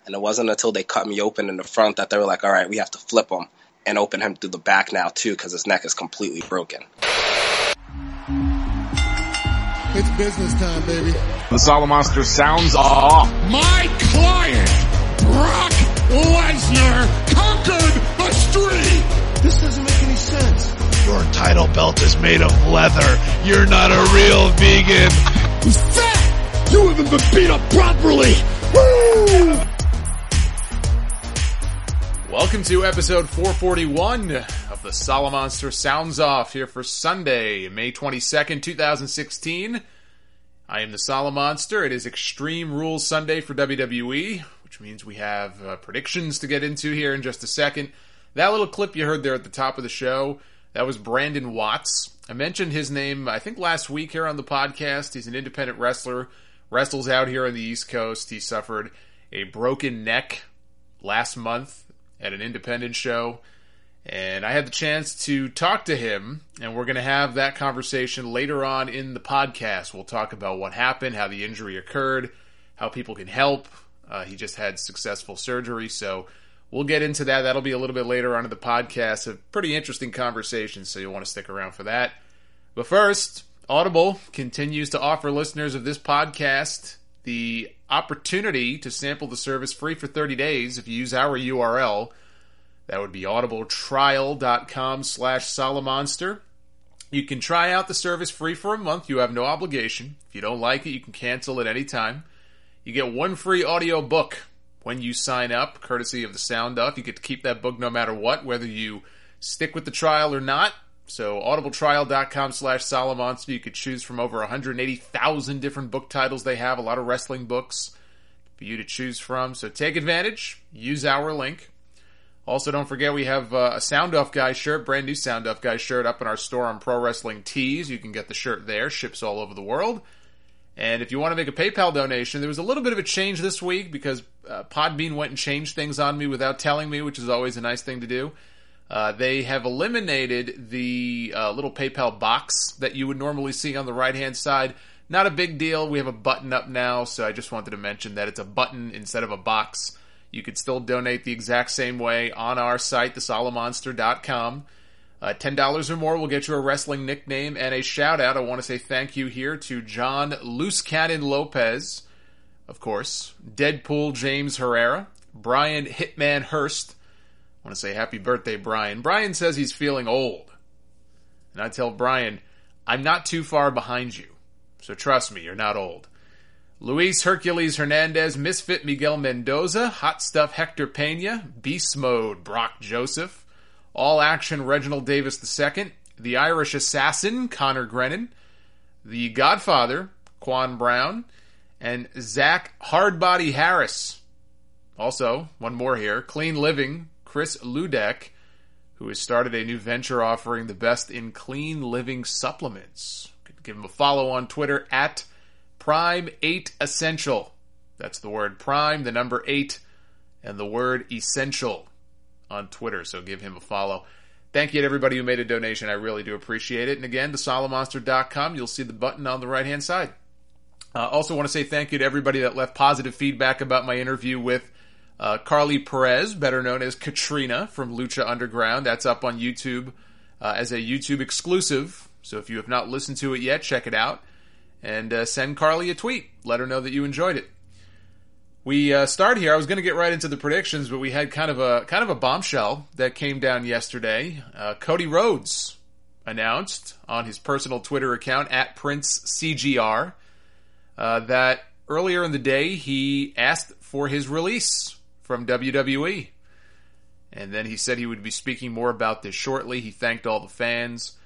And it wasn't until they cut me open in the front that they were like, all right, we have to flip him and open him through the back now, too, because his neck is completely broken. It's business time, baby. The Solomonster sounds off. My client, Brock Lesnar, conquered the street. This doesn't make any sense. Your title belt is made of leather. You're not a real vegan. He's fat. You haven't been beat up properly. Woo! Welcome to episode 441 of the Solomonster Sounds Off, here for Sunday, May 22nd, 2016. I am the Solomonster. It is Extreme Rules Sunday for WWE, which means we have predictions to get into here in just a second. That little clip you heard there at the top of the show, that was Brandon Watts. I mentioned his name, I think, last week here on the podcast. He's an independent wrestler, wrestles out here on the East Coast. He suffered a broken neck last month at an independent show, and I had the chance to talk to him, and we're going to have that conversation later on in the podcast. We'll talk about what happened, how the injury occurred, how people can help. He just had successful surgery, so we'll get into that. That'll be a little bit later on in the podcast. A pretty interesting conversation, so you'll want to stick around for that. But first, Audible continues to offer listeners of this podcast the opportunity to sample the service free for 30 days if you use our URL. That would be audibletrial.com/Solomonster. You can try out the service free for a month. You have no obligation. If you don't like it, you can cancel at any time. You get one free audio book when you sign up, courtesy of the Sound Off. You get to keep that book no matter what, whether you stick with the trial or not. So audibletrial.com/Solomonster. You could choose from over 180,000 different book titles they have, a lot of wrestling books for you to choose from. So take advantage. Use our link. Also, don't forget we have a Sound Off Guy shirt, brand new Sound Off Guy shirt up in our store on Pro Wrestling Tees. You can get the shirt there. Ships all over the world. And if you want to make a PayPal donation, there was a little bit of a change this week because Podbean went and changed things on me without telling me, which is always a nice thing to do. They have eliminated the little PayPal box that you would normally see on the right-hand side. Not a big deal. We have a button up now, so I just wanted to mention that it's a button instead of a box. You could still donate the exact same way on our site, thesolomonster.com. $10 or more will get you a wrestling nickname and a shout-out. I want to say thank you here to John Loose Cannon Lopez, of course, Deadpool James Herrera, Brian Hitman Hurst. I want to say happy birthday, Brian. Brian says he's feeling old. And I tell Brian, I'm not too far behind you. So trust me, you're not old. Luis Hercules Hernandez, Misfit Miguel Mendoza, Hot Stuff Hector Pena, Beast Mode Brock Joseph, All Action Reginald Davis II, The Irish Assassin Connor Grennan, The Godfather Quan Brown, and Zach Hardbody Harris. Also, one more here, Clean Living Chris Ludek, who has started a new venture offering the best in clean living supplements. You can give him a follow on Twitter at Prime8Essential. That's the word Prime, the number 8, and the word Essential on Twitter. So give him a follow. Thank you to everybody who made a donation. I really do appreciate it. And again, to Solomonster.com, you'll see the button on the right-hand side. Also want to say thank you to everybody that left positive feedback about my interview with Carly Perez, better known as Katrina from Lucha Underground. That's up on YouTube as a YouTube exclusive. So if you have not listened to it yet, check it out. And send Carly a tweet. Let her know that you enjoyed it. We start here. I was going to get right into the predictions, but we had kind of a bombshell that came down yesterday. Cody Rhodes announced on his personal Twitter account, at PrinceCGR, that earlier in the day he asked for his release from WWE. And then he said he would be speaking more about this shortly. He thanked all the fans.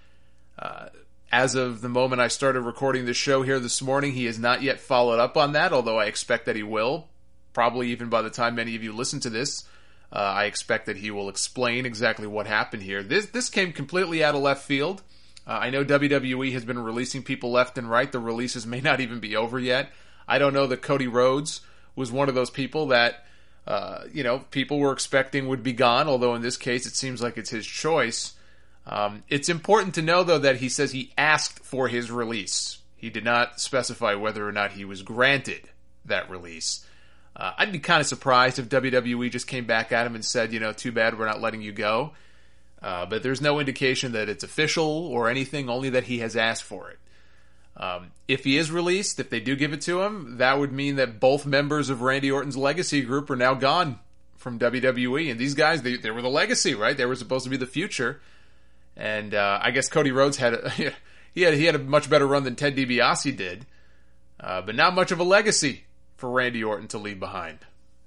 As of the moment I started recording this show here this morning, he has not yet followed up on that, although I expect that he will. Probably even by the time many of you listen to this, I expect that he will explain exactly what happened here. This came completely out of left field. I know WWE has been releasing people left and right. The releases may not even be over yet. I don't know that Cody Rhodes was one of those people that people were expecting would be gone, although in this case it seems like it's his choice. It's important to know, though, that he says he asked for his release. He did not specify whether or not he was granted that release. I'd be kind of surprised if WWE just came back at him and said, too bad, we're not letting you go. But there's no indication that it's official or anything, only that he has asked for it. If he is released, if they do give it to him, that would mean that both members of Randy Orton's legacy group are now gone from WWE. And these guys, they were the legacy, right? They were supposed to be the future. And I guess Cody Rhodes had a much better run than Ted DiBiase did. But not much of a legacy for Randy Orton to leave behind.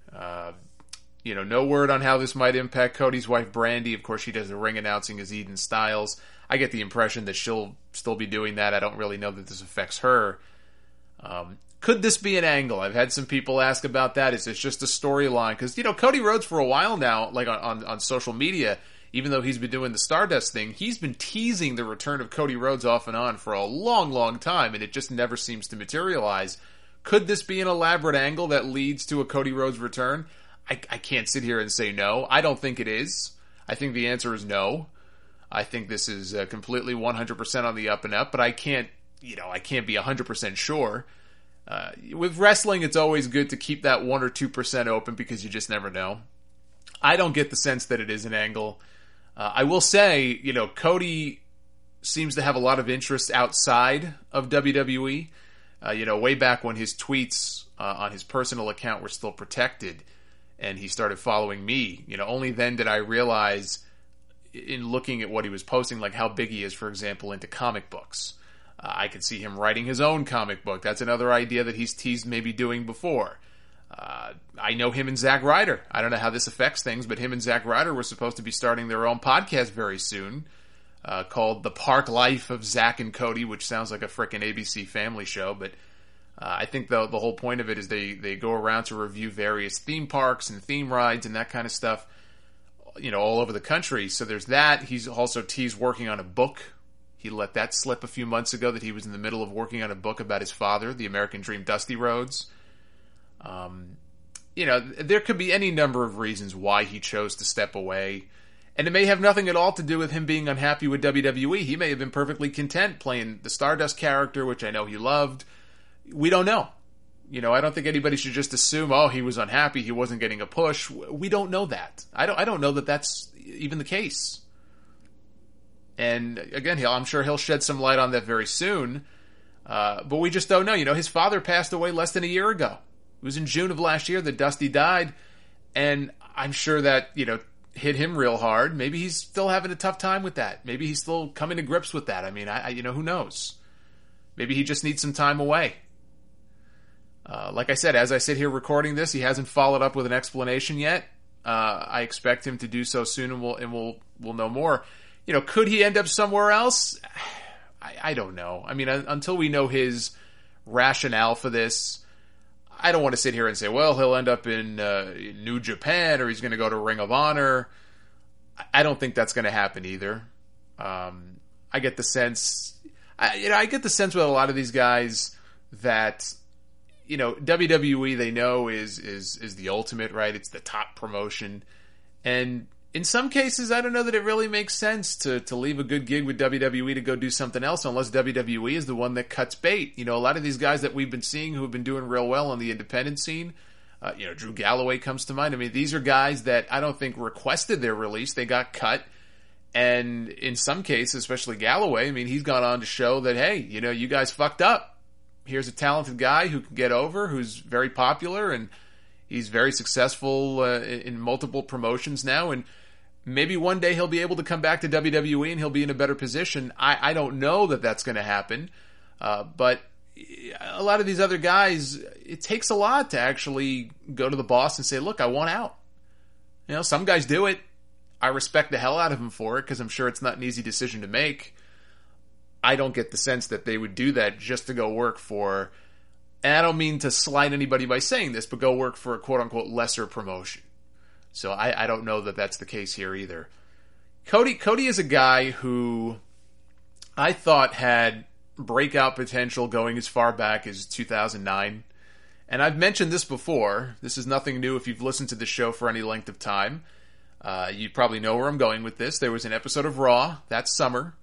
No word on how this might impact Cody's wife, Brandi. Of course, she does the ring announcing as Eden Styles. I get the impression that she'll still be doing that. I don't really know that this affects her. Could this be an angle? I've had some people ask about that. Is this just a storyline? Because, Cody Rhodes for a while now, like on social media, even though he's been doing the Stardust thing, he's been teasing the return of Cody Rhodes off and on for a long, long time, and it just never seems to materialize. Could this be an elaborate angle that leads to a Cody Rhodes return? I can't sit here and say no. I don't think it is. I think the answer is no. I think this is completely 100% on the up and up, but I can't be 100% sure. With wrestling, it's always good to keep that 1 or 2% open because you just never know. I don't get the sense that it is an angle. I will say, Cody seems to have a lot of interest outside of WWE. Way back when his tweets on his personal account were still protected and he started following me, only then did I realize in looking at what he was posting, like how big he is, for example, into comic books. I could see him writing his own comic book. That's another idea that he's teased maybe doing before. I know him and Zack Ryder. I don't know how this affects things, but him and Zack Ryder were supposed to be starting their own podcast very soon, called The Park Life of Zack and Cody, which sounds like a frickin' ABC Family show, but I think the whole point of it is they go around to review various theme parks and theme rides and that kind of stuff, all over the country. So there's that. He's also teased working on a book. He let that slip a few months ago that he was in the middle of working on a book about his father, the American Dream, Dusty Rhodes. There could be any number of reasons why he chose to step away. And it may have nothing at all to do with him being unhappy with WWE. He may have been perfectly content playing the Stardust character, which I know he loved. We don't know. I don't think anybody should just assume, he was unhappy, he wasn't getting a push. We don't know that. I don't know that that's even the case. And again, I'm sure he'll shed some light on that very soon. But we just don't know. His father passed away less than a year ago. It was in June of last year that Dusty died. And I'm sure that, hit him real hard. Maybe he's still having a tough time with that. Maybe he's still coming to grips with that. I mean, who knows? Maybe he just needs some time away. Like I said, as I sit here recording this, he hasn't followed up with an explanation yet. I expect him to do so soon, and we'll know more. Could he end up somewhere else? I don't know. I mean, until we know his rationale for this, I don't want to sit here and say, well, he'll end up in New Japan or he's going to go to Ring of Honor. I don't think that's going to happen either. I get the sense, I get the sense with a lot of these guys that, WWE they know is the ultimate, right? It's the top promotion. And in some cases, I don't know that it really makes sense to leave a good gig with WWE to go do something else unless WWE is the one that cuts bait. A lot of these guys that we've been seeing who have been doing real well on the independent scene, Drew Galloway comes to mind. I mean, these are guys that I don't think requested their release. They got cut. And in some cases, especially Galloway, I mean, he's gone on to show that, hey, you guys fucked up. Here's a talented guy who can get over, who's very popular, and he's very successful in multiple promotions now. And maybe one day he'll be able to come back to WWE and he'll be in a better position. I don't know that that's going to happen. But a lot of these other guys, it takes a lot to actually go to the boss and say, look, I want out. Some guys do it. I respect the hell out of them for it because I'm sure it's not an easy decision to make. I don't get the sense that they would do that just to go work for, and I don't mean to slight anybody by saying this, but go work for a quote-unquote lesser promotion. So I don't know that that's the case here either. Cody is a guy who I thought had breakout potential going as far back as 2009. And I've mentioned this before. This is nothing new if you've listened to the show for any length of time. You probably know where I'm going with this. There was an episode of Raw that summer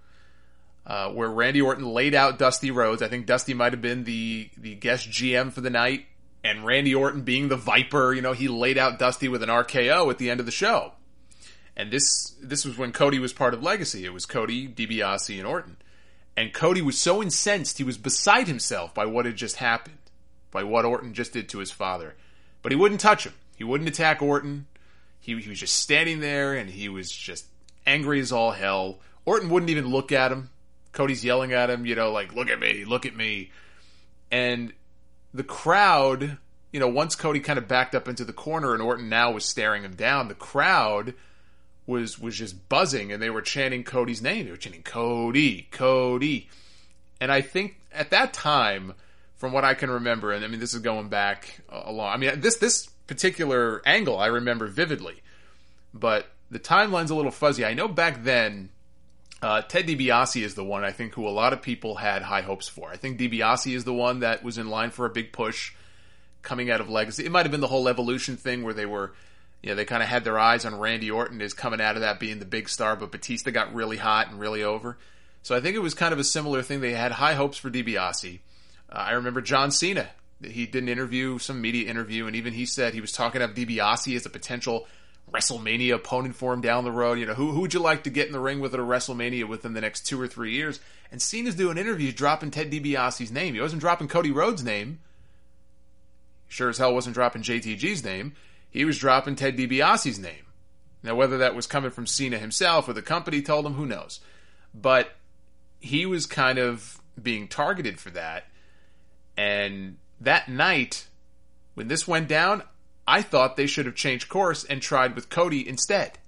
where Randy Orton laid out Dusty Rhodes. I think Dusty might have been the guest GM for the night. And Randy Orton being the Viper, he laid out Dusty with an RKO at the end of the show. And this was when Cody was part of Legacy. It was Cody, DiBiase, and Orton. And Cody was so incensed, he was beside himself by what had just happened, by what Orton just did to his father. But he wouldn't touch him. He wouldn't attack Orton. He was just standing there, and he was just angry as all hell. Orton wouldn't even look at him. Cody's yelling at him, like, look at me, look at me. And the crowd, once Cody kind of backed up into the corner and Orton now was staring him down, the crowd was just buzzing, and they were chanting Cody's name. They were chanting, Cody, Cody. And I think at that time, from what I can remember, and I mean, this is going back a long, I mean, this particular angle I remember vividly, but the timeline's a little fuzzy. I know back then, Ted DiBiase is the one, I think, who a lot of people had high hopes for. I think DiBiase is the one that was in line for a big push coming out of Legacy. It might have been the whole Evolution thing where they were, they kind of had their eyes on Randy Orton as coming out of that being the big star, but Batista got really hot and really over. So I think it was kind of a similar thing. They had high hopes for DiBiase. I remember John Cena. He did an interview, some media interview, and even he said he was talking about DiBiase as a potential WrestleMania opponent for him down the road. Who would you like to get in the ring with at a WrestleMania within the next 2 or 3 years? And Cena's doing interviews dropping Ted DiBiase's name. He wasn't dropping Cody Rhodes' name. Sure as hell wasn't dropping JTG's name. He was dropping Ted DiBiase's name. Now, whether that was coming from Cena himself or the company told him, who knows? But he was kind of being targeted for that. And that night, when this went down, I thought they should have changed course and tried with Cody instead.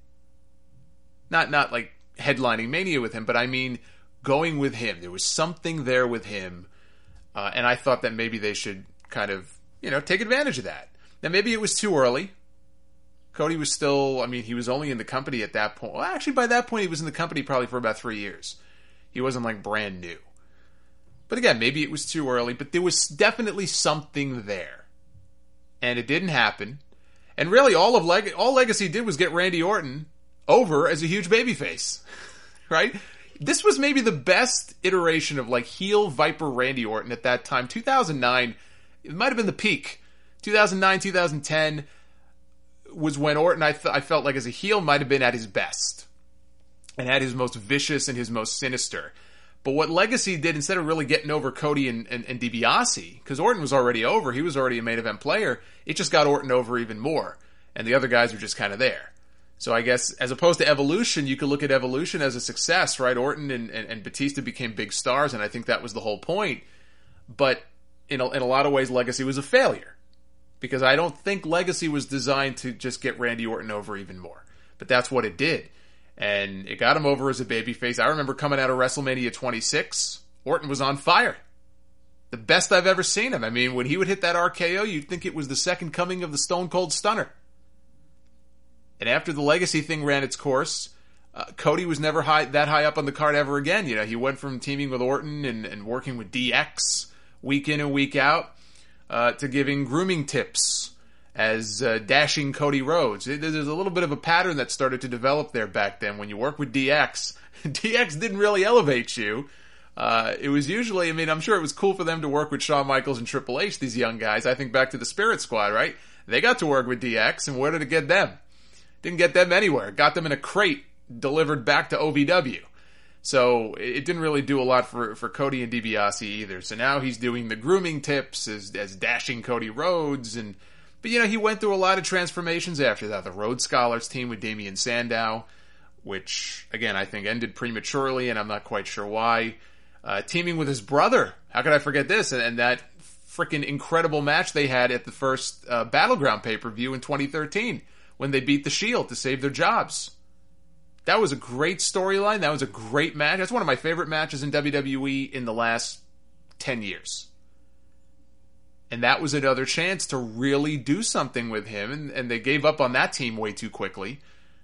Not like headlining Mania with him, but I mean going with him. There was something there with him, and I thought that maybe they should kind of, take advantage of that. Now, maybe it was too early. Cody was still, he was only in the company at that point. Well, actually, by that point, he was in the company probably for about 3 years. He wasn't like brand new. But again, maybe it was too early, but there was definitely something there. And it didn't happen. And really, all Legacy did was get Randy Orton over as a huge babyface. Right? This was maybe the best iteration of heel Viper Randy Orton at that time. 2009, it might have been the peak. 2009, 2010 was when Orton, I felt like as a heel, might have been at his best. And at his most vicious and his most sinister. But what Legacy did, instead of really getting over Cody and DiBiase, because Orton was already over, he was already a main event player, it just got Orton over even more. And the other guys were just kind of there. So I guess, as opposed to Evolution, you could look at Evolution as a success, right? Orton and Batista became big stars, and I think that was the whole point. But in a lot of ways, Legacy was a failure. Because I don't think Legacy was designed to just get Randy Orton over even more. But that's what it did. And it got him over as a babyface. I remember coming out of WrestleMania 26, Orton was on fire. The best I've ever seen him. When he would hit that RKO, you'd think it was the second coming of the Stone Cold Stunner. And after the Legacy thing ran its course, Cody was never that high up on the card ever again. He went from teaming with Orton and working with DX week in and week out to giving grooming tips as dashing Cody Rhodes. There's a little bit of a pattern that started to develop there back then. When you work with DX, DX didn't really elevate you. It was usually, I'm sure it was cool for them to work with Shawn Michaels and Triple H, these young guys. I think back to the Spirit Squad, right? They got to work with DX, and where did it get them? Didn't get them anywhere. It got them in a crate delivered back to OVW. So it didn't really do a lot for Cody and DiBiase either. So now he's doing the grooming tips as dashing Cody Rhodes, but he went through a lot of transformations after that. The Rhodes Scholars team with Damian Sandow, which, again, I think ended prematurely, and I'm not quite sure why. Teaming with his brother. How could I forget this? And that freaking incredible match they had at the first Battleground pay-per-view in 2013 when they beat The Shield to save their jobs. That was a great storyline. That was a great match. That's one of my favorite matches in WWE in the last 10 years. And that was another chance to really do something with him. And they gave up on that team way too quickly.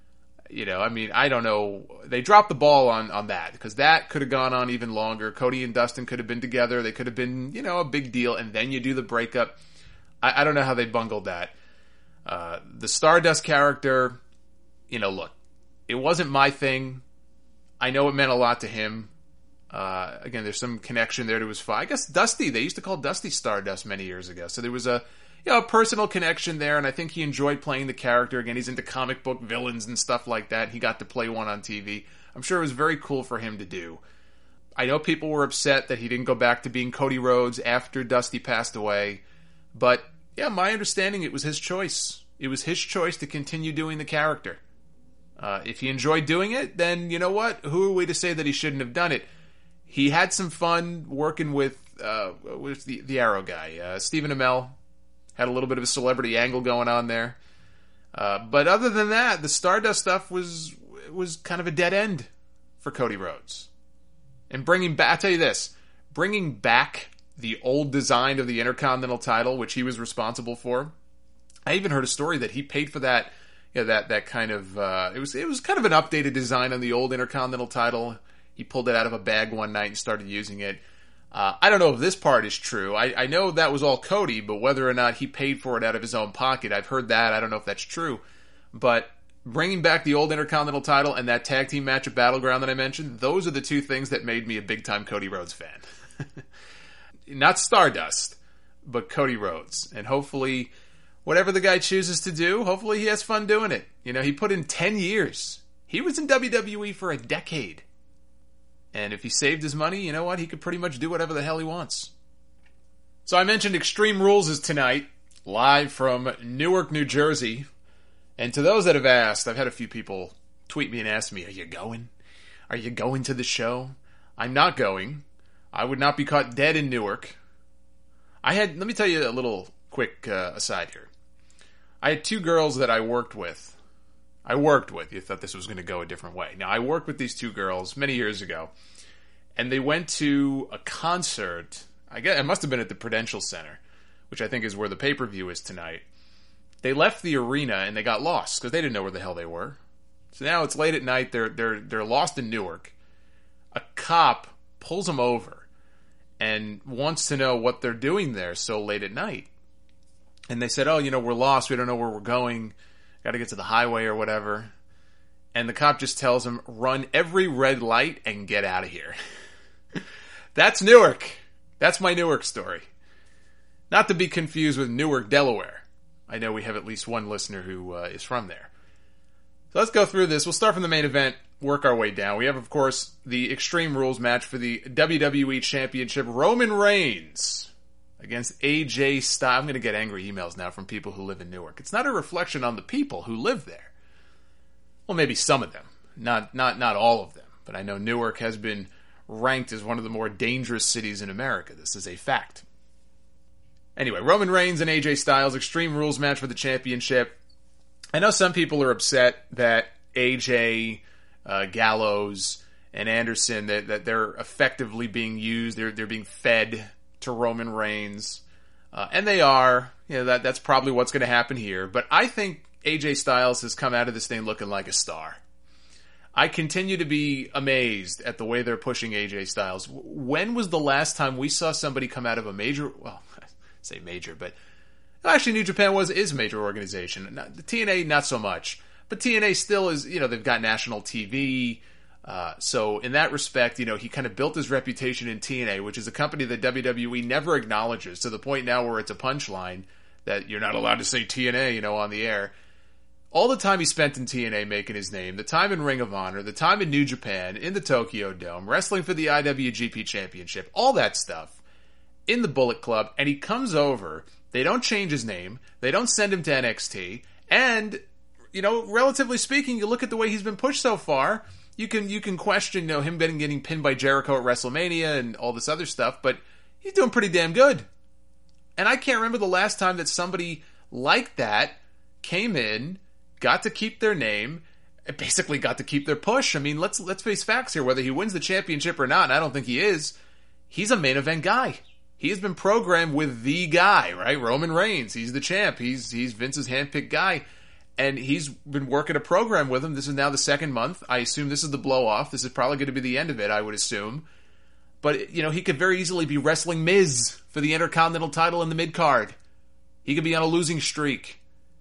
I don't know. They dropped the ball on that because that could have gone on even longer. Cody and Dustin could have been together. They could have been, a big deal. And then you do the breakup. I don't know how they bungled that. The Stardust character, look, it wasn't my thing. I know it meant a lot to him. Again, there's some connection there to his father. I guess Dusty, they used to call Dusty Stardust many years ago. So there was a a personal connection there, and I think he enjoyed playing the character. Again, he's into comic book villains and stuff like that. He got to play one on TV. I'm sure it was very cool for him to do. I know people were upset that he didn't go back to being Cody Rhodes after Dusty passed away, but yeah, my understanding, it was his choice. It was his choice to continue doing the character. If he enjoyed doing it, then you know what? Who are we to say that he shouldn't have done it? He had some fun working with the Arrow guy. Stephen Amell had a little bit of a celebrity angle going on there. But other than that, the Stardust stuff was kind of a dead end for Cody Rhodes. And I'll tell you this, bringing back the old design of the Intercontinental title, which he was responsible for. I even heard a story that he paid for that, that kind of, it was kind of an updated design on the old Intercontinental title. He pulled it out of a bag one night and started using it. I don't know if this part is true. I know that was all Cody, but whether or not he paid for it out of his own pocket, I've heard that. I don't know if that's true. But bringing back the old Intercontinental title and that tag team match at Battleground that I mentioned, those are the two things that made me a big-time Cody Rhodes fan. Not Stardust, but Cody Rhodes. And hopefully, whatever the guy chooses to do, hopefully he has fun doing it. He put in 10 years. He was in WWE for a decade. And if he saved his money, you know what? He could pretty much do whatever the hell he wants. So I mentioned Extreme Rules is tonight, live from Newark, New Jersey. And to those that have asked, I've had a few people tweet me and ask me, are you going? Are you going to the show? I'm not going. I would not be caught dead in Newark. Let me tell you a little quick aside here. I had two girls that I worked with. You thought this was going to go a different way. Now, I worked with these two girls many years ago, and they went to a concert. I guess it must have been at the Prudential Center, which I think is where the pay-per-view is tonight. They left the arena and they got lost because they didn't know where the hell they were. So now it's late at night. They're lost in Newark. A cop pulls them over and wants to know what they're doing there so late at night. And they said, we're lost. We don't know where we're going. Got to get to the highway or whatever. And the cop just tells them, run every red light and get out of here. That's Newark. That's my Newark story. Not to be confused with Newark, Delaware. I know we have at least one listener who is from there. So let's go through this. We'll start from the main event, work our way down. We have, of course, the Extreme Rules match for the WWE Championship. Roman Reigns against AJ Styles. I'm going to get angry emails now from people who live in Newark. It's not a reflection on the people who live there. Well, maybe some of them. Not all of them. But I know Newark has been ranked as one of the more dangerous cities in America. This is a fact. Anyway, Roman Reigns and AJ Styles, Extreme Rules match for the championship. I know some people are upset that AJ, Gallows, and Anderson, that they're effectively being used. They're being fed to Roman Reigns. And they are. That's probably what's going to happen here. But I think AJ Styles has come out of this thing looking like a star. I continue to be amazed at the way they're pushing AJ Styles. When was the last time we saw somebody come out of a major... Well, say major, but actually New Japan is a major organization. The TNA, not so much, but TNA still is, they've got national TV. So in that respect, he kind of built his reputation in TNA, which is a company that WWE never acknowledges, to the point now where it's a punchline that you're not allowed to say TNA, on the air. All the time he spent in TNA making his name, the time in Ring of Honor, the time in New Japan, in the Tokyo Dome, wrestling for the IWGP Championship, all that stuff. In the Bullet Club, and he comes over. They don't change his name. They don't send him to NXT. And, relatively speaking, you look at the way he's been pushed so far, you can question, him getting pinned by Jericho at WrestleMania and all this other stuff, but he's doing pretty damn good. And I can't remember the last time that somebody like that came in, got to keep their name, and basically got to keep their push. I mean, let's face facts here. Whether he wins the championship or not, and I don't think he is, he's a main event guy. He has been programmed with the guy, right? Roman Reigns. He's the champ. He's Vince's handpicked guy. And he's been working a program with him. This is now the second month. I assume this is the blow-off. This is probably going to be the end of it, I would assume. But, he could very easily be wrestling Miz for the Intercontinental title in the mid-card. He could be on a losing streak.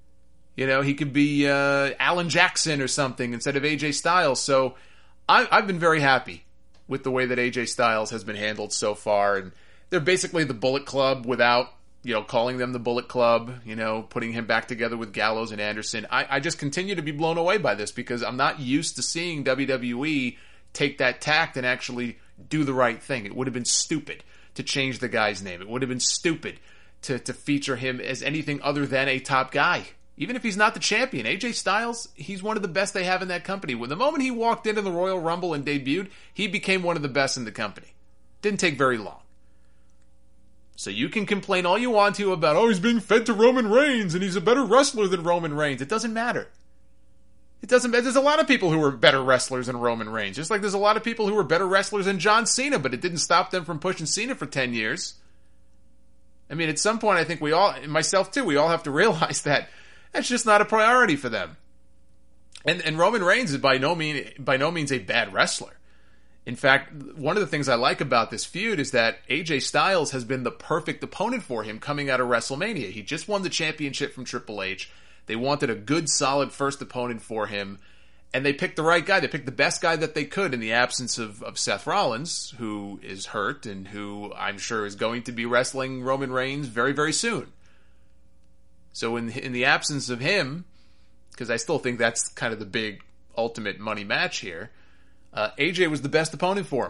He could be Alan Jackson or something instead of AJ Styles. So I've been very happy with the way that AJ Styles has been handled so far. And they're basically the Bullet Club without, calling them the Bullet Club, putting him back together with Gallows and Anderson. I just continue to be blown away by this because I'm not used to seeing WWE take that tact and actually do the right thing. It would have been stupid to change the guy's name. It would have been stupid to feature him as anything other than a top guy. Even if he's not the champion, AJ Styles, he's one of the best they have in that company. When the moment he walked into the Royal Rumble and debuted, he became one of the best in the company. Didn't take very long. So you can complain all you want to about, he's being fed to Roman Reigns and he's a better wrestler than Roman Reigns. It doesn't matter. It doesn't matter. There's a lot of people who are better wrestlers than Roman Reigns. Just like there's a lot of people who are better wrestlers than John Cena, but it didn't stop them from pushing Cena for 10 years. I mean, at some point, I think we all, myself too, we all have to realize that that's just not a priority for them. And Roman Reigns is by no means a bad wrestler. In fact, one of the things I like about this feud is that AJ Styles has been the perfect opponent for him coming out of WrestleMania. He just won the championship from Triple H. They wanted a good, solid first opponent for him, and they picked the right guy. They picked the best guy that they could in the absence of Seth Rollins, who is hurt and who I'm sure is going to be wrestling Roman Reigns very, very soon. So in the absence of him, because I still think that's kind of the big ultimate money match here, AJ was the best opponent for him.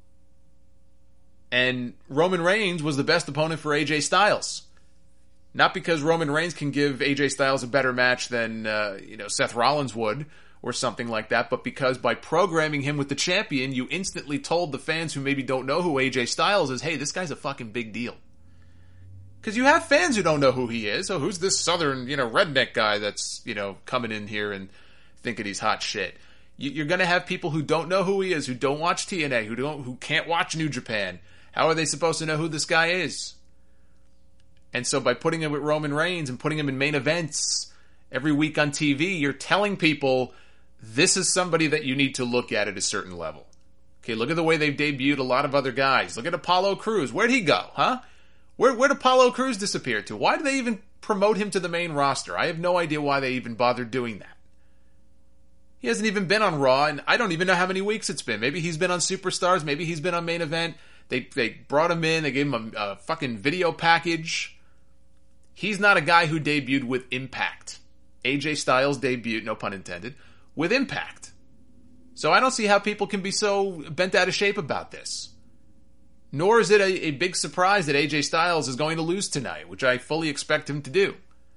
And Roman Reigns was the best opponent for AJ Styles. Not because Roman Reigns can give AJ Styles a better match than Seth Rollins would or something like that, but because by programming him with the champion, you instantly told the fans who maybe don't know who AJ Styles is, hey, this guy's a fucking big deal. Because you have fans who don't know who he is. Oh, who's this southern, redneck guy that's, coming in here and thinking he's hot shit? You're going to have people who don't know who he is, who don't watch TNA, who can't watch New Japan. How are they supposed to know who this guy is? And so by putting him with Roman Reigns and putting him in main events every week on TV, you're telling people this is somebody that you need to look at a certain level. Okay, look at the way they've debuted a lot of other guys. Look at Apollo Crews. Where'd he go, huh? Where'd Apollo Crews disappear to? Why did they even promote him to the main roster? I have no idea why they even bothered doing that. He hasn't even been on Raw, and I don't even know how many weeks it's been. Maybe he's been on Superstars. Maybe he's been on Main Event. They brought him in. They gave him a fucking video package. He's not a guy who debuted with Impact. AJ Styles debuted, no pun intended, with Impact. So I don't see how people can be so bent out of shape about this. Nor is it a big surprise that AJ Styles is going to lose tonight, which I fully expect him to do.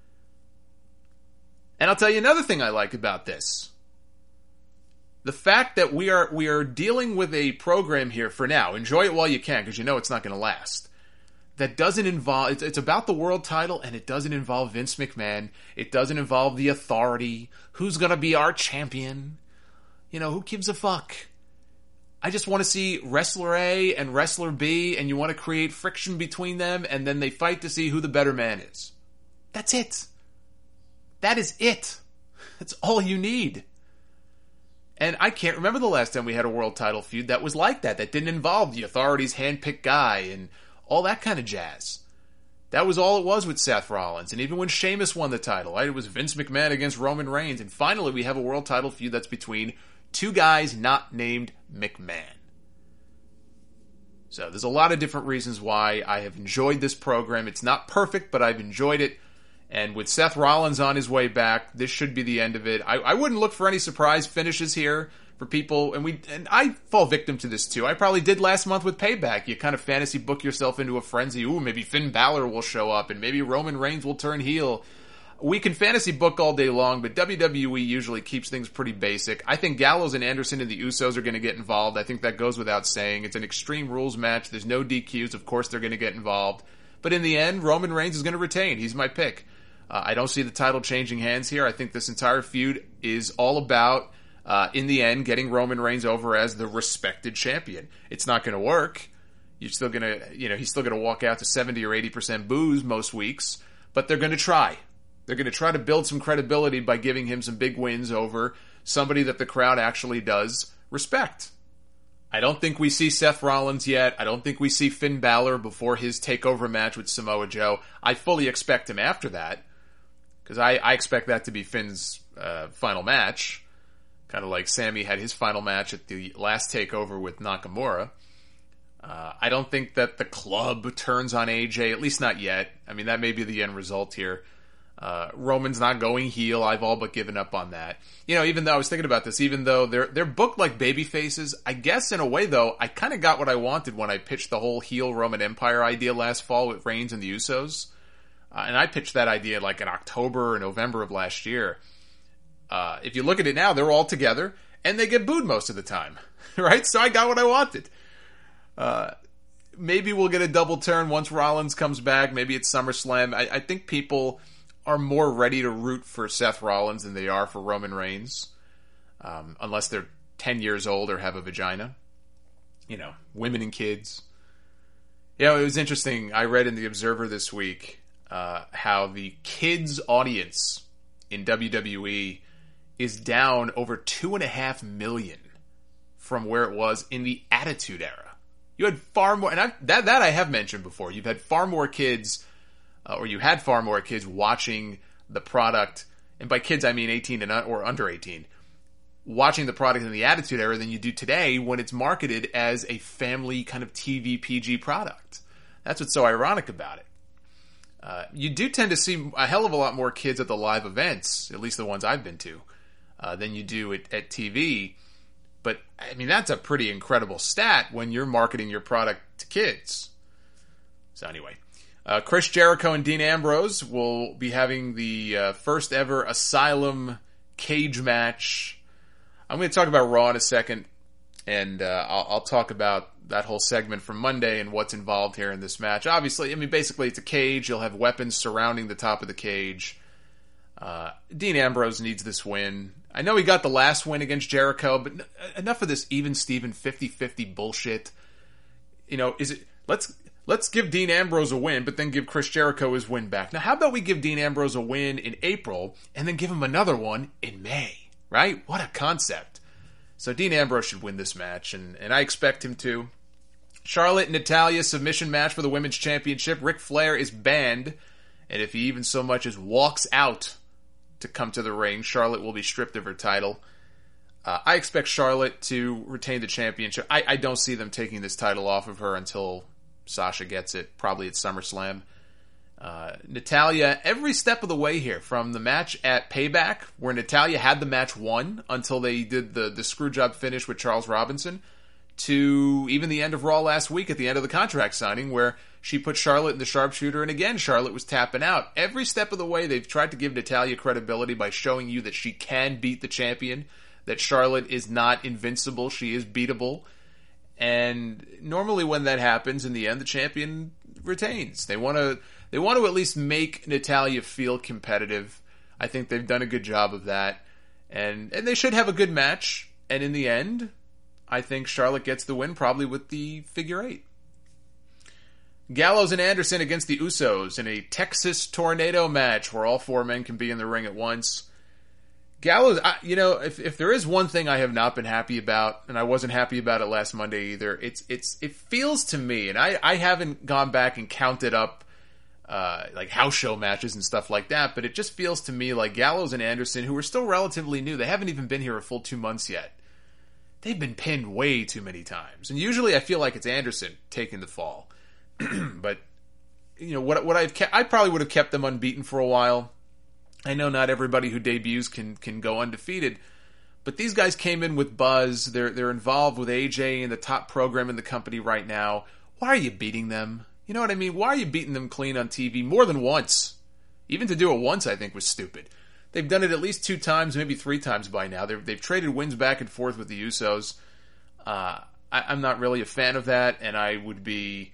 And I'll tell you another thing I like about this. The fact that we are dealing with a program here for now, enjoy it while you can, because it's not going to last, that doesn't involve, it's about the world title, and it doesn't involve Vince McMahon, it doesn't involve the Authority, who's going to be our champion, who gives a fuck? I just want to see Wrestler A and Wrestler B, and you want to create friction between them, and then they fight to see who the better man is. That's it. That is it. That's all you need. And I can't remember the last time we had a world title feud that was like that didn't involve the Authority's handpicked guy and all that kind of jazz. That was all it was with Seth Rollins. And even when Sheamus won the title, right, it was Vince McMahon against Roman Reigns. And finally we have a world title feud that's between two guys not named McMahon. So there's a lot of different reasons why I have enjoyed this program. It's not perfect, but I've enjoyed it. And with Seth Rollins on his way back, this should be the end of it. I wouldn't look for any surprise finishes here for people. And I fall victim to this too. I probably did last month with Payback. You kind of fantasy book yourself into a frenzy. Ooh, maybe Finn Balor will show up and maybe Roman Reigns will turn heel. We can fantasy book all day long, but WWE usually keeps things pretty basic. I think Gallows and Anderson and the Usos are going to get involved. I think that goes without saying. It's an Extreme Rules match. There's no DQs. Of course they're going to get involved. But in the end, Roman Reigns is going to retain. He's my pick. I don't see the title changing hands here. I think this entire feud is all about, in the end, getting Roman Reigns over as the respected champion. It's not going to work. You're still going to, he's still going to walk out to 70 or 80% boos most weeks, but they're going to try. They're going to try to build some credibility by giving him some big wins over somebody that the crowd actually does respect. I don't think we see Seth Rollins yet. I don't think we see Finn Balor before his takeover match with Samoa Joe. I fully expect him after that, because I expect that to be Finn's final match. Kind of like Sammy had his final match at the last takeover with Nakamura. I don't think that the club turns on AJ, at least not yet. I mean, that may be the end result here. Roman's not going heel. I've all but given up on that. Even though I was thinking about this, even though they're booked like baby faces, I guess in a way though, I kind of got what I wanted when I pitched the whole heel Roman Empire idea last fall with Reigns and the Usos. And I pitched that idea like in October or November of last year. If you look at it now, they're all together and they get booed most of the time, right? So I got what I wanted. Maybe we'll get a double turn once Rollins comes back. Maybe it's SummerSlam. I think people are more ready to root for Seth Rollins than they are for Roman Reigns. Unless they're 10 years old or have a vagina. Women and kids. It was interesting. I read in The Observer this week how the kids audience in WWE is down over 2.5 million from where it was in the Attitude Era. You had far more, and that I have mentioned before. You've had far more kids, or you had far more kids watching the product, and by kids I mean 18 or under 18, watching the product in the Attitude Era than you do today when it's marketed as a family kind of TV PG product. That's what's so ironic about it. You do tend to see a hell of a lot more kids at the live events, at least the ones I've been to, than you do at TV. But, I mean, that's a pretty incredible stat when you're marketing your product to kids. So anyway, Chris Jericho and Dean Ambrose will be having the first ever Asylum cage match. I'm going to talk about Raw in a second, and I'll talk about that whole segment from Monday and what's involved here in this match. Obviously, I mean, basically it's a cage. You'll have weapons surrounding the top of the cage. Dean Ambrose needs this win. I know he got the last win against Jericho, but enough of this even Steven 50-50 bullshit. Let's give Dean Ambrose a win, but then give Chris Jericho his win back. Now, how about we give Dean Ambrose a win in April and then give him another one in May, right? What a concept. So Dean Ambrose should win this match, and I expect him to. Charlotte and Natalya submission match for the Women's Championship. Ric Flair is banned, and if he even so much as walks out to come to the ring, Charlotte will be stripped of her title. I expect Charlotte to retain the championship. I don't see them taking this title off of her until Sasha gets it, probably at SummerSlam. Natalya, every step of the way here, from the match at Payback, where Natalya had the match won until they did the screwjob finish with Charles Robinson, to even the end of Raw last week at the end of the contract signing, where she put Charlotte in the sharpshooter, and again, Charlotte was tapping out. Every step of the way, they've tried to give Natalya credibility by showing you that she can beat the champion, that Charlotte is not invincible, she is beatable. And normally when that happens, in the end, the champion retains. They want to at least make Natalya feel competitive. I think they've done a good job of that. And they should have a good match. And in the end, I think Charlotte gets the win, probably with the figure 8. Gallows and Anderson against the Usos in a Texas Tornado match where all 4 men can be in the ring at once. Gallows, if there is one thing I have not been happy about, and I wasn't happy about it last Monday either, it feels to me, and I haven't gone back and counted up like house show matches and stuff like that, but it just feels to me like Gallows and Anderson, who are still relatively new, they haven't even been here a full 2 months yet. They've been pinned way too many times. And usually I feel like it's Anderson taking the fall. But, what I probably would have kept them unbeaten for a while. I know not everybody who debuts can go undefeated. But these guys came in with buzz. They're involved with AJ in the top program in the company right now. Why are you beating them? You know what I mean? Why are you beating them clean on TV more than once? Even to do it once, I think, was stupid. They've done it at least 2 times, maybe 3 times by now. They've traded wins back and forth with the Usos. I'm not really a fan of that, and I would be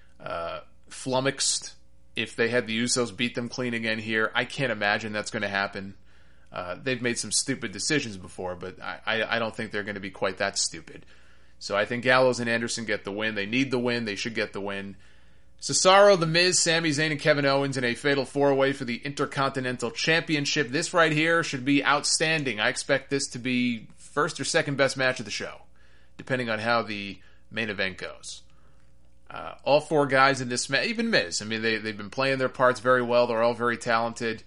flummoxed if they had the Usos beat them clean again here. I can't imagine that's going to happen. They've made some stupid decisions before, but I don't think they're going to be quite that stupid. So I think Gallows and Anderson get the win. They need the win. They should get the win. Cesaro, The Miz, Sami Zayn, and Kevin Owens in a fatal 4-way for the Intercontinental Championship. This right here should be outstanding. I expect this to be first or second best match of the show, depending on how the main event goes. All 4 guys in this match, even Miz, I mean, they've been playing their parts very well. They're all very talented.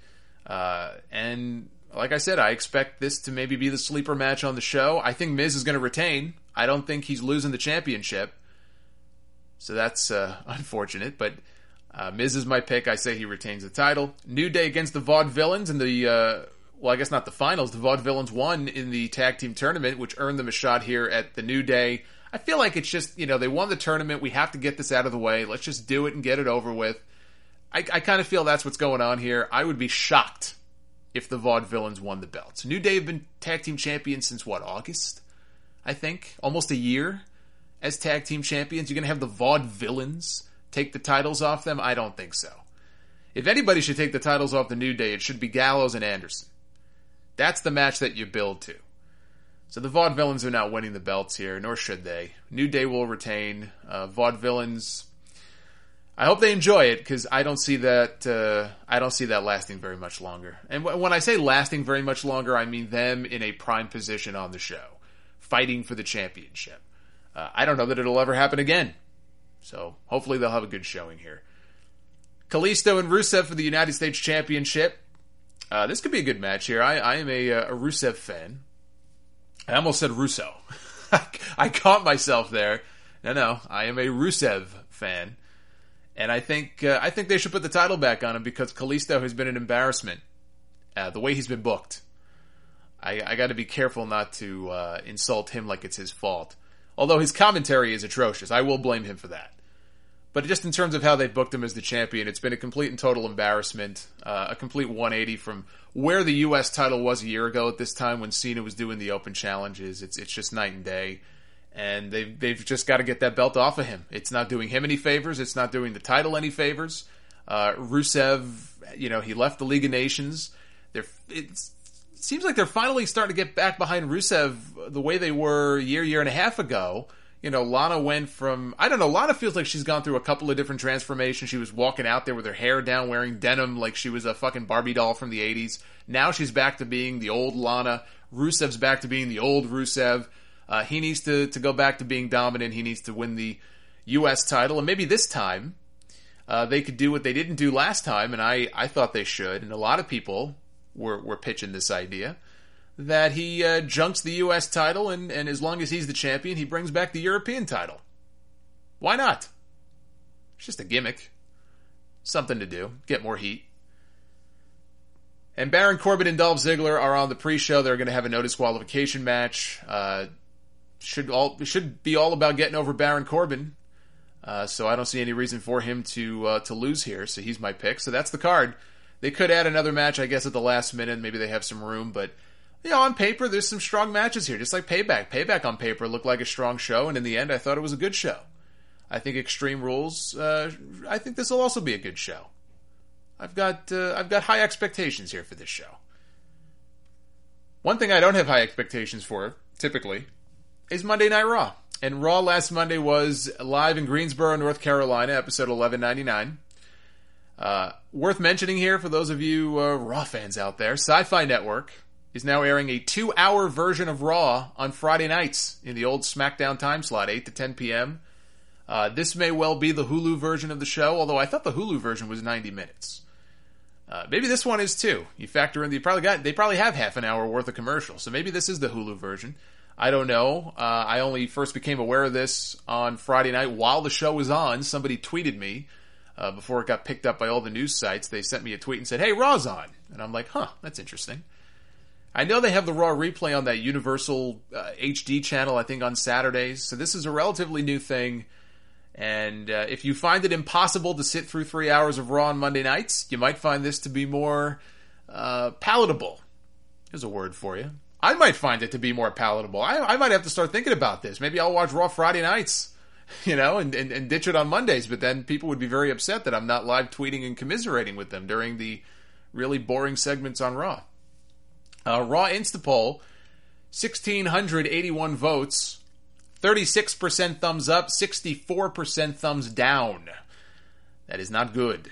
And like I said, I expect this to maybe be the sleeper match on the show. I think Miz is going to retain. I don't think he's losing the championship. So that's unfortunate, but Miz is my pick. I say he retains the title. New Day against the Vaudevillains in the, well, I guess not the finals. The Vaudevillains won in the tag team tournament, which earned them a shot here at the New Day. I feel like it's just, they won the tournament. We have to get this out of the way. Let's just do it and get it over with. I kind of feel that's what's going on here. I would be shocked if the Vaudevillains won the belts. New Day have been tag team champions since what, August? I think. Almost a year as tag team champions. You're going to have the Vaudevillains take the titles off them? I don't think so. If anybody should take the titles off the New Day, it should be Gallows and Anderson. That's the match that you build to. So the Vaudevillains are not winning the belts here, nor should they. New Day will retain. Vaudevillains, I hope they enjoy it, because I don't see that. I don't see that lasting very much longer. And when I say lasting very much longer, I mean them in a prime position on the show, fighting for the championship. I don't know that it'll ever happen again. So hopefully they'll have a good showing here. Kalisto and Rusev for the United States Championship. This could be a good match here. I am a Rusev fan. I almost said Russo. I caught myself there. No, I am a Rusev fan. And I think they should put the title back on him, because Kalisto has been an embarrassment. The way he's been booked. I got to be careful not to insult him like it's his fault. Although his commentary is atrocious. I will blame him for that. But just in terms of how they booked him as the champion, it's been a complete and total embarrassment. A complete 180 from where the U.S. title was a year ago at this time when Cena was doing the open challenges. It's just night and day. And they've just got to get that belt off of him. It's not doing him any favors. It's not doing the title any favors. Rusev, he left the League of Nations. It seems like they're finally starting to get back behind Rusev the way they were a year and a half ago. Lana went from, Lana feels like she's gone through a couple of different transformations. She was walking out there with her hair down, wearing denim like she was a fucking Barbie doll from the 80s. Now she's back to being the old Lana. Rusev's back to being the old Rusev. He needs to go back to being dominant. He needs to win the U.S. title. And maybe this time, they could do what they didn't do last time, and I thought they should. And a lot of people were pitching this idea, that he junks the U.S. title, and as long as he's the champion, he brings back the European title. Why not? It's just a gimmick. Something to do. Get more heat. And Baron Corbin and Dolph Ziggler are on the pre-show. They're going to have a no disqualification match. Should be all about getting over Baron Corbin. So I don't see any reason for him to lose here. So he's my pick. So that's the card. They could add another match, I guess, at the last minute. Maybe they have some room, but on paper, there's some strong matches here, just like Payback. Payback on paper looked like a strong show, and in the end, I thought it was a good show. I think Extreme Rules, I think this will also be a good show. I've got high expectations here for this show. One thing I don't have high expectations for, typically, is Monday Night Raw. And Raw last Monday was live in Greensboro, North Carolina, episode 1199. Worth mentioning here, for those of you Raw fans out there, Sci-Fi Network is now airing a 2-hour version of Raw on Friday nights in the old SmackDown time slot, 8 to 10 p.m. This may well be the Hulu version of the show, although I thought the Hulu version was 90 minutes. Maybe this one is too. You factor in, they probably have half an hour worth of commercials, so maybe this is the Hulu version. I don't know. I only first became aware of this on Friday night while the show was on. Somebody tweeted me before it got picked up by all the news sites. They sent me a tweet and said, "Hey, Raw's on." And I'm like, that's interesting. I know they have the Raw replay on that Universal HD channel, I think, on Saturdays. So this is a relatively new thing. And if you find it impossible to sit through 3 hours of Raw on Monday nights, you might find this to be more palatable. There's a word for you. I might find it to be more palatable. I might have to start thinking about this. Maybe I'll watch Raw Friday nights, and ditch it on Mondays. But then people would be very upset that I'm not live tweeting and commiserating with them during the really boring segments on Raw. Raw Instapoll, 1,681 votes, 36% thumbs up, 64% thumbs down. That is not good.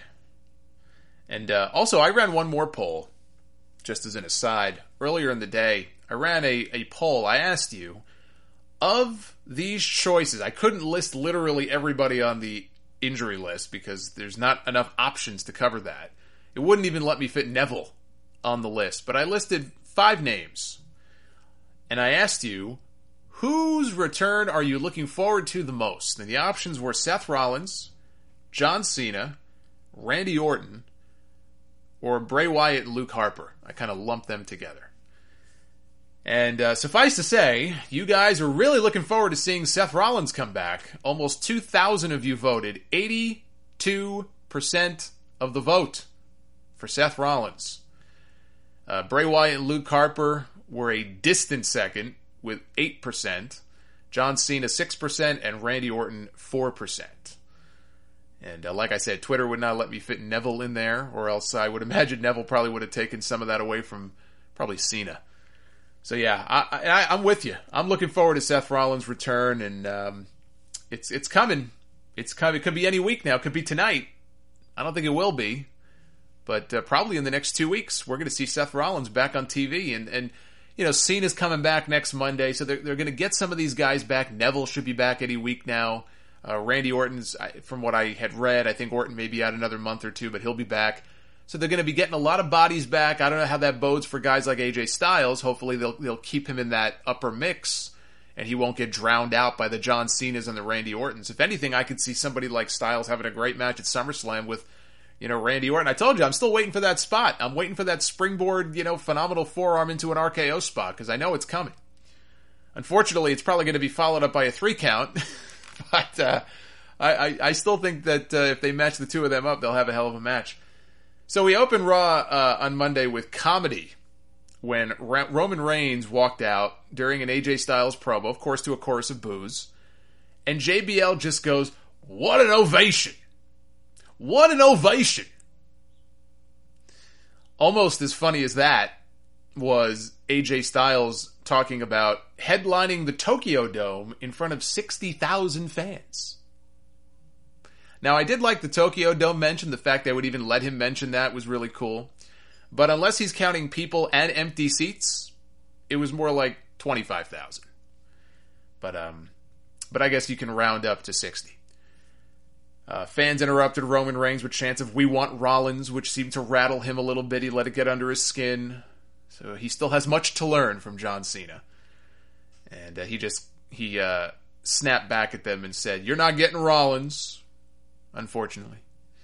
And also, I ran one more poll, just as an aside. Earlier in the day, I ran a poll. I asked you, of these choices, I couldn't list literally everybody on the injury list because there's not enough options to cover that. It wouldn't even let me fit Neville on the list. But I listed 5 names. And I asked you, whose return are you looking forward to the most? And the options were Seth Rollins, John Cena, Randy Orton, or Bray Wyatt and Luke Harper. I kind of lumped them together. And suffice to say, you guys are really looking forward to seeing Seth Rollins come back. Almost 2,000 of you voted. 82% of the vote for Seth Rollins. Bray Wyatt and Luke Harper were a distant second with 8%. John Cena 6% and Randy Orton 4%. And like I said, Twitter would not let me fit Neville in there, or else I would imagine Neville probably would have taken some of that away from probably Cena. So yeah, I'm with you. I'm looking forward to Seth Rollins' return, and it's coming. It's coming. It could be any week now. It could be tonight. I don't think it will be, but probably in the next 2 weeks, we're going to see Seth Rollins back on TV, and you know, Cena's coming back next Monday, so they're going to get some of these guys back. Neville should be back any week now. Randy Orton's, from what I had read, I think Orton may be out another month or two, but he'll be back. So they're going to be getting a lot of bodies back. I don't know how that bodes for guys like AJ Styles. Hopefully they'll keep him in that upper mix, and he won't get drowned out by the John Cenas and the Randy Ortons. If anything, I could see somebody like Styles having a great match at SummerSlam with, you know, Randy Orton. I told you, I'm still waiting for that spot. I'm waiting for that springboard, you know, phenomenal forearm into an RKO spot, because I know it's coming. Unfortunately, it's probably going to be followed up by a 3 count, but I still think that if they match the two of them up, they'll have a hell of a match. So we opened Raw on Monday with comedy when Roman Reigns walked out during an AJ Styles promo, of course to a chorus of boos, and JBL just goes, "What an ovation! What an ovation!" Almost as funny as that was AJ Styles talking about headlining the Tokyo Dome in front of 60,000 fans. Now, I did like the Tokyo Dome mention. The fact they would even let him mention that was really cool. But unless he's counting people and empty seats, it was more like 25,000. But I guess you can round up to 60. Fans interrupted Roman Reigns with chants of "We want Rollins," which seemed to rattle him a little bit. He let it get under his skin. So he still has much to learn from John Cena. And he snapped back at them and said, "You're not getting Rollins." Unfortunately.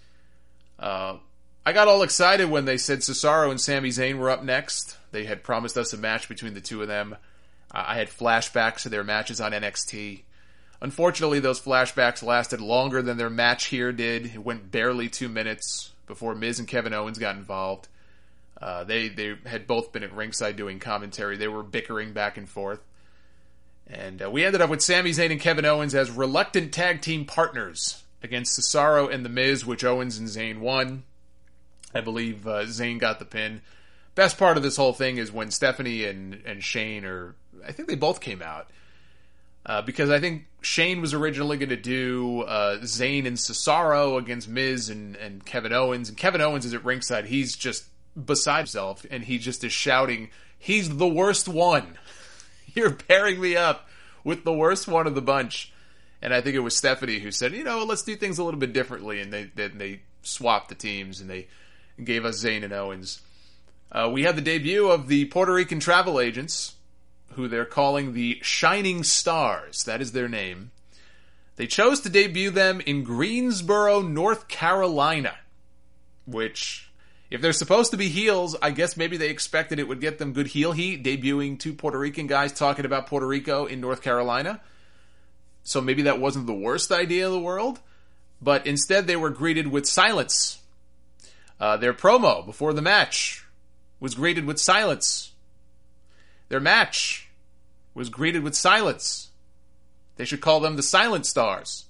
I got all excited when they said Cesaro and Sami Zayn were up next. They had promised us a match between the two of them. I had flashbacks to their matches on NXT. Unfortunately, those flashbacks lasted longer than their match here did. It went barely 2 minutes before Miz and Kevin Owens got involved. They had both been at ringside doing commentary. They were bickering back and forth. And we ended up with Sami Zayn and Kevin Owens as reluctant tag team partners against Cesaro and The Miz, which Owens and Zayn won. I believe Zayn got the pin. Best part of this whole thing is when Stephanie and Shane I think they both came out. Because I think Shane was originally going to do Zayn and Cesaro against Miz and Kevin Owens. And Kevin Owens is at ringside. He's just beside himself, and he just is shouting, "He's the worst one. You're pairing me up with the worst one of the bunch." And I think it was Stephanie who said, let's do things a little bit differently. And they swapped the teams, and they gave us Zayn and Owens. We had the debut of the Puerto Rican travel agents, who they're calling the Shining Stars. That is their name. They chose to debut them in Greensboro, North Carolina, which, if they're supposed to be heels, I guess maybe they expected it would get them good heel heat, debuting two Puerto Rican guys talking about Puerto Rico in North Carolina. So maybe that wasn't the worst idea in the world, but instead they were greeted with silence. Their promo before the match was greeted with silence. Their match was greeted with silence. They should call them the Silent Stars.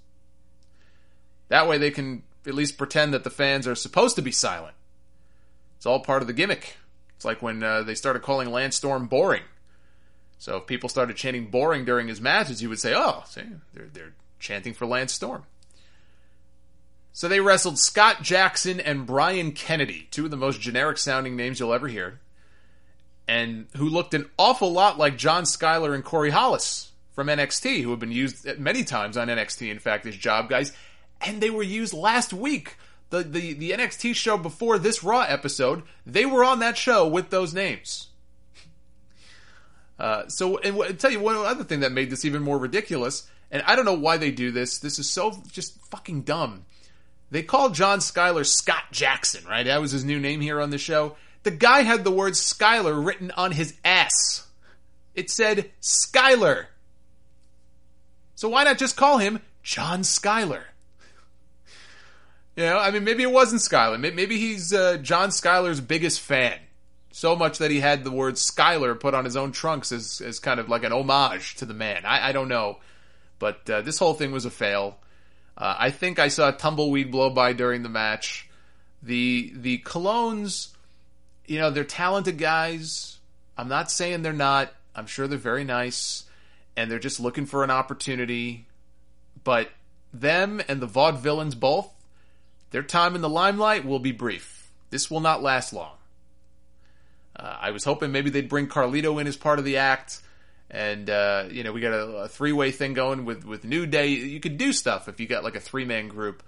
That way they can at least pretend that the fans are supposed to be silent. It's all part of the gimmick. It's like when they started calling Lance Storm boring. So if people started chanting boring during his matches, you would say, "Oh, see, they're chanting for Lance Storm." So they wrestled Scott Jackson and Brian Kennedy, two of the most generic sounding names you'll ever hear, and who looked an awful lot like John Schuyler and Corey Hollis from NXT, who have been used many times on NXT, in fact, as job guys, and they were used last week. The NXT show before this Raw episode, they were on that show with those names. And I'll tell you one other thing that made this even more ridiculous, and I don't know why they do this. This is so just fucking dumb. They called John Skyler Scott Jackson, right? That was his new name here on the show. The guy had the word Skyler written on his ass. It said Skyler. So why not just call him John Skyler? You know, I mean, maybe it wasn't Skyler. Maybe he's John Skyler's biggest fan. So much that he had the word Skyler put on his own trunks as kind of like an homage to the man. I don't know. But this whole thing was a fail. I think I saw a tumbleweed blow by during the match. The Colognes, you know, they're talented guys. I'm not saying they're not. I'm sure they're very nice. And they're just looking for an opportunity. But them and the Vaudevillains both, their time in the limelight will be brief. This will not last long. I was hoping maybe they'd bring Carlito in as part of the act. And, you know, we got a three-way thing going with New Day. You could do stuff if you got like a three-man group.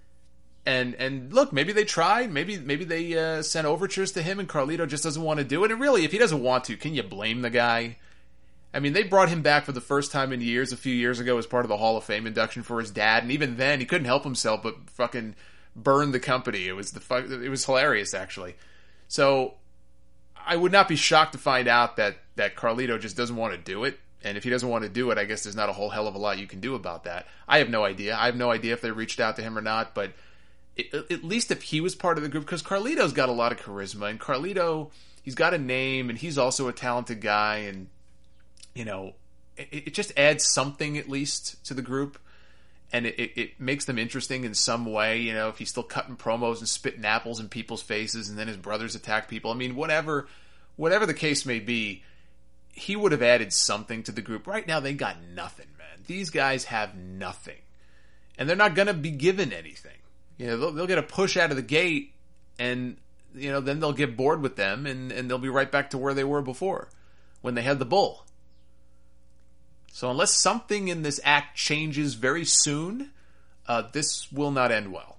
And look, maybe they tried. Maybe they sent overtures to him and Carlito just doesn't want to do it. And really, if he doesn't want to, can you blame the guy? I mean, they brought him back for the first time in years a few years ago as part of the Hall of Fame induction for his dad. And even then, he couldn't help himself but fucking burn the company. It was hilarious, actually. So I would not be shocked to find out that Carlito just doesn't want to do it. And if he doesn't want to do it, I guess there's not a whole hell of a lot you can do about that. I have no idea. I have no idea if they reached out to him or not, but at least if he was part of the group, because Carlito's got a lot of charisma, and Carlito, he's got a name, and he's also a talented guy, and, you know, it just adds something at least to the group, and it makes them interesting in some way, you know, if he's still cutting promos and spitting apples in people's faces, and then his brothers attack people. I mean, whatever the case may be, he would have added something to the group. Right now, they got nothing, man. These guys have nothing, and they're not going to be given anything. You know, they'll get a push out of the gate, and, you know, then they'll get bored with them, and they'll be right back to where they were before, when they had the bull. So unless something in this act changes very soon, this will not end well.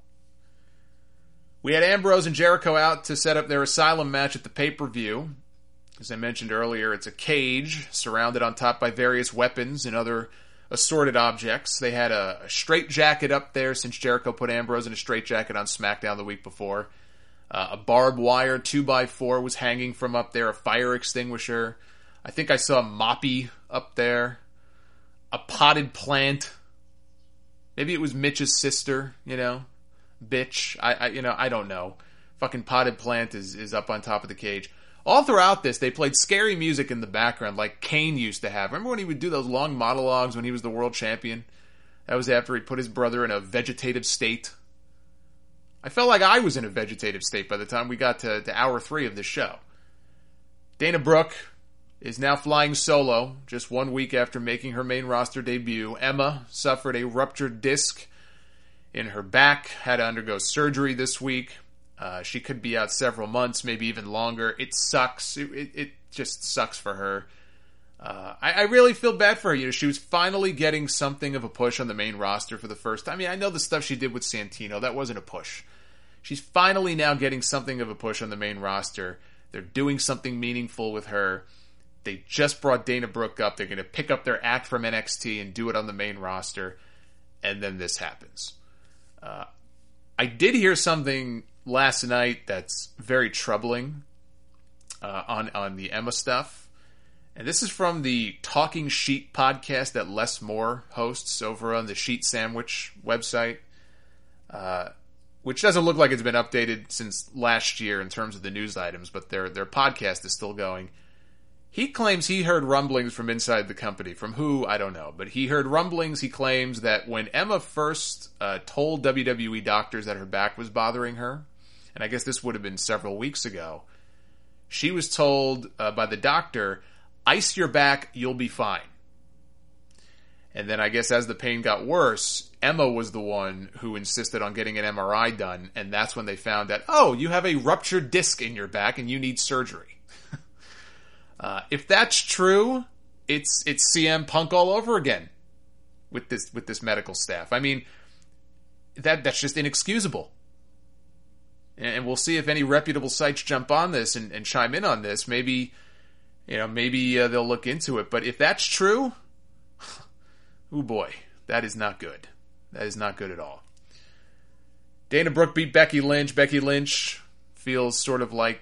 We had Ambrose and Jericho out to set up their Asylum match at the pay-per-view. As I mentioned earlier, it's a cage surrounded on top by various weapons and other assorted objects. They had a straitjacket up there since Jericho put Ambrose in a straitjacket on SmackDown the week before. A barbed wire 2x4 was hanging from up there, a fire extinguisher. I think I saw a moppy up there. A potted plant. Maybe it was Mitch's sister, you know. Bitch. I don't know. Fucking potted plant is up on top of the cage. All throughout this, they played scary music in the background like Kane used to have. Remember when he would do those long monologues when he was the world champion? That was after he put his brother in a vegetative state. I felt like I was in a vegetative state by the time we got to hour 3 of the show. Dana Brooke is now flying solo, just 1 week after making her main roster debut. Emma suffered a ruptured disc in her back, had to undergo surgery this week. She could be out several months, maybe even longer. It sucks. It just sucks for her. I really feel bad for her. You know, she was finally getting something of a push on the main roster for the first time. I mean, I know the stuff she did with Santino, that wasn't a push. She's finally now getting something of a push on the main roster. They're doing something meaningful with her. They just brought Dana Brooke up. They're going to pick up their act from NXT and do it on the main roster. And then this happens. I did hear something last night that's very troubling on the Emma stuff. And this is from the Talking Sheet podcast that Les Moore hosts over on the Sheet Sandwich website, which doesn't look like it's been updated since last year in terms of the news items, but their podcast is still going. He claims he heard rumblings from inside the company. From who, I don't know. But he heard rumblings. He claims that when Emma first told WWE doctors that her back was bothering her, and I guess this would have been several weeks ago, she was told by the doctor, ice your back, you'll be fine. And then I guess as the pain got worse, Emma was the one who insisted on getting an MRI done, and that's when they found out, oh, you have a ruptured disc in your back and you need surgery. If that's true, it's CM Punk all over again with this medical staff. I mean, that's just inexcusable. And we'll see if any reputable sites jump on this and chime in on this. Maybe maybe they'll look into it. But if that's true, oh boy, that is not good. That is not good at all. Dana Brooke beat Becky Lynch. Becky Lynch feels sort of like,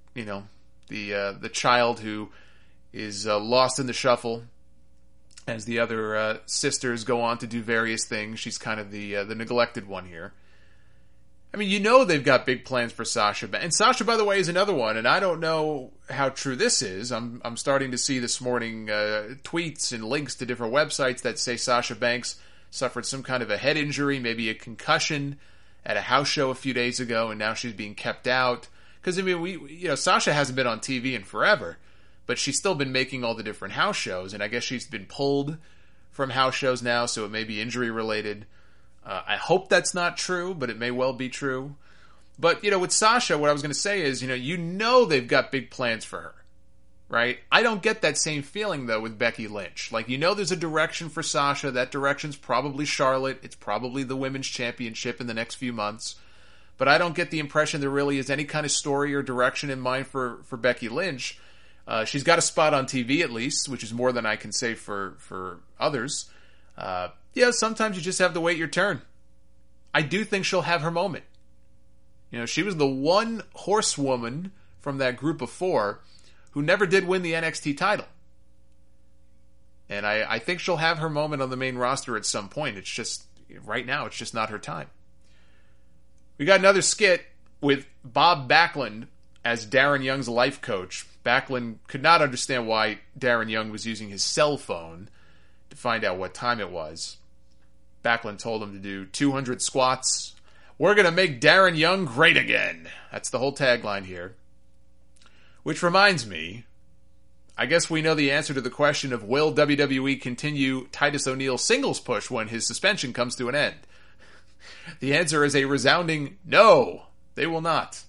the child who is lost in the shuffle as the other sisters go on to do various things. She's kind of the neglected one here. I mean, they've got big plans for Sasha. And Sasha, by the way, is another one, and I don't know how true this is. I'm starting to see this morning tweets and links to different websites that say Sasha Banks suffered some kind of a head injury, maybe a concussion at a house show a few days ago, and now she's being kept out. Because, Sasha hasn't been on TV in forever, but she's still been making all the different house shows, and I guess she's been pulled from house shows now, so it may be injury-related. I hope that's not true, but it may well be true. But, with Sasha, what I was going to say is, they've got big plans for her, right? I don't get that same feeling, though, with Becky Lynch. Like, there's a direction for Sasha. That direction's probably Charlotte. It's probably the Women's Championship in the next few months. But I don't get the impression there really is any kind of story or direction in mind for Becky Lynch. She's got a spot on TV, at least, which is more than I can say for others. Sometimes you just have to wait your turn. I do think she'll have her moment. She was the one horsewoman from that group of 4 who never did win the NXT title. And I think she'll have her moment on the main roster at some point. It's just, right now, it's just not her time. We got another skit with Bob Backlund as Darren Young's life coach. Backlund could not understand why Darren Young was using his cell phone to find out what time it was. Backlund told him to do 200 squats. We're going to make Darren Young great again. That's the whole tagline here. Which reminds me, I guess we know the answer to the question of will WWE continue Titus O'Neil's singles push when his suspension comes to an end? The answer is a resounding no, they will not.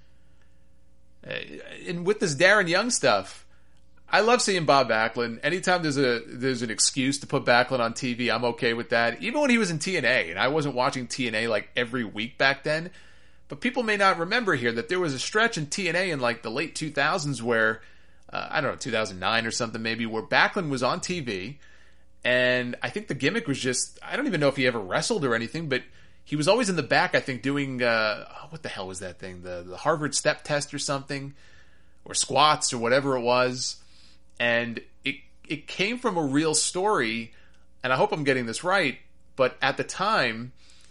And with this Darren Young stuff, I love seeing Bob Backlund. Anytime there's an excuse to put Backlund on TV, I'm okay with that. Even when he was in TNA, and I wasn't watching TNA like every week back then, but people may not remember here that there was a stretch in TNA in like the late 2000s where, 2009 or something maybe, where Backlund was on TV, and I think the gimmick was just, I don't even know if he ever wrestled or anything, but he was always in the back, I think, doing, what the hell was that thing? The Harvard step test or something, or squats or whatever it was. And it came from a real story, and I hope I'm getting this right, but at the time,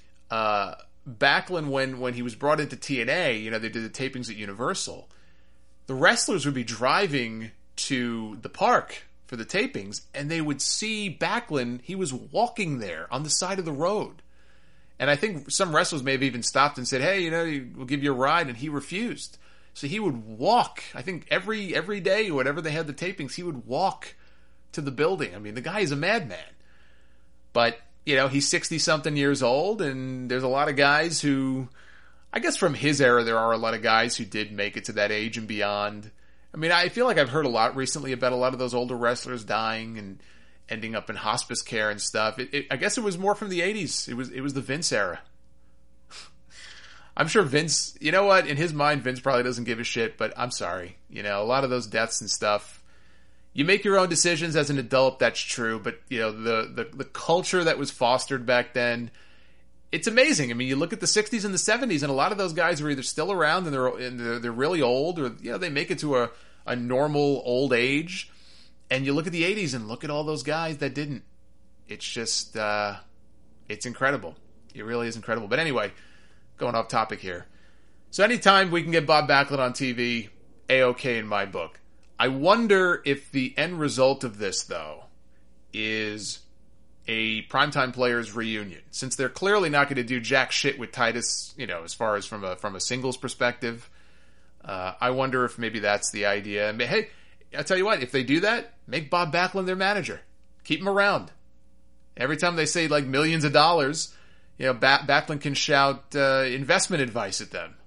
Backlund, when he was brought into TNA, they did the tapings at Universal, the wrestlers would be driving to the park for the tapings, and they would see Backlund, he was walking there on the side of the road. And I think some wrestlers may have even stopped and said, hey, we'll give you a ride, and he refused. So he would walk, I think every day, whatever they had the tapings, he would walk to the building. I mean, the guy is a madman. But, he's 60-something years old, and there's a lot of guys who, I guess from his era, there are a lot of guys who did make it to that age and beyond. I mean, I feel like I've heard a lot recently about a lot of those older wrestlers dying and ending up in hospice care and stuff. I guess it was more from the 80s. It was the Vince era. I'm sure Vince, you know what, in his mind, Vince probably doesn't give a shit, but I'm sorry. A lot of those deaths and stuff, you make your own decisions as an adult, that's true, but, the culture that was fostered back then, it's amazing. I mean, you look at the 60s and the 70s, and a lot of those guys are either still around and they're really old, or, they make it to a normal old age, and you look at the 80s and look at all those guys that didn't. It's just, it's incredible. It really is incredible. But anyway, going off topic here. So anytime we can get Bob Backlund on TV, A-OK in my book. I wonder if the end result of this, though, is a Primetime Players reunion. Since they're clearly not going to do jack shit with Titus, as far as from a singles perspective, I wonder if maybe that's the idea. And hey, I'll tell you what, if they do that, make Bob Backlund their manager. Keep him around. Every time they say, like, millions of dollars, Backlund can shout investment advice at them.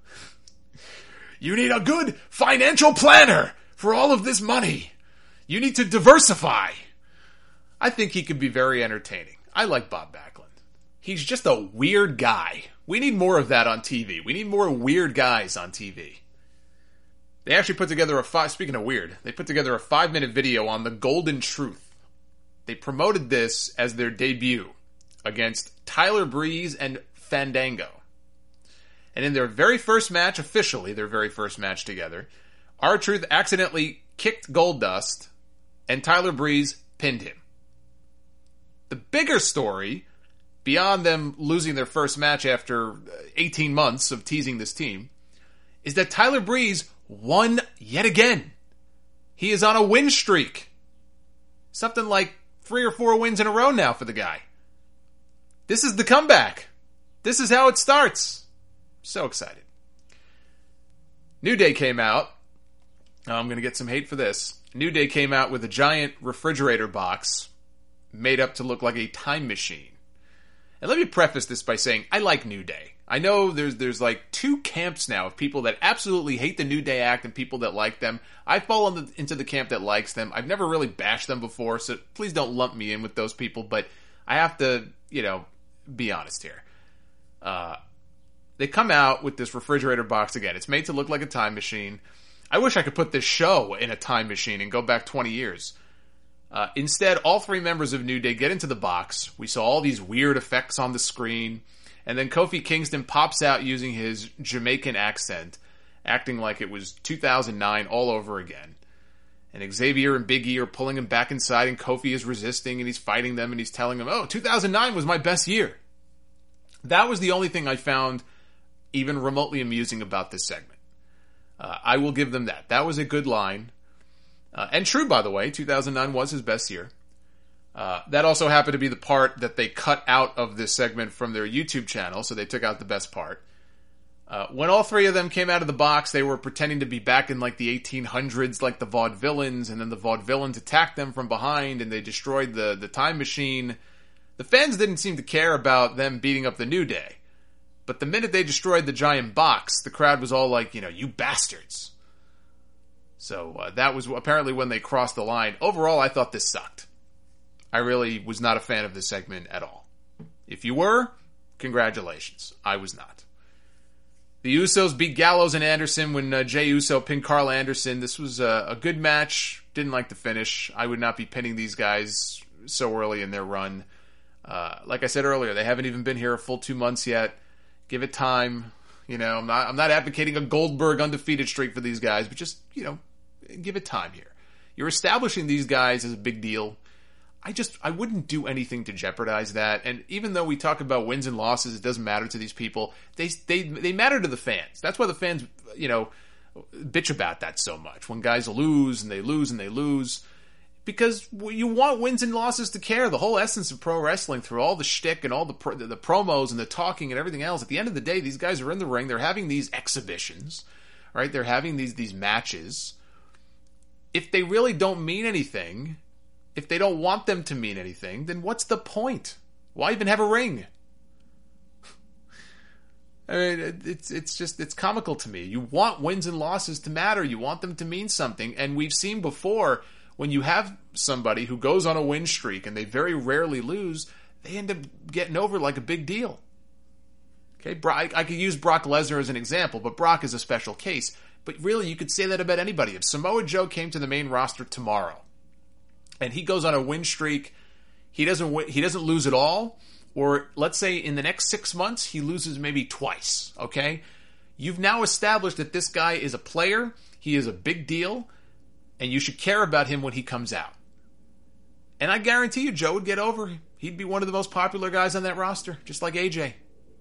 You need a good financial planner for all of this money. You need to diversify. I think he could be very entertaining. I like Bob Backlund. He's just a weird guy. We need more of that on TV. We need more weird guys on TV. They actually put together speaking of weird, they put together a 5-minute video on the Golden Truth. They promoted this as their debut against Tyler Breeze and Fandango. And in their very first match, officially their very first match together, R-Truth accidentally kicked Goldust and Tyler Breeze pinned him. The bigger story, beyond them losing their first match after 18 months of teasing this team, is that Tyler Breeze won yet again. He is on a win streak. Something like 3 or 4 wins in a row now for the guy. This is the comeback. This is how it starts. So excited. New Day came out. I'm going to get some hate for this. New Day came out with a giant refrigerator box made up to look like a time machine. And let me preface this by saying I like New Day. I know there's like 2 camps now of people that absolutely hate the New Day act and people that like them. I fall into the camp that likes them. I've never really bashed them before, so please don't lump me in with those people, but I have to, be honest here. They come out with this refrigerator box again. It's made to look like a time machine. I wish I could put this show in a time machine and go back 20 years. Instead, all 3 members of New Day get into the box. We saw all these weird effects on the screen. And then Kofi Kingston pops out using his Jamaican accent, acting like it was 2009 all over again. And Xavier and Big E are pulling him back inside, and Kofi is resisting, and he's fighting them, and he's telling them, 2009 was my best year. That was the only thing I found even remotely amusing about this segment. I will give them that. That was a good line. And true, by the way, 2009 was his best year. That also happened to be the part that they cut out of this segment from their YouTube channel, so they took out the best part. When all 3 of them came out of the box, they were pretending to be back in like the 1800s, like the Vaudevillains, and then the Vaudevillains attacked them from behind, and they destroyed the time machine. The fans didn't seem to care about them beating up the New Day. But the minute they destroyed the giant box, the crowd was all like, you bastards. So that was apparently when they crossed the line. Overall, I thought this sucked. I really was not a fan of this segment at all. If you were, congratulations. I was not. The Usos beat Gallows and Anderson when Jey Uso pinned Carl Anderson. This was a good match. Didn't like the finish. I would not be pinning these guys so early in their run. Like I said earlier, they haven't even been here a full 2 months yet. Give it time. I'm not advocating a Goldberg undefeated streak for these guys, but just, give it time here. You're establishing these guys as a big deal. I wouldn't do anything to jeopardize that. And even though we talk about wins and losses, it doesn't matter to these people. They matter to the fans. That's why the fans, bitch about that so much. When guys lose and they lose and they lose. Because you want wins and losses to care. The whole essence of pro wrestling, through all the shtick and all the promos and the talking and everything else, at the end of the day, these guys are in the ring. They're having these exhibitions, right? They're having these matches. If they really don't mean anything, if they don't want them to mean anything, then what's the point? Why even have a ring? I mean, it's comical to me. You want wins and losses to matter. You want them to mean something. And we've seen before, when you have somebody who goes on a win streak and they very rarely lose, they end up getting over like a big deal. Okay, I could use Brock Lesnar as an example, but Brock is a special case. But really, you could say that about anybody. If Samoa Joe came to the main roster tomorrow, and he goes on a win streak, he doesn't lose at all, or let's say in the next 6 months, he loses maybe twice, okay? You've now established that this guy is a player, he is a big deal, and you should care about him when he comes out. And I guarantee you, Joe would get over. He'd be one of the most popular guys on that roster, just like AJ.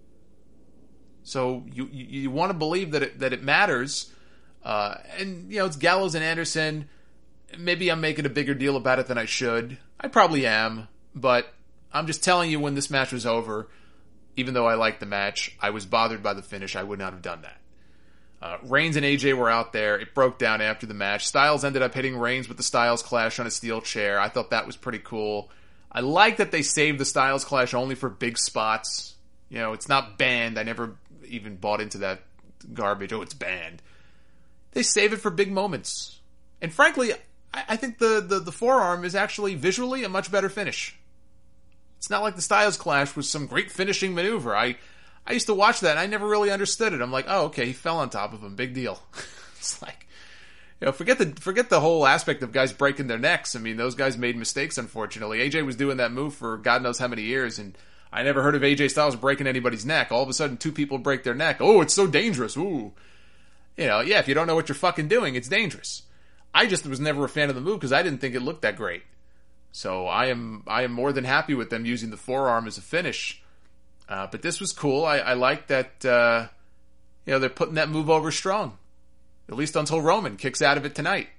So you want to believe that it matters. And, it's Gallows and Anderson. Maybe I'm making a bigger deal about it than I should. I probably am. But I'm just telling you, when this match was over, even though I liked the match, I was bothered by the finish. I would not have done that. Reigns and AJ were out there. It broke down after the match. Styles ended up hitting Reigns with the Styles Clash on a steel chair. I thought that was pretty cool. I like that they saved the Styles Clash only for big spots. It's not banned. I never even bought into that garbage. Oh, it's banned. They save it for big moments. And frankly, I think the forearm is actually visually a much better finish. It's not like the Styles Clash was some great finishing maneuver. I used to watch that and I never really understood it. I'm like, oh, okay, he fell on top of him. Big deal. It's like, forget the whole aspect of guys breaking their necks. I mean, those guys made mistakes, unfortunately. AJ was doing that move for God knows how many years, and I never heard of AJ Styles breaking anybody's neck. All of a sudden, two people break their neck. Oh, it's so dangerous. Ooh. If you don't know what you're fucking doing, it's dangerous. I just was never a fan of the move because I didn't think it looked that great. So I am more than happy with them using the forearm as a finish. But this was cool. I like that, they're putting that move over strong. At least until Roman kicks out of it tonight.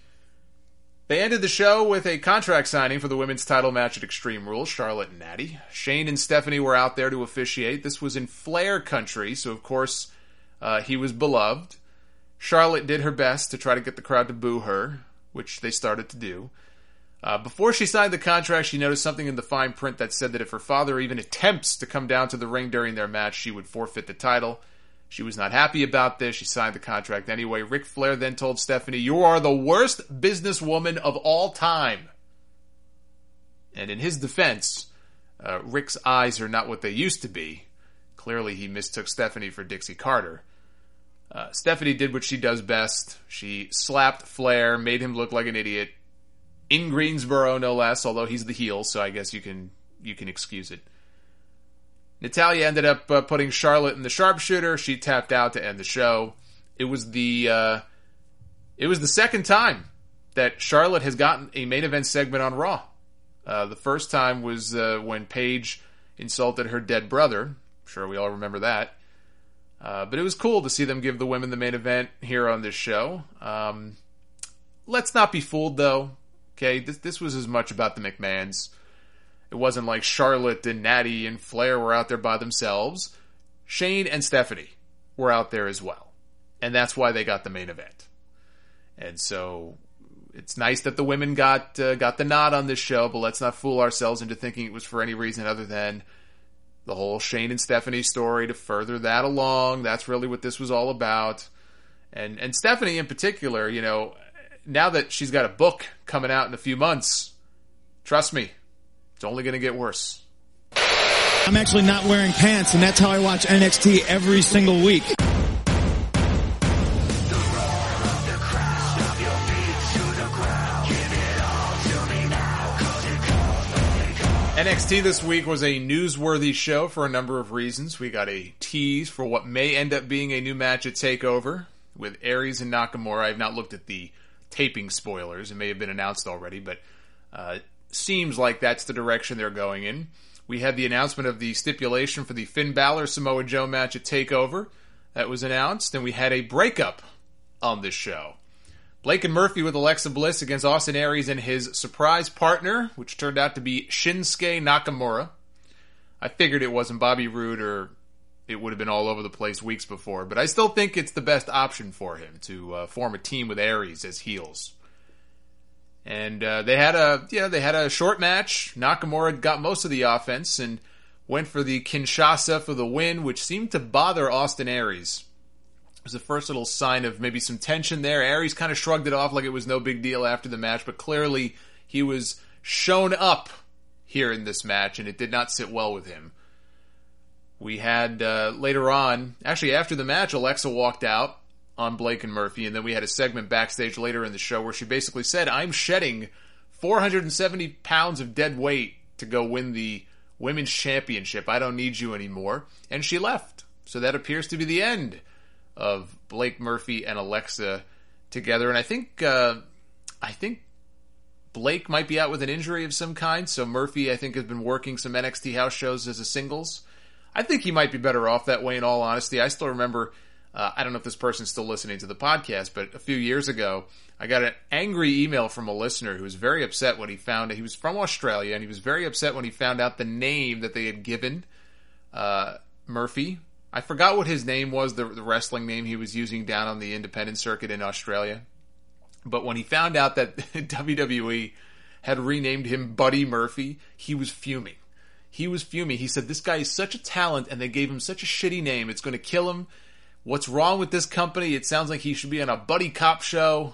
They ended the show with a contract signing for the women's title match at Extreme Rules, Charlotte and Natty. Shane and Stephanie were out there to officiate. This was in Flair country, so of course he was beloved. Charlotte did her best to try to get the crowd to boo her, which they started to do. Before she signed the contract, she noticed something in the fine print that said that if her father even attempts to come down to the ring during their match, she would forfeit the title. She was not happy about this. She signed the contract anyway. Ric Flair then told Stephanie, "You are the worst businesswoman of all time." And in his defense, Ric's eyes are not what they used to be. Clearly, he mistook Stephanie for Dixie Carter. Stephanie did what she does best. She slapped Flair, made him look like an idiot. In Greensboro, no less, although he's the heel, so I guess you can excuse it. Natalya ended up putting Charlotte in the sharpshooter. She tapped out to end the show. It was the second time that Charlotte has gotten a main event segment on Raw. The first time was when Paige insulted her dead brother. I'm sure we all remember that. But it was cool to see them give the women the main event here on this show. Let's not be fooled, though. Okay, this was as much about the McMahons. It wasn't like Charlotte and Natty and Flair were out there by themselves. Shane and Stephanie were out there as well. And that's why they got the main event. And so it's nice that the women got the nod on this show, but let's not fool ourselves into thinking it was for any reason other than the whole Shane and Stephanie story to further that along. That's really what this was all about. And Stephanie in particular, now that she's got a book coming out in a few months, trust me, it's only going to get worse. I'm actually not wearing pants, and that's how I watch NXT every single week. NXT this week was a newsworthy show for a number of reasons. We got a tease for what may end up being a new match at TakeOver with Aries and Nakamura. I have not looked at the taping spoilers. It may have been announced already, but seems like that's the direction they're going in. We had the announcement of the stipulation for the Finn Balor Samoa Joe match at TakeOver that was announced, and we had a breakup on this show. Blake and Murphy with Alexa Bliss against Austin Aries and his surprise partner, which turned out to be Shinsuke Nakamura. I figured it wasn't Bobby Roode or it would have been all over the place weeks before, but I still think it's the best option for him to form a team with Aries as heels. And they had a short match. Nakamura got most of the offense and went for the Kinshasa for the win, which seemed to bother Austin Aries. It was the first little sign of maybe some tension there. Aries kind of shrugged it off like it was no big deal after the match, but clearly he was shown up here in this match, and it did not sit well with him. We had later on, actually after the match, Alexa walked out on Blake and Murphy, and then we had a segment backstage later in the show where she basically said, "I'm shedding 470 pounds of dead weight to go win the women's championship. I don't need you anymore." And she left. So that appears to be the end of Blake Murphy and Alexa together. And I think Blake might be out with an injury of some kind. So Murphy, I think, has been working some NXT house shows as a singles. I think he might be better off that way, in all honesty. I still remember, I don't know if this person's still listening to the podcast, but a few years ago, I got an angry email from a listener who was very upset when he found out, he was from Australia, and he was very upset when he found out the name that they had given Murphy. I forgot what his name was, the wrestling name he was using down on the independent circuit in Australia. But when he found out that WWE had renamed him Buddy Murphy, he was fuming. He was fuming. He said, "This guy is such a talent, and they gave him such a shitty name. It's going to kill him. What's wrong with this company? It sounds like he should be on a buddy cop show."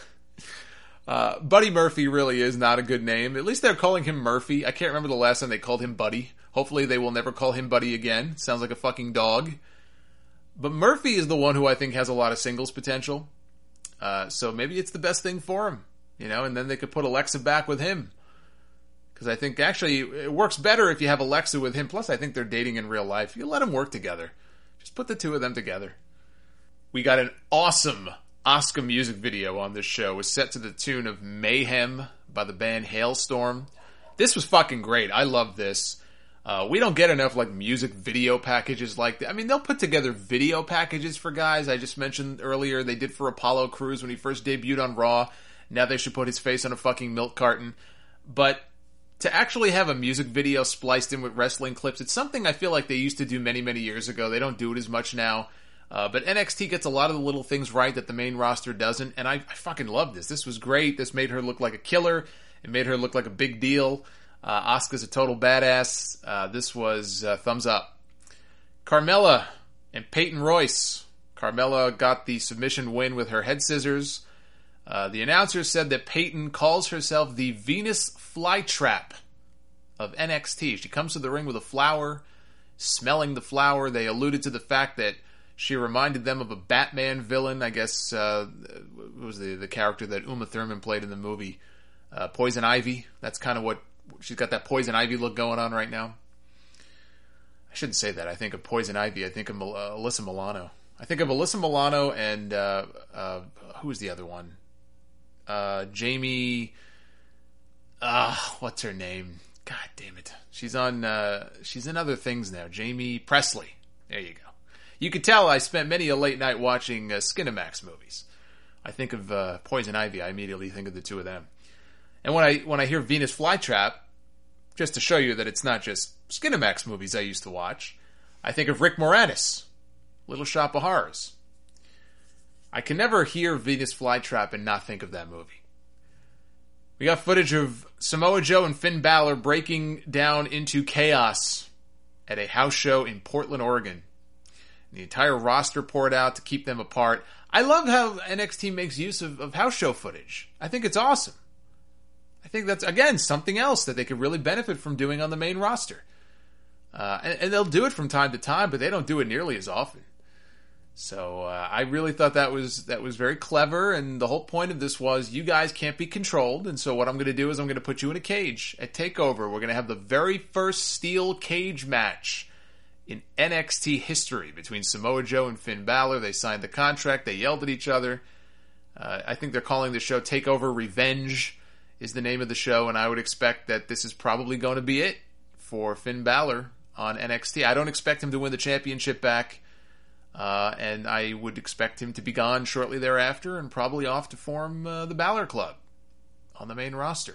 Buddy Murphy really is not a good name. At least they're calling him Murphy. I can't remember the last time they called him Buddy. Hopefully they will never call him Buddy again. Sounds like a fucking dog. But Murphy is the one who I think has a lot of singles potential. So maybe it's the best thing for him, and then they could put Alexa back with him. Because I think actually it works better if you have Alexa with him. Plus, I think they're dating in real life. You let them work together. Just put the two of them together. We got an awesome Asuka music video on this show. It was set to the tune of Mayhem by the band Hailstorm. This was fucking great. I love this. We don't get enough music video packages like that. I mean, they'll put together video packages for guys. I just mentioned earlier they did for Apollo Crews when he first debuted on Raw. Now they should put his face on a fucking milk carton. But to actually have a music video spliced in with wrestling clips, it's something I feel like they used to do many, many years ago. They don't do it as much now. But NXT gets a lot of the little things right that the main roster doesn't, and I fucking love this. This was great. This made her look like a killer. It made her look like a big deal. Asuka's a total badass. This was thumbs up. Carmella and Peyton Royce. Carmella got the submission win with her head scissors. The announcer said that Peyton calls herself the Venus Flytrap of NXT. She comes to the ring with a flower, smelling the flower. They alluded to the fact that she reminded them of a Batman villain. I guess it was the character that Uma Thurman played in the movie Poison Ivy. That's kind of what she's got, that Poison Ivy look going on right now. I shouldn't say that. I think of Poison Ivy. I think of Alyssa Milano. I think of Alyssa Milano and who was the other one? Jamie. What's her name? God damn it. She's in other things now. Jamie Presley. There you go. You could tell I spent many a late night watching Skinamax movies. I think of Poison Ivy. I immediately think of the two of them. And when I hear Venus Flytrap, just to show you that it's not just Skinamax movies I used to watch, I think of Rick Moranis, Little Shop of Horrors. I can never hear Venus Flytrap and not think of that movie. We got footage of Samoa Joe and Finn Balor breaking down into chaos at a house show in Portland, Oregon. The entire roster poured out to keep them apart. I love how NXT makes use of house show footage. I think it's awesome. I think that's, again, something else that they could really benefit from doing on the main roster. And they'll do it from time to time, but they don't do it nearly as often. So I really thought that was very clever, and the whole point of this was you guys can't be controlled, and so what I'm going to do is I'm going to put you in a cage at TakeOver. We're going to have the very first steel cage match in NXT history between Samoa Joe and Finn Balor. They signed the contract. They yelled at each other. I think they're calling the show TakeOver Revenge is the name of the show, and I would expect that this is probably going to be it for Finn Balor on NXT. I don't expect him to win the championship back, and I would expect him to be gone shortly thereafter and probably off to form the Balor Club on the main roster.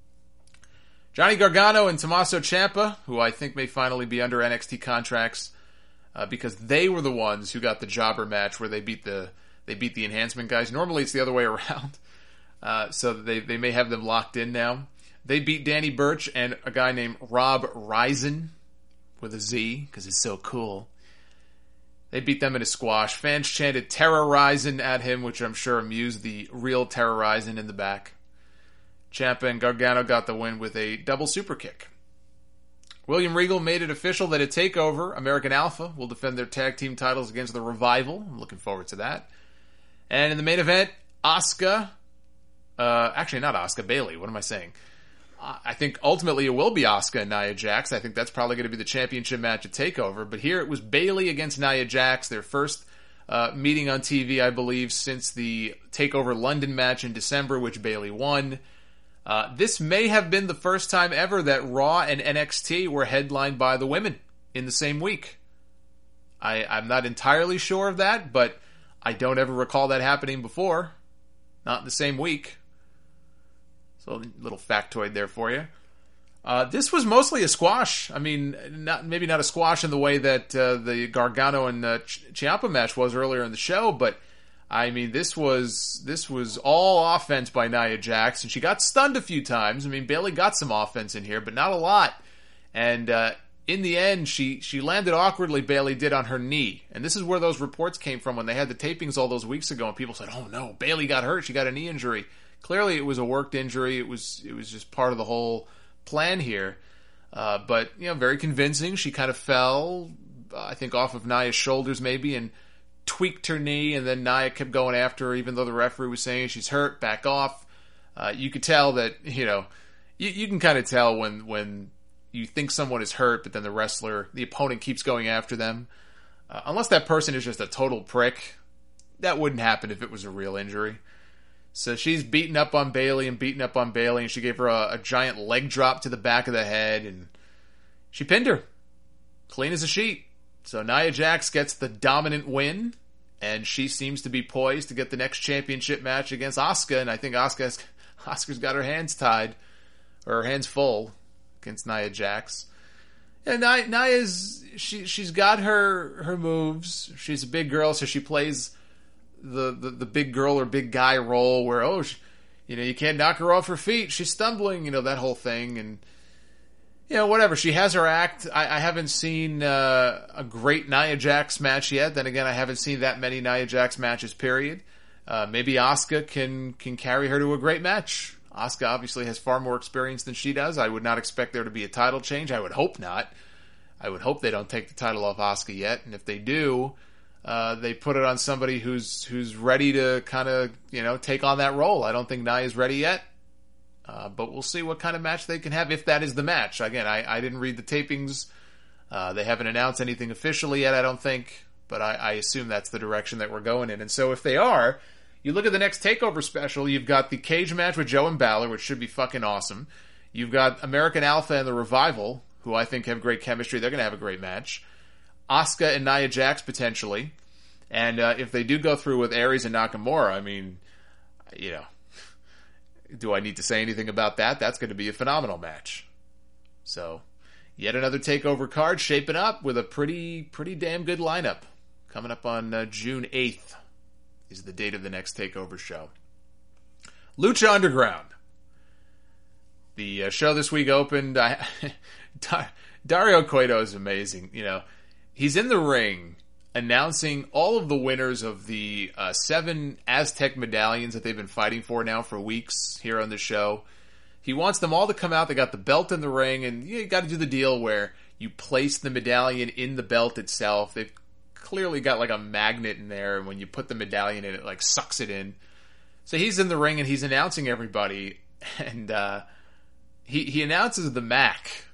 Johnny Gargano and Tommaso Ciampa, who I think may finally be under NXT contracts, because they were the ones who got the jobber match where they beat the enhancement guys. Normally it's the other way around. So they may have them locked in now. They beat Danny Burch and a guy named Rob Risen with a Z, because it's so cool. They beat them in a squash. Fans chanted "Terrorizing" at him, which I'm sure amused the real Terrorizing in the back. Ciampa and Gargano got the win with a double super kick. William Regal made it official that at TakeOver, American Alpha will defend their tag team titles against the Revival. I'm looking forward to that. And in the main event, Asuka... actually, not Asuka, Bayley. What am I saying? I think ultimately it will be Asuka and Nia Jax. I think that's probably going to be the championship match at TakeOver. But here it was Bayley against Nia Jax, their first meeting on TV, I believe, since the TakeOver London match in December, which Bayley won. This may have been the first time ever that Raw and NXT were headlined by the women in the same week. I'm not entirely sure of that, but I don't ever recall that happening before. Not in the same week. So a little factoid there for you. This was mostly a squash. I mean, maybe not a squash in the way that the Gargano and Ciampa match was earlier in the show, but I mean, this was all offense by Nia Jax, and she got stunned a few times. I mean, Bayley got some offense in here, but not a lot. And in the end, she landed awkwardly, Bayley did, on her knee. And this is where those reports came from when they had the tapings all those weeks ago, and people said, "Oh no, Bayley got hurt. She got a knee injury." Clearly, it was a worked injury. It was just part of the whole plan here. But very convincing. She kind of fell, I think, off of Nia's shoulders maybe, and tweaked her knee, and then Nia kept going after her, even though the referee was saying she's hurt, back off. You could tell that, you can kind of tell when you think someone is hurt, but then the opponent keeps going after them. Unless that person is just a total prick, that wouldn't happen if it was a real injury. So she's beating up on Bayley, and she gave her a giant leg drop to the back of the head, and she pinned her. Clean as a sheet. So Nia Jax gets the dominant win, and she seems to be poised to get the next championship match against Asuka, and I think Asuka's got her hands tied, or her hands full, against Nia Jax. And she's got her moves. She's a big girl, so she plays the big girl or big guy role where, you can't knock her off her feet. She's stumbling, that whole thing. And, whatever. She has her act. I haven't seen a great Nia Jax match yet. Then again, I haven't seen that many Nia Jax matches, period. Maybe Asuka can carry her to a great match. Asuka obviously has far more experience than she does. I would not expect there to be a title change. I would hope not. I would hope they don't take the title off Asuka yet. And if they do, they put it on somebody who's ready to kind of, take on that role. I don't think Nia's ready yet. But we'll see what kind of match they can have, if that is the match. Again, I didn't read the tapings. They haven't announced anything officially yet, I don't think. But I assume that's the direction that we're going in. And so if they are, you look at the next TakeOver special, you've got the cage match with Joe and Balor, which should be fucking awesome. You've got American Alpha and the Revival, who I think have great chemistry. They're going to have a great match. Asuka and Nia Jax, potentially. And if they do go through with Aries and Nakamura, I mean, do I need to say anything about that? That's going to be a phenomenal match. So, yet another TakeOver card shaping up with a pretty damn good lineup. Coming up on June 8th is the date of the next TakeOver show. Lucha Underground. The show this week opened. Dario Cueto is amazing. He's in the ring announcing all of the winners of the 7 Aztec medallions that they've been fighting for now for weeks here on the show. He wants them all to come out. They got the belt in the ring, and you got to do the deal where you place the medallion in the belt itself. They've clearly got like a magnet in there, and when you put the medallion in, it like sucks it in. So he's in the ring, and he's announcing everybody, and he announces the Mac.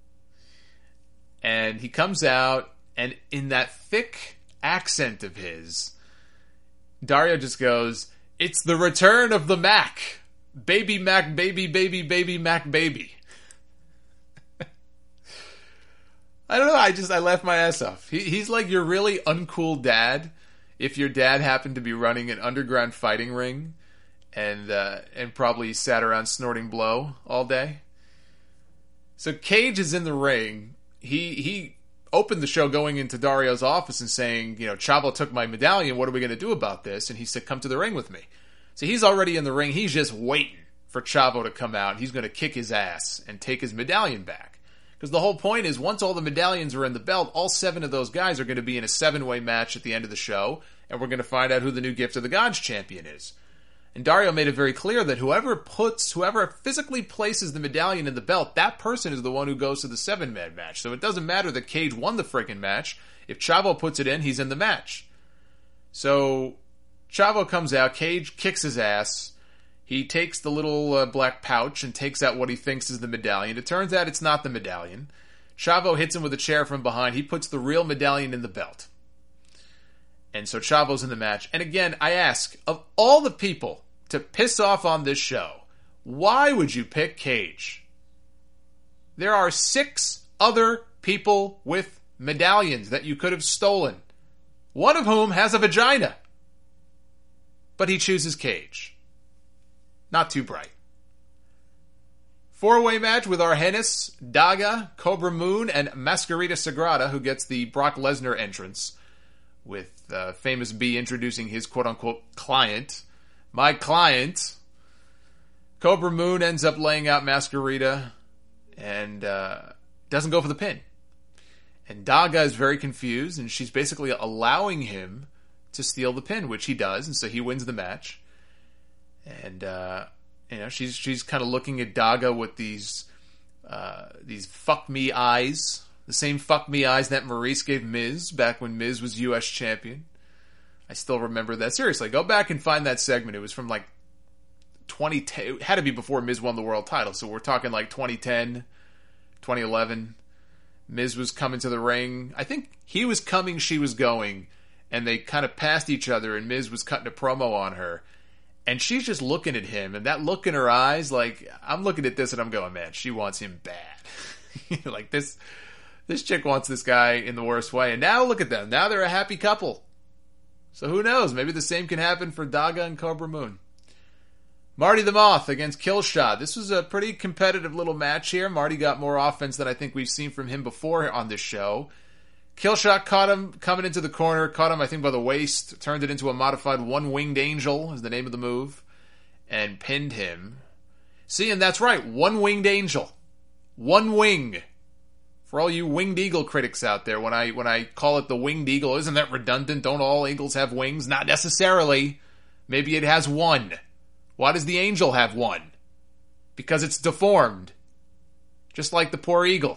And he comes out, and in that thick accent of his, Dario just goes, "It's the return of the Mac. Baby Mac, baby, baby, baby, Mac, baby." I don't know, I laughed my ass off. He's like your really uncool dad, if your dad happened to be running an underground fighting ring, and probably sat around snorting blow all day. So Cage is in the ring. He opened the show going into Dario's office and saying, Chavo took my medallion, what are we going to do about this? And he said, come to the ring with me. So he's already in the ring. He's just waiting for Chavo to come out. He's going to kick his ass and take his medallion back. Because the whole point is, once all the medallions are in the belt, all 7 of those guys are going to be in a 7-way match at the end of the show, and we're going to find out who the new Gift of the Gods champion is. And Dario made it very clear that whoever physically places the medallion in the belt, that person is the one who goes to the 7-man match. So it doesn't matter that Cage won the freaking match. If Chavo puts it in, he's in the match. So Chavo comes out, Cage kicks his ass. He takes the little black pouch and takes out what he thinks is the medallion. It turns out it's not the medallion. Chavo hits him with a chair from behind. He puts the real medallion in the belt. And so Chavo's in the match. And again, I ask, of all the people to piss off on this show, why would you pick Cage? There are 6 other people with medallions that you could have stolen, one of whom has a vagina. But he chooses Cage. Not too bright. 4-way match with Argenis, Daga, Cobra Moon, and Mascarita Sagrada, who gets the Brock Lesnar entrance, with Famous B introducing his quote-unquote client. My client. Cobra Moon ends up laying out Mascarita and doesn't go for the pin. And Daga is very confused, and she's basically allowing him to steal the pin, which he does, and so he wins the match. And she's kind of looking at Daga with these fuck me eyes, the same fuck me eyes that Maurice gave Miz back when Miz was U.S. champion. I still remember that. Seriously, go back and find that segment. It was from like 2010. It had to be before Miz won the world title. So we're talking like 2010, 2011. Miz was coming to the ring. I think he was coming, she was going. And they kind of passed each other, and Miz was cutting a promo on her. And she's just looking at him, and that look in her eyes, like, I'm looking at this and I'm going, man, she wants him bad. Like, this chick wants this guy in the worst way. And now look at them. Now they're a happy couple. So who knows? Maybe the same can happen for Daga and Cobra Moon. Marty the Moth against Killshot. This was a pretty competitive little match here. Marty got more offense than I think we've seen from him before on this show. Killshot caught him coming into the corner, caught him, I think, by the waist, turned it into a modified one-winged angel, is the name of the move, and pinned him. See, and that's right, one-winged angel. One wing. For all you winged eagle critics out there, when I call it the winged eagle, isn't that redundant? Don't all eagles have wings? Not necessarily. Maybe it has one. Why does the angel have one? Because it's deformed. Just like the poor eagle.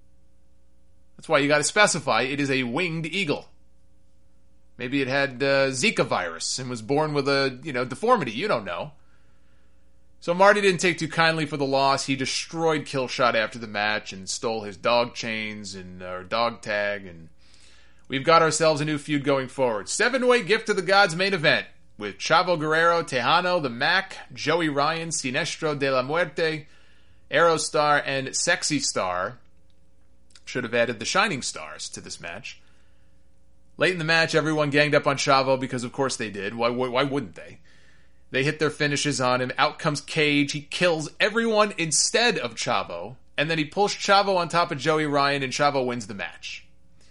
That's why you got to specify it is a winged eagle. Maybe it had Zika virus and was born with a, deformity. You don't know. So Marty didn't take too kindly for the loss. He destroyed Killshot after the match and stole his dog chains and our dog tag. And we've got ourselves a new feud going forward. 7-way Gift to the Gods main event with Chavo Guerrero, Tejano, the Mac, Joey Ryan, Sinestro de la Muerte, Aerostar, and Sexy Star. Should have added the Shining Stars to this match. Late in the match, everyone ganged up on Chavo because, of course, they did. Why wouldn't they? They hit their finishes on him. Out comes Cage. He kills everyone instead of Chavo. And then he pulls Chavo on top of Joey Ryan, and Chavo wins the match.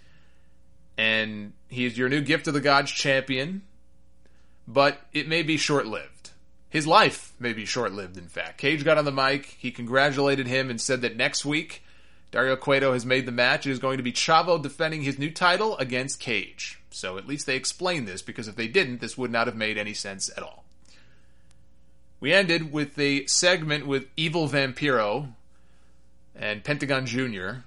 And he is your new Gift of the Gods champion. But it may be short-lived. His life may be short-lived, in fact. Cage got on the mic. He congratulated him and said that next week, Dario Cueto has made the match. It is going to be Chavo defending his new title against Cage. So at least they explained this, because if they didn't, this would not have made any sense at all. We ended with a segment with Evil Vampiro and Pentagon Jr.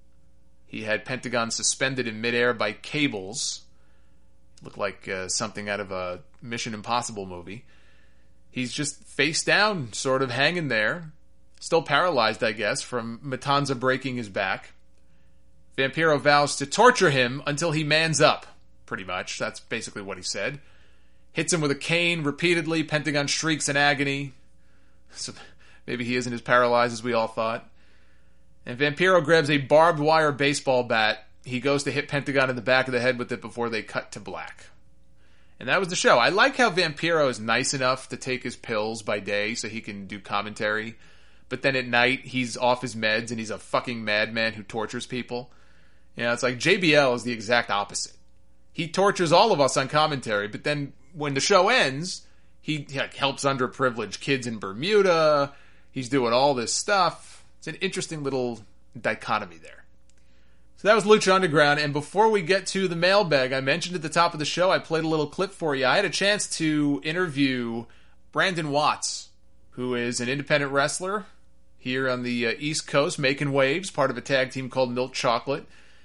He had Pentagon suspended in midair by cables. Looked like something out of a Mission Impossible movie. He's just face down, sort of hanging there. Still paralyzed, I guess, from Matanza breaking his back. Vampiro vows to torture him until he mans up, pretty much. That's basically what he said. Hits him with a cane repeatedly. Pentagon shrieks in agony. So maybe he isn't as paralyzed as we all thought. And Vampiro grabs a barbed wire baseball bat. He goes to hit Pentagon in the back of the head with it before they cut to black. And that was the show. I like how Vampiro is nice enough to take his pills by day so he can do commentary. But then at night, he's off his meds and he's a fucking madman who tortures people. It's like JBL is the exact opposite. He tortures all of us on commentary, but then when the show ends, he helps underprivileged kids in Bermuda. He's doing all this stuff. It's an interesting little dichotomy there. So that was Lucha Underground, and before we get to the mailbag, I mentioned at the top of the show, I played a little clip for you. I had a chance to interview Brandon Watts, who is an independent wrestler here on the East Coast, making waves, part of a tag team called Milk Chocolate.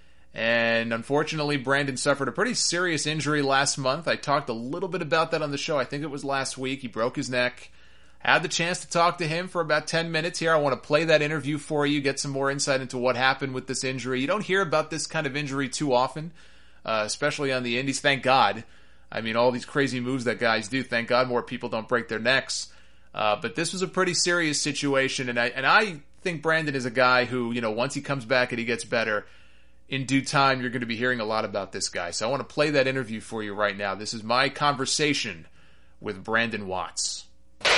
And unfortunately, Brandon suffered a pretty serious injury last month. I talked a little bit about that on the show. I think it was last week. He broke his neck. I had the chance to talk to him for about 10 minutes here. I want to play that interview for you, get some more insight into what happened with this injury. You don't hear about this kind of injury too often, especially on the indies. Thank God. I mean, all these crazy moves that guys do, thank God more people don't break their necks. But this was a pretty serious situation, and I think Brandon is a guy who, once he comes back and he gets better, in due time you're going to be hearing a lot about this guy. So I want to play that interview for you right now. This is my conversation with Brandon Watts.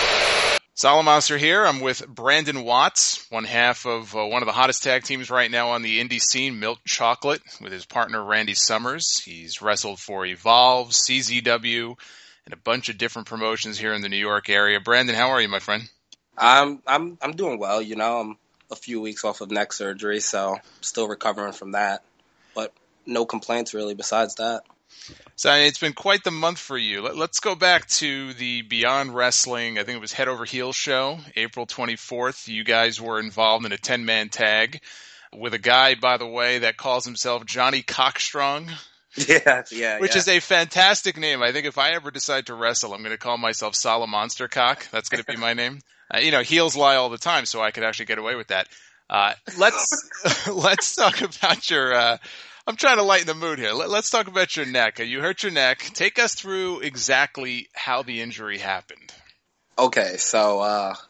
Solomonster here. I'm with Brandon Watts, one half of one of the hottest tag teams right now on the indie scene, Milk Chocolate, with his partner Randy Summers. He's wrestled for Evolve, CZW, and a bunch of different promotions here in the New York area. Brandon, how are you, my friend? I'm doing well. I'm a few weeks off of neck surgery, so still recovering from that. But no complaints really besides that. So it's been quite the month for you. Let's go back to the Beyond Wrestling, I think it was Head Over Heels show, April 24th. You guys were involved in a 10-man tag with a guy, by the way, that calls himself Johnny Cockstrong. Which is a fantastic name. I think if I ever decide to wrestle, I'm going to call myself Salamonster Cock. That's going to be my name. Heels lie all the time, so I could actually get away with that. Let's talk about your, I'm trying to lighten the mood here. Let's talk about your neck. You hurt your neck. Take us through exactly how the injury happened. Okay, so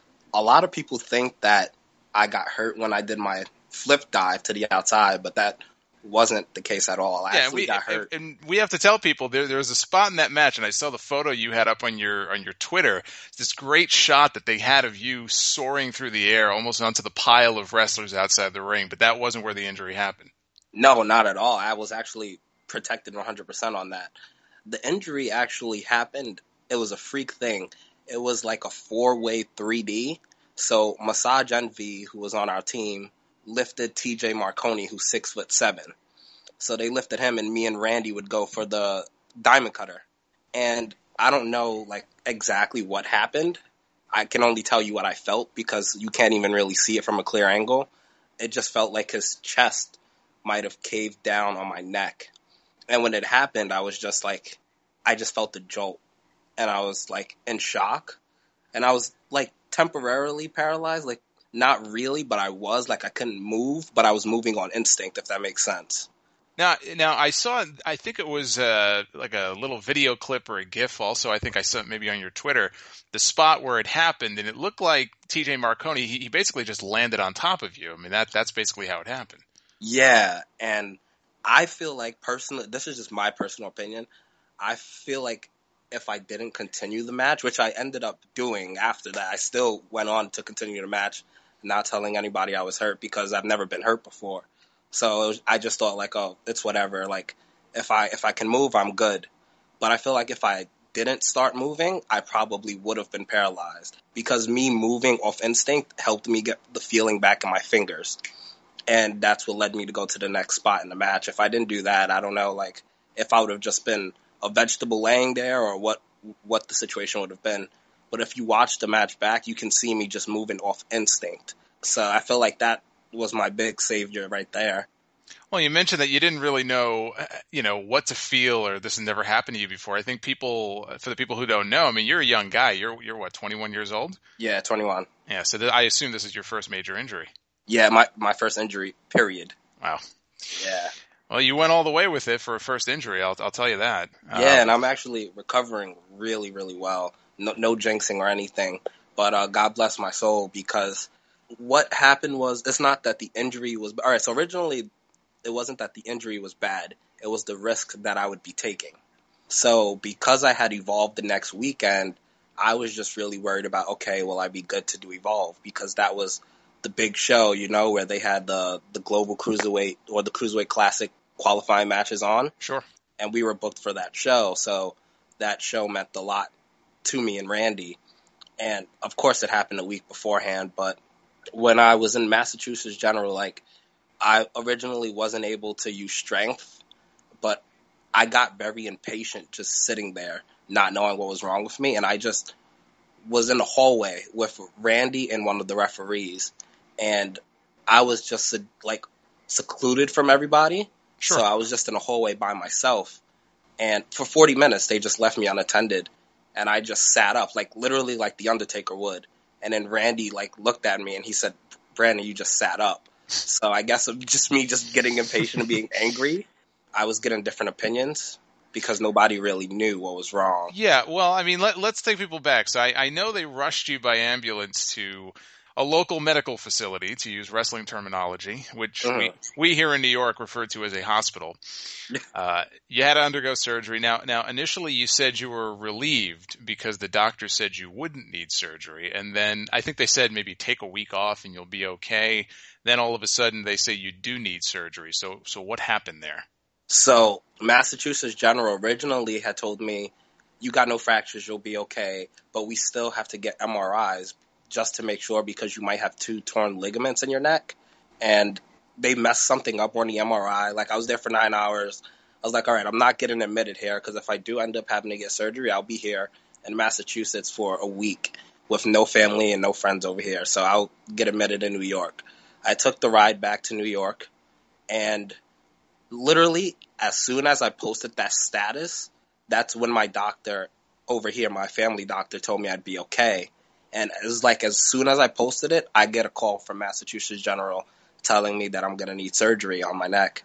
a lot of people think that I got hurt when I did my flip dive to the outside, but that wasn't the case at all. I actually got hurt. And we have to tell people there was a spot in that match, and I saw the photo you had up on your Twitter. This great shot that they had of you soaring through the air, almost onto the pile of wrestlers outside the ring. But that wasn't where the injury happened. No, not at all. I was actually protected 100% on that. The injury actually happened. It was a freak thing. It was like a 4-way 3D. So Massage Envy, who was on our team, lifted TJ Marconi, who's 6'7". So they lifted him, and me and Randy would go for the diamond cutter. And I don't know exactly what happened. I can only tell you what I felt because you can't even really see it from a clear angle. It just felt like his chest might have caved down on my neck. And when it happened, I was just I just felt the jolt. And I was in shock. And I was temporarily paralyzed, not really, but I was I couldn't move, but I was moving on instinct, if that makes sense. Now I saw, I think it was a little video clip or a GIF also. I think I saw it maybe on your Twitter, the spot where it happened, and it looked like TJ Marconi, he basically just landed on top of you. I mean, that's basically how it happened. Yeah, and I feel personally, this is just my personal opinion, I feel if I didn't continue the match, which I ended up doing after that, I still went on to continue the match, not telling anybody I was hurt because I've never been hurt before. So I just thought oh, it's whatever. If I can move, I'm good. But I feel if I didn't start moving, I probably would have been paralyzed because me moving off instinct helped me get the feeling back in my fingers. And that's what led me to go to the next spot in the match. If I didn't do that, I don't know, if I would have just been a vegetable laying there or what the situation would have been. But if you watch the match back, you can see me just moving off instinct. So I feel that was my big savior right there. Well, you mentioned that you didn't really know, what to feel, or this had never happened to you before. I think for the people who don't know, I mean, you're a young guy. You're what, 21 years old? Yeah, 21. Yeah, so I assume this is your first major injury. Yeah, my first injury, period. Wow. Yeah. Well, you went all the way with it for a first injury. I'll tell you that. Yeah, and I'm actually recovering really, really well. No jinxing or anything. But God bless my soul, because what happened was, it's not that the injury was... All right, so originally, it wasn't that the injury was bad. It was the risk that I would be taking. So because I had Evolve the next weekend, I was just really worried about, okay, will I be good to do Evolve? Because that was the big show, where they had the Global Cruiserweight or the Cruiserweight Classic qualifying matches on. Sure. And we were booked for that show. So that show meant a lot to me and Randy. And of course it happened a week beforehand, but when I was in Massachusetts General, I originally wasn't able to use strength, but I got very impatient just sitting there, not knowing what was wrong with me. And I just was in the hallway with Randy and one of the referees, and I was just secluded from everybody. Sure. So I was just in a hallway by myself, and for 40 minutes they just left me unattended, and I just sat up, literally like the Undertaker would. And then Randy looked at me and he said, "Brandon, you just sat up." So I guess of just me just getting impatient and being angry, I was getting different opinions because nobody really knew what was wrong. Yeah, well, I mean, let's take people back. So I know they rushed you by ambulance to a local medical facility, to use wrestling terminology, which we here in New York refer to as a hospital. You had to undergo surgery. Now, initially you said you were relieved because the doctor said you wouldn't need surgery. And then I think they said maybe take a week off and you'll be okay. Then all of a sudden they say you do need surgery. So what happened there? So Massachusetts General originally had told me, you got no fractures, you'll be okay, but we still have to get MRIs just to make sure, because you might have 2 torn ligaments in your neck. And they messed something up on the MRI. I was there for 9 hours. I was all right, I'm not getting admitted here, because if I do end up having to get surgery, I'll be here in Massachusetts for a week with no family and no friends over here. So I'll get admitted in New York. I took the ride back to New York, and literally, as soon as I posted that status, that's when my doctor over here, my family doctor, told me I'd be okay. And it was like as soon as I posted it, I get a call from Massachusetts General telling me that I'm going to need surgery on my neck.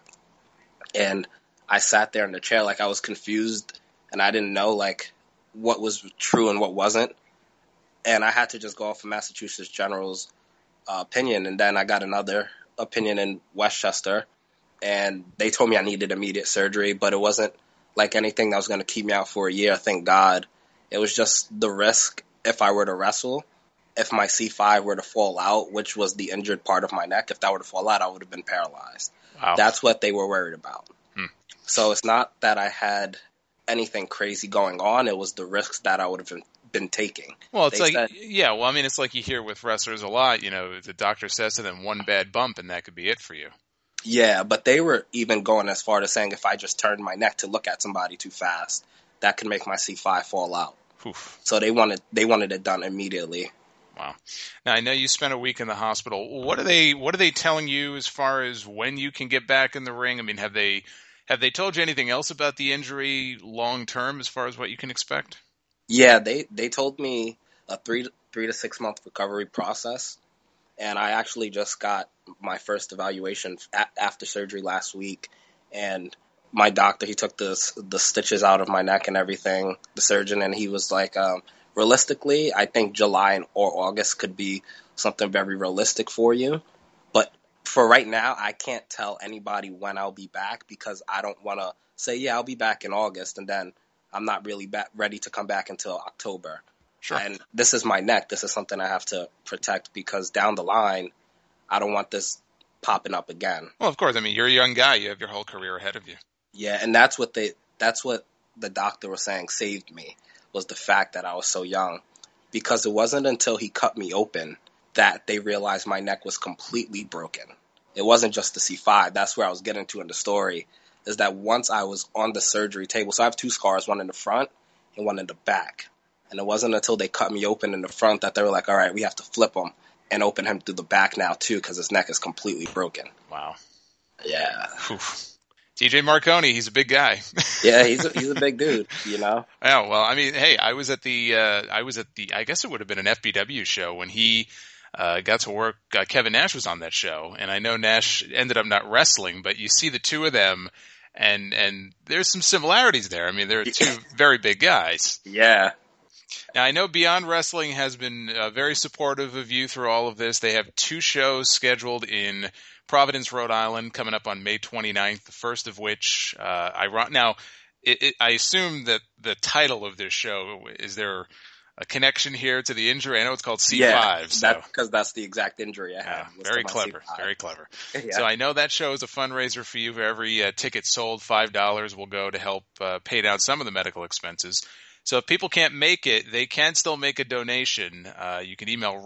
And I sat there in the chair like I was confused, and I didn't know like what was true and what wasn't. And I had to just go off of Massachusetts General's opinion. And then I got another opinion in Westchester, and they told me I needed immediate surgery, but it wasn't like anything that was going to keep me out for a year, thank God. It was just the risk if I were to wrestle, if my C5 were to fall out, which was the injured part of my neck, if that were to fall out, I would have been paralyzed. Wow. That's what they were worried about. So it's not that I had anything crazy going on. It was the risks that I would have been taking. Well, it's it's like you hear with wrestlers a lot, the doctor says to them one bad bump and that could be it for you. Yeah, but they were even going as far as saying if I just turned my neck to look at somebody too fast, that could make my C5 fall out. Oof. So they wanted it done immediately. Wow. Now I know you spent a week in the hospital. What are they telling you as far as when you can get back in the ring? I mean, have they told you anything else about the injury long term as far as what you can expect? Yeah, they told me a 3 to 6 month recovery process, and I actually just got my first evaluation after surgery last week, and my doctor, he took the stitches out of my neck and everything, the surgeon, and he was like, realistically, I think July or August could be something very realistic for you. But for right now, I can't tell anybody when I'll be back because I don't want to say, yeah, I'll be back in August, and then I'm not really ready to come back until October. Sure. And this is my neck. This is something I have to protect because down the line, I don't want this popping up again. Well, of course. I mean, you're a young guy. You have your whole career ahead of you. Yeah, and that's what the doctor was saying saved me, was the fact that I was so young. Because it wasn't until he cut me open that they realized my neck was completely broken. It wasn't just the C5. That's where I was getting to in the story, is that once I was on the surgery table, so I have 2 scars, one in the front and one in the back. And it wasn't until they cut me open in the front that they were like, all right, we have to flip him and open him through the back now too, because his neck is completely broken. Wow. Yeah. Oof. TJ Marconi, he's a big guy. Yeah, he's a big dude, Yeah, well, I mean, hey, I was at the, I guess it would have been an FBW show when he got to work. Kevin Nash was on that show, and I know Nash ended up not wrestling, but you see the two of them, and there's some similarities there. I mean, they're 2 very big guys. Yeah. Now, I know Beyond Wrestling has been very supportive of you through all of this. They have 2 shows scheduled in Providence, Rhode Island, coming up on May 29th, the first of which I assume that the title of this show, is there a connection here to the injury? I know it's called C5. Yeah, because that's the exact injury I had. Yeah, very clever, very clever. Yeah. So I know that show is a fundraiser for you. For every ticket sold, $5 will go to help pay down some of the medical expenses. So if people can't make it, they can still make a donation. You can email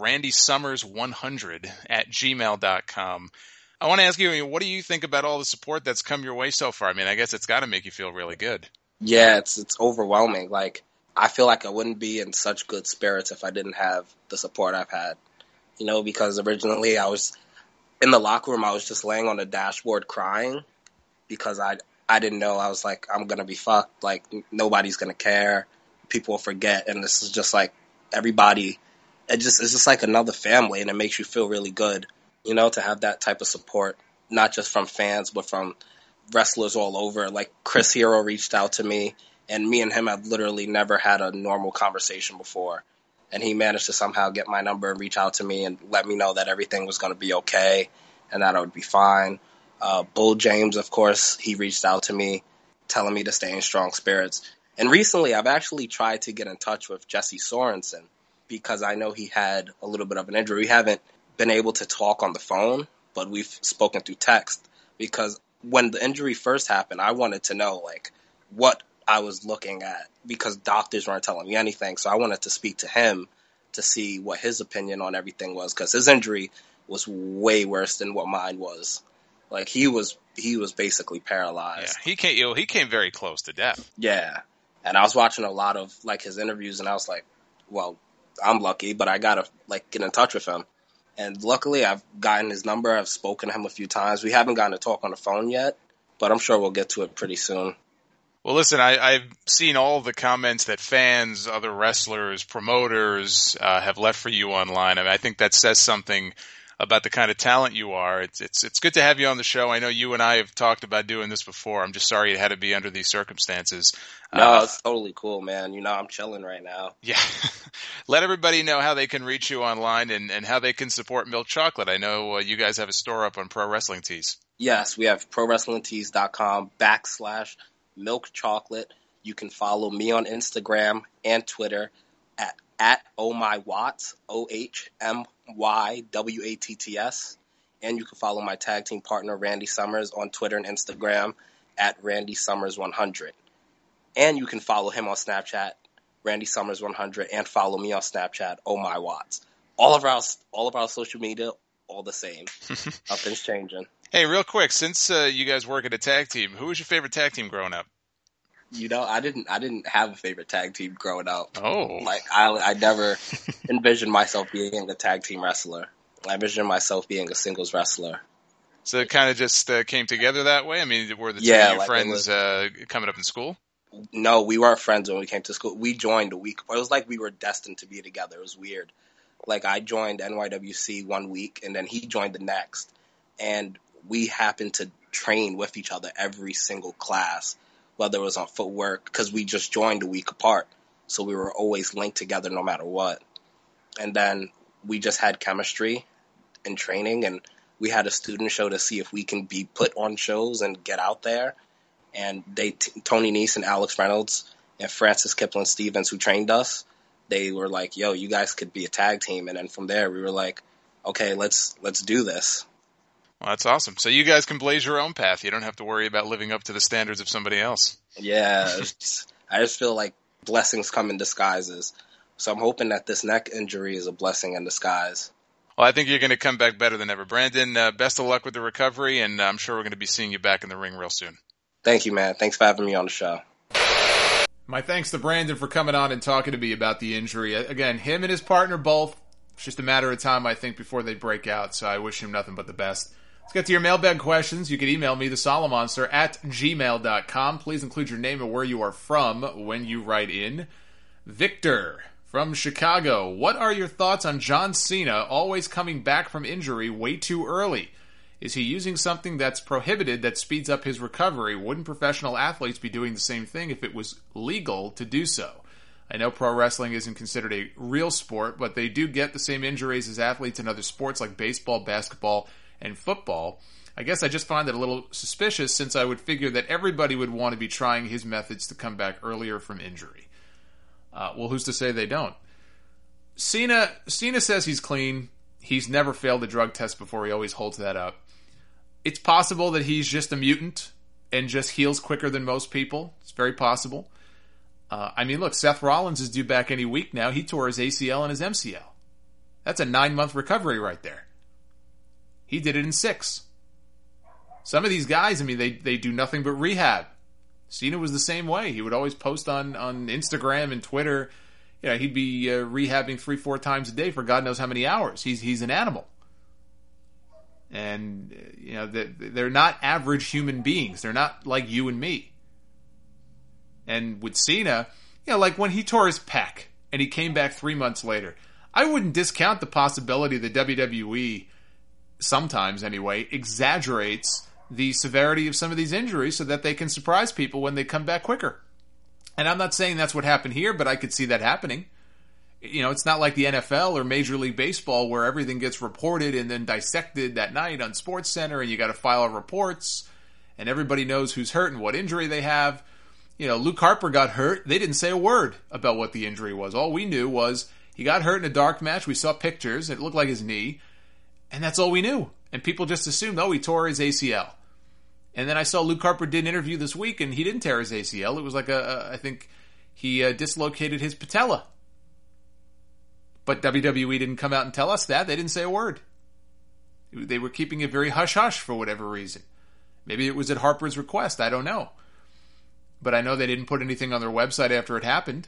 randysummers100@gmail.com. I want to ask you, what do you think about all the support that's come your way so far? I mean, I guess it's got to make you feel really good. Yeah, it's overwhelming. Like, I feel like I wouldn't be in such good spirits if I didn't have the support I've had. Because originally I was in the locker room, I was just laying on the dashboard crying because I didn't know. I was like, I'm going to be fucked. Like, nobody's going to care. People will forget. And this is just like everybody. It's just like another family, and it makes you feel really good. To have that type of support, not just from fans, but from wrestlers all over. Like Chris Hero reached out to me, and me and him have literally never had a normal conversation before. And he managed to somehow get my number and reach out to me and let me know that everything was going to be okay and that I would be fine. Bull James, of course, he reached out to me telling me to stay in strong spirits. And recently I've actually tried to get in touch with Jesse Sorensen because I know he had a little bit of an injury. We haven't been able to talk on the phone, but we've spoken through text because when the injury first happened, I wanted to know like what I was looking at because doctors weren't telling me anything. So I wanted to speak to him to see what his opinion on everything was because his injury was way worse than what mine was. Like he was basically paralyzed. Yeah, he came very close to death. Yeah. And I was watching a lot of like his interviews and I was like, well, I'm lucky, but I gotta like get in touch with him. And luckily I've gotten his number. I've spoken to him a few times. We haven't gotten to talk on the phone yet, but I'm sure we'll get to it pretty soon. Well, listen, I've seen all the comments that fans, other wrestlers, promoters have left for you online. I mean, I think that says something about the kind of talent you are. It's good to have you on the show. I know you and I have talked about doing this before. I'm just sorry it had to be under these circumstances. No, it's totally cool, man. You know, I'm chilling right now. Yeah. Let everybody know how they can reach you online and how they can support Milk Chocolate. I know you guys have a store up on Pro Wrestling Tees. Yes, we have ProWrestlingTees.com/Milk Chocolate. You can follow me on Instagram and Twitter at ohmywatts, OHMYWATTS. And you can follow my tag team partner, Randy Summers, on Twitter and Instagram at RandySummers100. And you can follow him on Snapchat, RandySummers100, and follow me on Snapchat, ohmywatts. All of our social media, all the same. Nothing's changing. Hey, real quick, since you guys work at a tag team, who was your favorite tag team growing up? You know, I didn't have a favorite tag team growing up. Oh. Like, I never envisioned myself being a tag team wrestler. I envisioned myself being a singles wrestler. So it kind of just came together that way? I mean, were the two of your friends coming up in school? No, we weren't friends when we came to school. We joined a week. It was like we were destined to be together. It was weird. Like, I joined NYWC one week, and then he joined the next. And we happened to train with each other every single class, whether it was on footwork, because we just joined a week apart. So we were always linked together no matter what. And then we just had chemistry in training, and we had a student show to see if we can be put on shows and get out there. And Tony Nese and Alex Reynolds and Francis Kipling Stevens, who trained us, they were like, yo, you guys could be a tag team. And then from there, we were like, okay, let's do this. Well, that's awesome. So you guys can blaze your own path. You don't have to worry about living up to the standards of somebody else. Yeah, I just feel like blessings come in disguises. So I'm hoping that this neck injury is a blessing in disguise. Well, I think you're going to come back better than ever. Brandon, best of luck with the recovery, and I'm sure we're going to be seeing you back in the ring real soon. Thank you, man. Thanks for having me on the show. My thanks to Brandon for coming on and talking to me about the injury. Again, him and his partner both, it's just a matter of time, I think, before they break out, so I wish him nothing but the best. Let's get to your mailbag questions. You can email me, thesolomonster@gmail.com. Please include your name and where you are from when you write in. Victor from Chicago. What are your thoughts on John Cena always coming back from injury way too early? Is he using something that's prohibited that speeds up his recovery? Wouldn't professional athletes be doing the same thing if it was legal to do so? I know pro wrestling isn't considered a real sport, but they do get the same injuries as athletes in other sports like baseball, basketball, and football. I guess I just find it a little suspicious, since I would figure that everybody would want to be trying his methods to come back earlier from injury. Well, who's to say they don't? Cena says he's clean. He's never failed a drug test before. He always holds that up. It's possible that he's just a mutant and just heals quicker than most people. It's very possible. I mean, look, Seth Rollins is due back any week now. He tore his ACL and his MCL. That's a 9-month recovery right there. He did it in 6. Some of these guys, I mean, they do nothing but rehab. Cena was the same way. He would always post on Instagram and Twitter. You know, he'd be rehabbing 3-4 times a day for God knows how many hours. He's an animal. And, you know, they're not average human beings. They're not like you and me. And with Cena, you know, like when he tore his pec and he came back 3 months later, I wouldn't discount the possibility that WWE, sometimes anyway, exaggerates the severity of some of these injuries so that they can surprise people when they come back quicker. And I'm not saying that's what happened here, but I could see that happening. You know, it's not like the NFL or Major League Baseball where everything gets reported and then dissected that night on SportsCenter, and you got to file reports and everybody knows who's hurt and what injury they have. You know, Luke Harper got hurt. They didn't say a word about what the injury was. All we knew was he got hurt in a dark match. We saw pictures. It looked like his knee. And that's all we knew. And people just assumed, oh, he tore his ACL. And then I saw Luke Harper did an interview this week, and he didn't tear his ACL. It was like I think he dislocated his patella. But WWE didn't come out and tell us that. They didn't say a word. They were keeping it very hush-hush for whatever reason. Maybe it was at Harper's request. I don't know. But I know they didn't put anything on their website after it happened.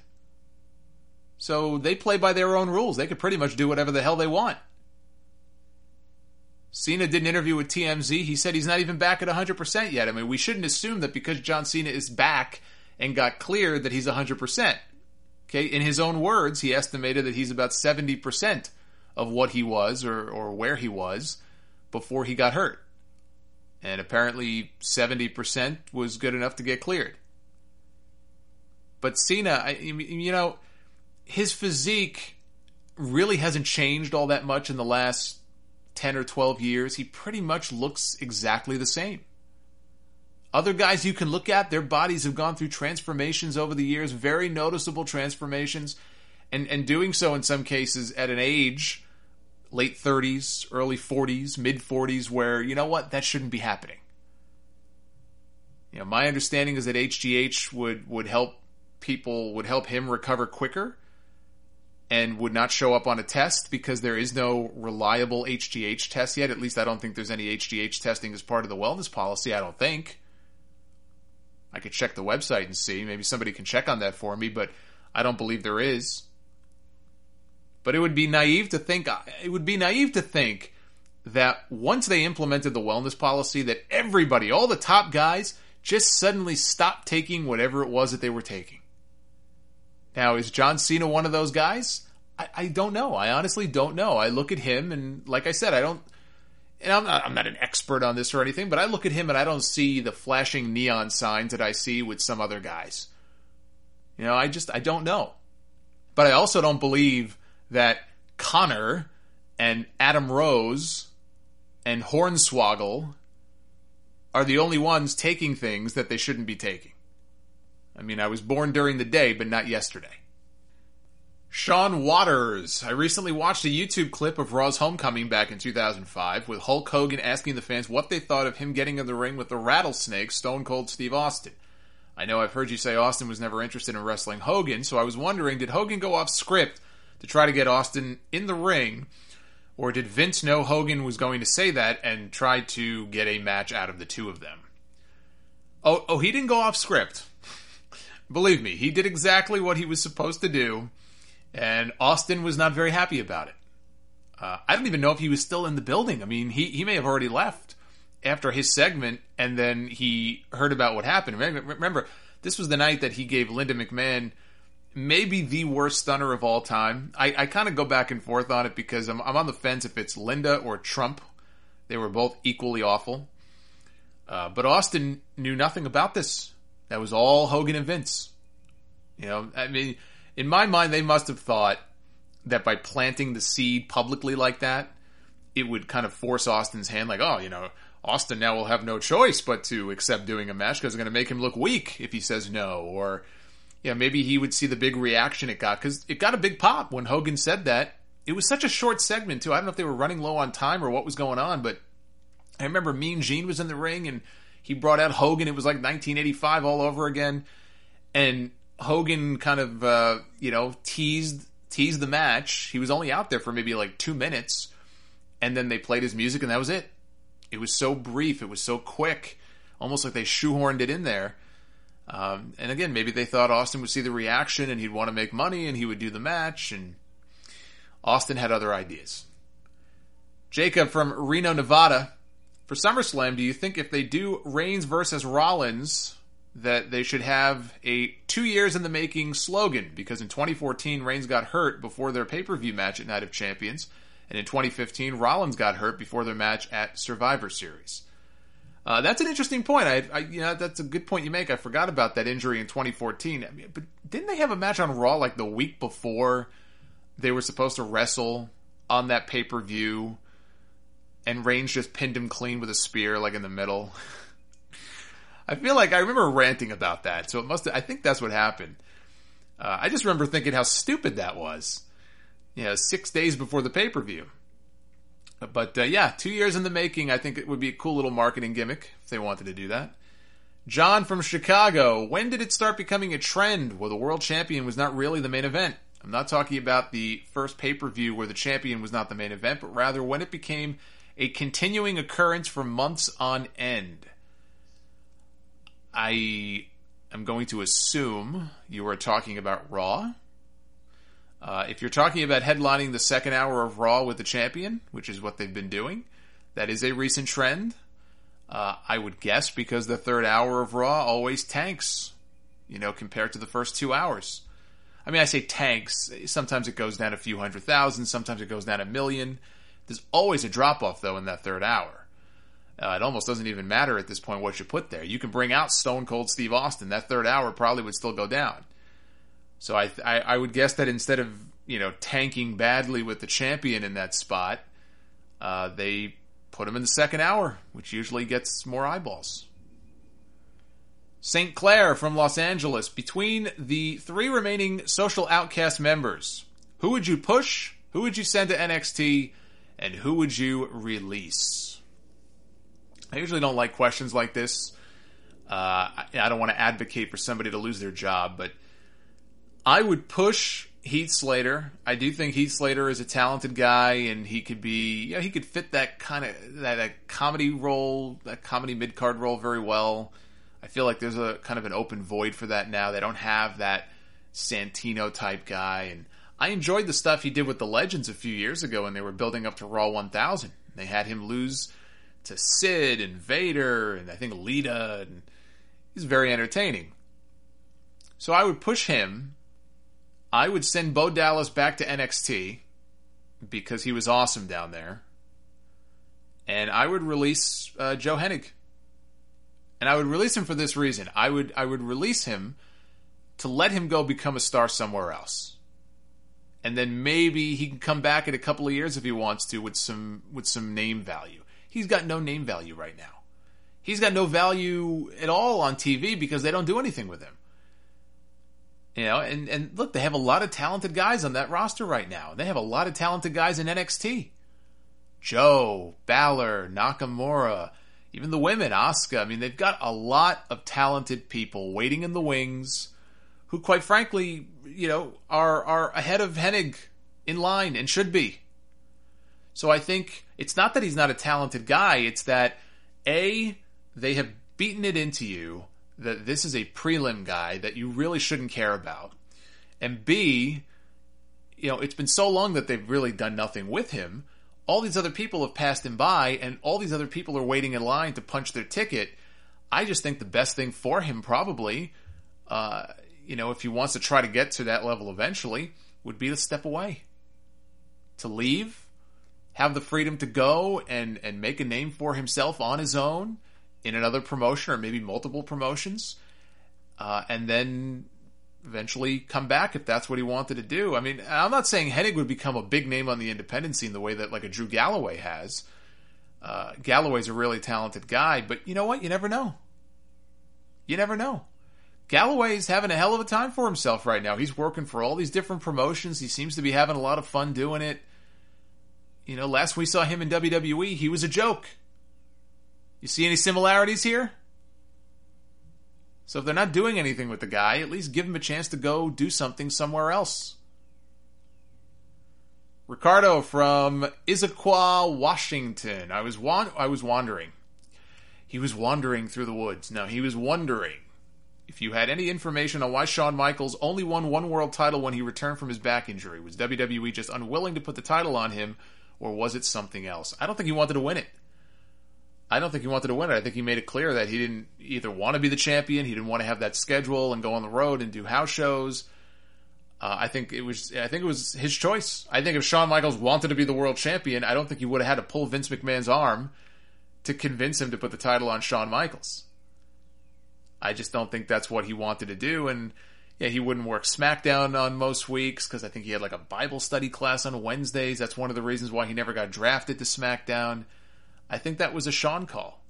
So they play by their own rules. They could pretty much do whatever the hell they want. Cena did an interview with TMZ. He said he's not even back at 100% yet. I mean, we shouldn't assume that because John Cena is back and got cleared that he's 100%. Okay, in his own words, he estimated that he's about 70% of what he was or where he was before he got hurt. And apparently 70% was good enough to get cleared. But Cena, his physique really hasn't changed all that much in the last 10 or 12 years. He pretty much looks exactly the same. Other guys you can look at, their bodies have gone through transformations over the years, very noticeable transformations, and doing so in some cases at an age, late 30s, early 40s, mid 40s, where, you know what, that shouldn't be happening. My understanding is that HGH would help him recover quicker and would not show up on a test because there is no reliable HGH test yet. At least I don't think there's any HGH testing as part of the wellness policy. I don't think. I could check the website and see. Maybe somebody can check on that for me, but I don't believe there is. But it would be naive to think that once they implemented the wellness policy, that everybody, all the top guys, just suddenly stopped taking whatever it was that they were taking. Now, is John Cena one of those guys? I don't know. I honestly don't know. I look at him and, like I said, I'm not an expert on this or anything, but I look at him and I don't see the flashing neon signs that I see with some other guys. I don't know. But I also don't believe that Connor and Adam Rose and Hornswoggle are the only ones taking things that they shouldn't be taking. I mean, I was born during the day, but not yesterday. Sean Waters. I recently watched a YouTube clip of Raw's Homecoming back in 2005 with Hulk Hogan asking the fans what they thought of him getting in the ring with the rattlesnake Stone Cold Steve Austin. I know I've heard you say Austin was never interested in wrestling Hogan, so I was wondering, did Hogan go off script to try to get Austin in the ring, or did Vince know Hogan was going to say that and try to get a match out of the two of them? Oh, he didn't go off script. Believe me, he did exactly what he was supposed to do, and Austin was not very happy about it. I don't even know if he was still in the building. I mean, he may have already left after his segment, and then he heard about what happened. Remember, this was the night that he gave Linda McMahon maybe the worst stunner of all time. I kind of go back and forth on it because I'm on the fence if it's Linda or Trump. They were both equally awful. But Austin knew nothing about this. That was all Hogan and Vince. I mean, in my mind, they must have thought that by planting the seed publicly like that, it would kind of force Austin's hand, like, Austin now will have no choice but to accept doing a match because it's going to make him look weak if he says no. Or, maybe he would see the big reaction it got, because it got a big pop when Hogan said that. It was such a short segment, too. I don't know if they were running low on time or what was going on, but I remember Mean Gene was in the ring and he brought out Hogan. It was like 1985 all over again. And Hogan kind of, teased the match. He was only out there for maybe like 2 minutes. And then they played his music and that was it. It was so brief. It was so quick. Almost like they shoehorned it in there. And again, maybe they thought Austin would see the reaction and he'd want to make money and he would do the match. And Austin had other ideas. Jacob from Reno, Nevada. For SummerSlam, do you think if they do Reigns versus Rollins, that they should have a 2 years in the making slogan? Because in 2014, Reigns got hurt before their pay-per-view match at Night of Champions. And in 2015, Rollins got hurt before their match at Survivor Series. That's an interesting point. That's a good point you make. I forgot about that injury in 2014. But didn't they have a match on Raw like the week before they were supposed to wrestle on that pay-per-view? And Reigns just pinned him clean with a spear, like in the middle. I feel like I remember ranting about that, so I think that's what happened. I just remember thinking how stupid that was. 6 days before the pay-per-view. But 2 years in the making, I think it would be a cool little marketing gimmick if they wanted to do that. John from Chicago. When did it start becoming a trend where the world champion was not really the main event? I'm not talking about the first pay-per-view where the champion was not the main event, but rather when it became a continuing occurrence for months on end. I am going to assume you are talking about Raw. If you're talking about headlining the second hour of Raw with the champion, which is what they've been doing, That is a recent trend. I would guess because the third hour of Raw always tanks, compared to the first 2 hours. I mean, I say tanks. Sometimes it goes down a few 100,000. Sometimes it goes down 1 million. There's always a drop-off, though, in that third hour. It almost doesn't even matter at this point what you put there. You can bring out Stone Cold Steve Austin. That third hour probably would still go down. So I would guess that instead of, tanking badly with the champion in that spot, they put him in the second hour, which usually gets more eyeballs. St. Clair from Los Angeles. Between the 3 remaining Social Outcast members, who would you push, who would you send to NXT, and who would you release? I usually don't like questions like this. I don't want to advocate for somebody to lose their job, but I would push Heath Slater. I do think Heath Slater is a talented guy, and he could be, he could fit that kind of, that comedy role, that comedy mid-card role very well. I feel like there's a kind of an open void for that now. They don't have that Santino type guy, and I enjoyed the stuff he did with the Legends a few years ago when they were building up to Raw 1000. They had him lose to Sid and Vader and I think Lita, and he's very entertaining. So I would push him. I would send Bo Dallas back to NXT because he was awesome down there. And I would release Joe Hennig. And I would release him for this reason. I would release him to let him go become a star somewhere else. And then maybe he can come back in a couple of years if he wants to with some name value. He's got no name value right now. He's got no value at all on TV because they don't do anything with him. And look, they have a lot of talented guys on that roster right now. They have a lot of talented guys in NXT. Joe, Balor, Nakamura, even the women, Asuka. I mean, they've got a lot of talented people waiting in the wings who, quite frankly, are ahead of Hennig in line and should be. So I think it's not that he's not a talented guy. It's that, A, they have beaten it into you that this is a prelim guy that you really shouldn't care about. And B, it's been so long that they've really done nothing with him. All these other people have passed him by, and all these other people are waiting in line to punch their ticket. I just think the best thing for him probably, if he wants to try to get to that level eventually, would be to step away. To leave, have the freedom to go and make a name for himself on his own in another promotion or maybe multiple promotions, and then eventually come back if that's what he wanted to do. I mean, I'm not saying Hennig would become a big name on the independent scene the way that like a Drew Galloway has. Galloway's a really talented guy, but you know what? You never know. You never know. Galloway's having a hell of a time for himself right now. He's working for all these different promotions. He seems to be having a lot of fun doing it. Last we saw him in WWE, he was a joke. You see any similarities here? So if they're not doing anything with the guy, at least give him a chance to go do something somewhere else. Ricardo from Issaquah, Washington. I was wandering. He was wandering through the woods. No, he was wondering if you had any information on why Shawn Michaels only won one world title when he returned from his back injury. Was WWE just unwilling to put the title on him, or was it something else? I don't think he wanted to win it. I think he made it clear that he didn't either want to be the champion, he didn't want to have that schedule and go on the road and do house shows. I think it was his choice. I think if Shawn Michaels wanted to be the world champion, I don't think he would have had to pull Vince McMahon's arm to convince him to put the title on Shawn Michaels. I just don't think that's what he wanted to do, and he wouldn't work SmackDown on most weeks because I think he had like a Bible study class on Wednesdays. That's one of the reasons why he never got drafted to SmackDown. I think that was a Shawn call.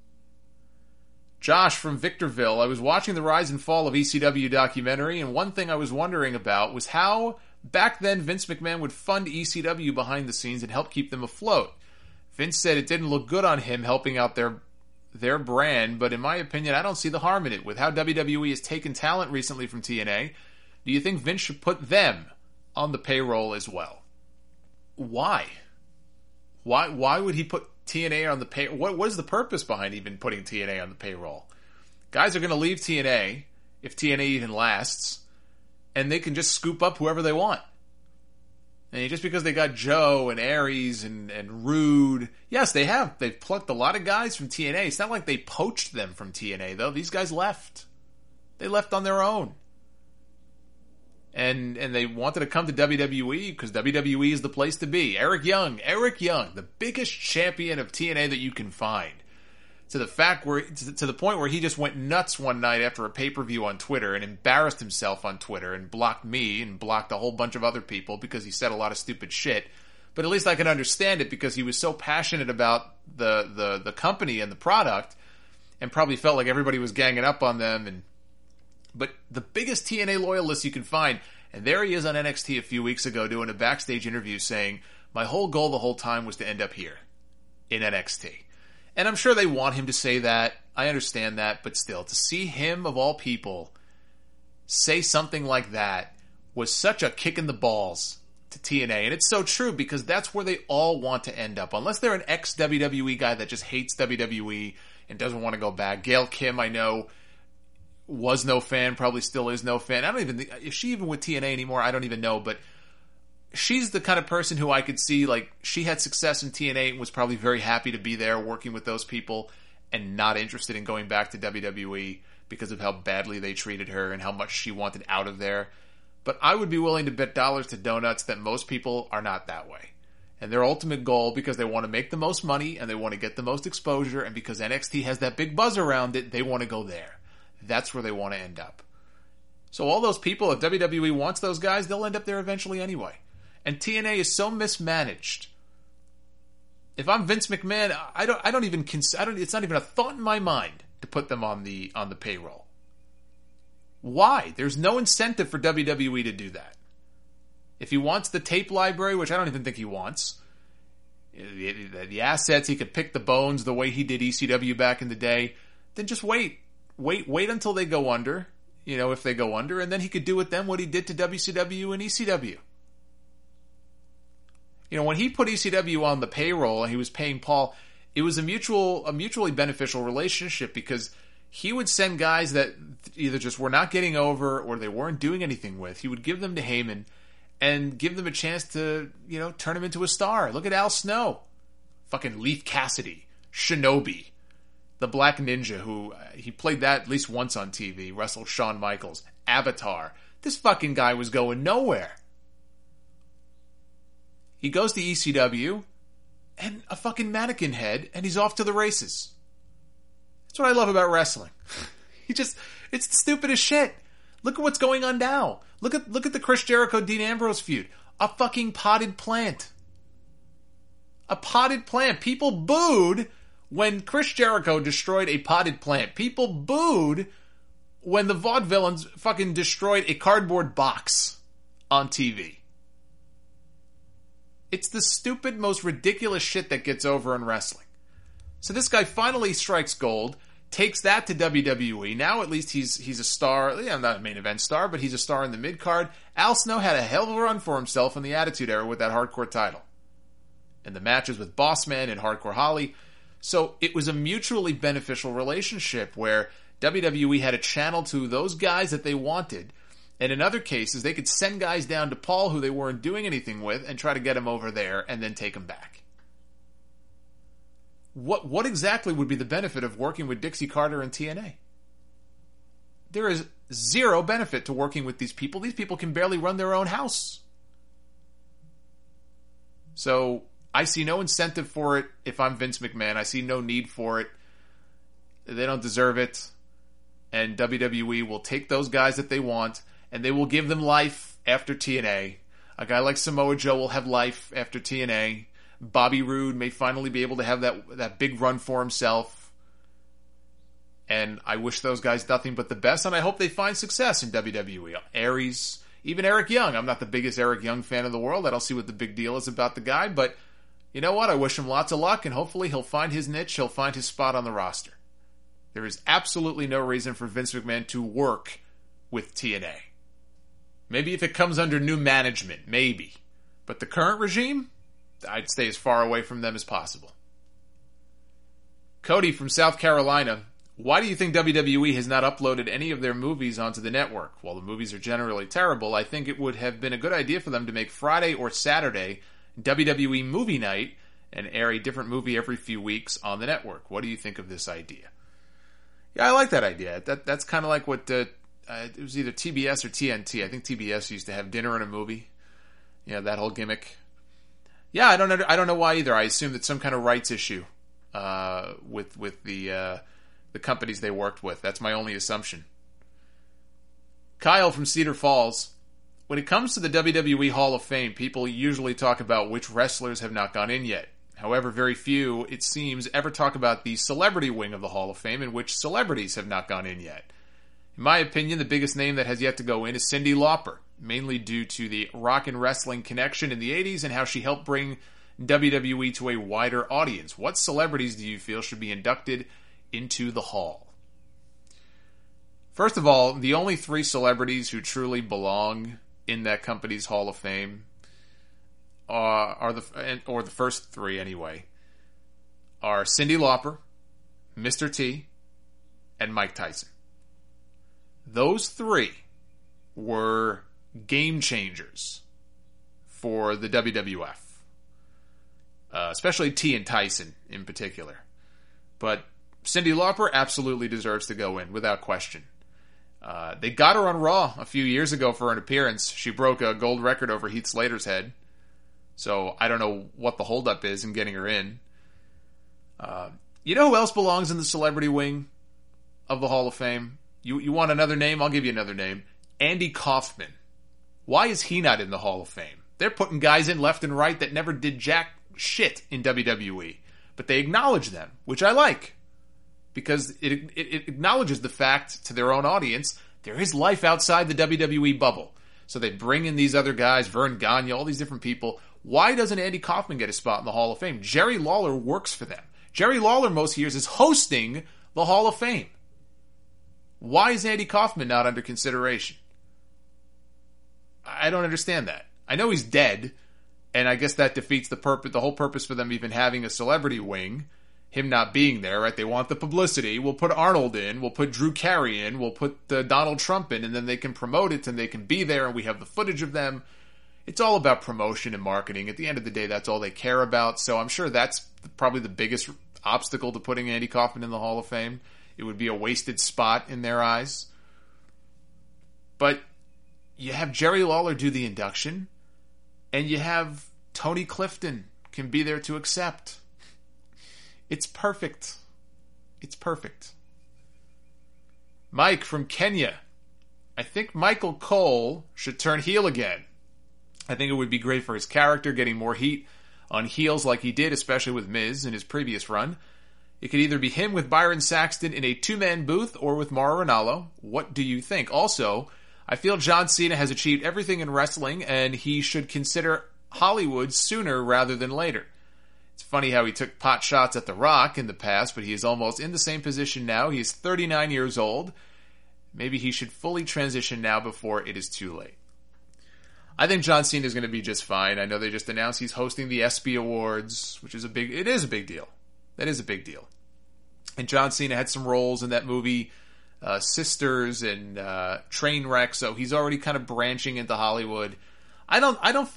Josh from Victorville. I was watching the rise and fall of ECW documentary, and one thing I was wondering about was how back then Vince McMahon would fund ECW behind the scenes and help keep them afloat. Vince said it didn't look good on him helping out their brand, but in my opinion, I don't see the harm in it. With how WWE has taken talent recently from TNA, do you think Vince should put them on the payroll as well? Why? Why would he put TNA on the payroll? What is the purpose behind even putting TNA on the payroll? Guys are going to leave TNA, if TNA even lasts, and they can just scoop up whoever they want. And just because they got Joe and Aries and Rude, yes, they have. They've plucked a lot of guys from TNA. It's not like they poached them from TNA, though. These guys left. They left on their own. And they wanted to come to WWE because WWE is the place to be. Eric Young, the biggest champion of TNA that you can find. To the point where he just went nuts one night after a pay-per-view on Twitter and embarrassed himself on Twitter and blocked me and blocked a whole bunch of other people because he said a lot of stupid shit. But at least I can understand it because he was so passionate about the company and the product and probably felt like everybody was ganging up on them. But the biggest TNA loyalist you can find, and there he is on NXT a few weeks ago doing a backstage interview saying, my whole goal the whole time was to end up here in NXT. And I'm sure they want him to say that. I understand that. But still, to see him, of all people, say something like that was such a kick in the balls to TNA. And it's so true because that's where they all want to end up. Unless they're an ex-WWE guy that just hates WWE and doesn't want to go back. Gail Kim, I know, was no fan, probably still is no fan. I don't even think, is she even with TNA anymore? I don't even know. But she's the kind of person who I could see, like, she had success in TNA and was probably very happy to be there working with those people and not interested in going back to WWE because of how badly they treated her and how much she wanted out of there. But I would be willing to bet dollars to donuts that most people are not that way. And their ultimate goal, because they want to make the most money and they want to get the most exposure, and because NXT has that big buzz around it, they want to go there. That's where they want to end up. So all those people, if WWE wants those guys, they'll end up there eventually anyway. And TNA is so mismanaged. If I'm Vince McMahon, I don't even consider. It's not even a thought in my mind to put them on the payroll. Why? There's no incentive for WWE to do that. If he wants the tape library, which I don't even think he wants, the assets, he could pick the bones the way he did ECW back in the day, then just wait until they go under, if they go under, and then he could do with them what he did to WCW and ECW. When he put ECW on the payroll and he was paying Paul, it was a mutually beneficial relationship because he would send guys that either just were not getting over or they weren't doing anything with. He would give them to Heyman and give them a chance to, turn him into a star. Look at Al Snow. Fucking Leif Cassidy. Shinobi. The Black Ninja, who he played that at least once on TV, wrestled Shawn Michaels. Avatar. This fucking guy was going nowhere. He goes to ECW, and a fucking mannequin head, and he's off to the races. That's what I love about wrestling. It's the stupidest shit. Look at what's going on now. Look at the Chris Jericho Dean Ambrose feud. A fucking potted plant. A potted plant. People booed when Chris Jericho destroyed a potted plant. People booed when the Vaudevillains fucking destroyed a cardboard box on TV. It's the stupid, most ridiculous shit that gets over in wrestling. So this guy finally strikes gold, takes that to WWE. Now at least he's a star. Yeah, not a main event star, but he's a star in the mid-card. Al Snow had a hell of a run for himself in the Attitude Era with that Hardcore title. And the matches with Bossman and Hardcore Holly. So it was a mutually beneficial relationship where WWE had a channel to those guys that they wanted. And in other cases, they could send guys down to Paul who they weren't doing anything with and try to get him over there and then take him back. What exactly would be the benefit of working with Dixie Carter and TNA? There is zero benefit to working with these people. These people can barely run their own house. So I see no incentive for it if I'm Vince McMahon. I see no need for it. They don't deserve it. And WWE will take those guys that they want and they will give them life after TNA. A guy like Samoa Joe will have life after TNA. Bobby Roode may finally be able to have that big run for himself. And I wish those guys nothing but the best, and I hope they find success in WWE. Aries, even Eric Young. I'm not the biggest Eric Young fan in the world. I don't see what the big deal is about the guy, but you know what? I wish him lots of luck, and hopefully he'll find his niche. He'll find his spot on the roster. There is absolutely no reason for Vince McMahon to work with TNA. Maybe if it comes under new management, maybe. But the current regime, I'd stay as far away from them as possible. Cody from South Carolina Why do you think WWE has not uploaded any of their movies onto the network? While the movies are generally terrible, I think it would have been a good idea for them to make Friday or Saturday WWE Movie Night and air a different movie every few weeks on the network. What do you think of this idea? Yeah, I like that idea. That's kind of like what it was either TBS or TNT. I think TBS used to have dinner and a movie. Yeah, that whole gimmick. Yeah, I don't know why either. I assume that some kind of rights issue with the companies they worked with. That's my only assumption. Kyle from Cedar Falls. When it comes to the WWE Hall of Fame, people usually talk about which wrestlers have not gone in yet. However, very few, it seems, ever talk about the celebrity wing of the Hall of Fame in which celebrities have not gone in yet. In my opinion, the biggest name that has yet to go in is Cyndi Lauper, mainly due to the rock and wrestling connection in the 80s and how she helped bring WWE to a wider audience. What celebrities do you feel should be inducted into the Hall? First of all, the only 3 celebrities who truly belong in that company's Hall of Fame are the first 3 anyway, are Cyndi Lauper, Mr. T, and Mike Tyson. Those 3 were game changers for the WWF, especially T and Tyson in particular. But Cyndi Lauper absolutely deserves to go in, without question. They got her on Raw a few years ago for an appearance. She broke a gold record over Heath Slater's head. So I don't know what the holdup is in getting her in. You know who else belongs in the celebrity wing of the Hall of Fame? You want another name? I'll give you another name. Andy Kaufman. Why is he not in the Hall of Fame? They're putting guys in left and right that never did jack shit in WWE. But they acknowledge them, which I like. Because it acknowledges the fact to their own audience, there is life outside the WWE bubble. So they bring in these other guys, Vern Gagne, all these different people. Why doesn't Andy Kaufman get a spot in the Hall of Fame? Jerry Lawler works for them. Jerry Lawler most years is hosting the Hall of Fame. Why is Andy Kaufman not under consideration? I don't understand that. I know he's dead, and I guess that defeats the whole purpose for them even having a celebrity wing. Him not being there, right? They want the publicity. We'll put Arnold in. We'll put Drew Carey in. We'll put Donald Trump in, and then they can promote it, and they can be there, and we have the footage of them. It's all about promotion and marketing. At the end of the day, that's all they care about. So I'm sure that's probably the biggest obstacle to putting Andy Kaufman in the Hall of Fame. It would be a wasted spot in their eyes. But you have Jerry Lawler do the induction, and you have Tony Clifton can be there to accept. It's perfect. It's perfect. Mike from Kenya. I think Michael Cole should turn heel again. I think it would be great for his character, getting more heat on heels like he did, especially with Miz in his previous run. It could either be him with Byron Saxton in a 2-man booth or with Mauro Ranallo. What do you think? Also, I feel John Cena has achieved everything in wrestling, and he should consider Hollywood sooner rather than later. It's funny how he took pot shots at The Rock in the past, but he is almost in the same position now. He is 39 years old. Maybe he should fully transition now before it is too late. I think John Cena is going to be just fine. I know they just announced he's hosting the ESPY Awards, which is it is a big deal. That is a big deal. And John Cena had some roles in that movie, Sisters and Trainwreck, so he's already kind of branching into Hollywood. I don't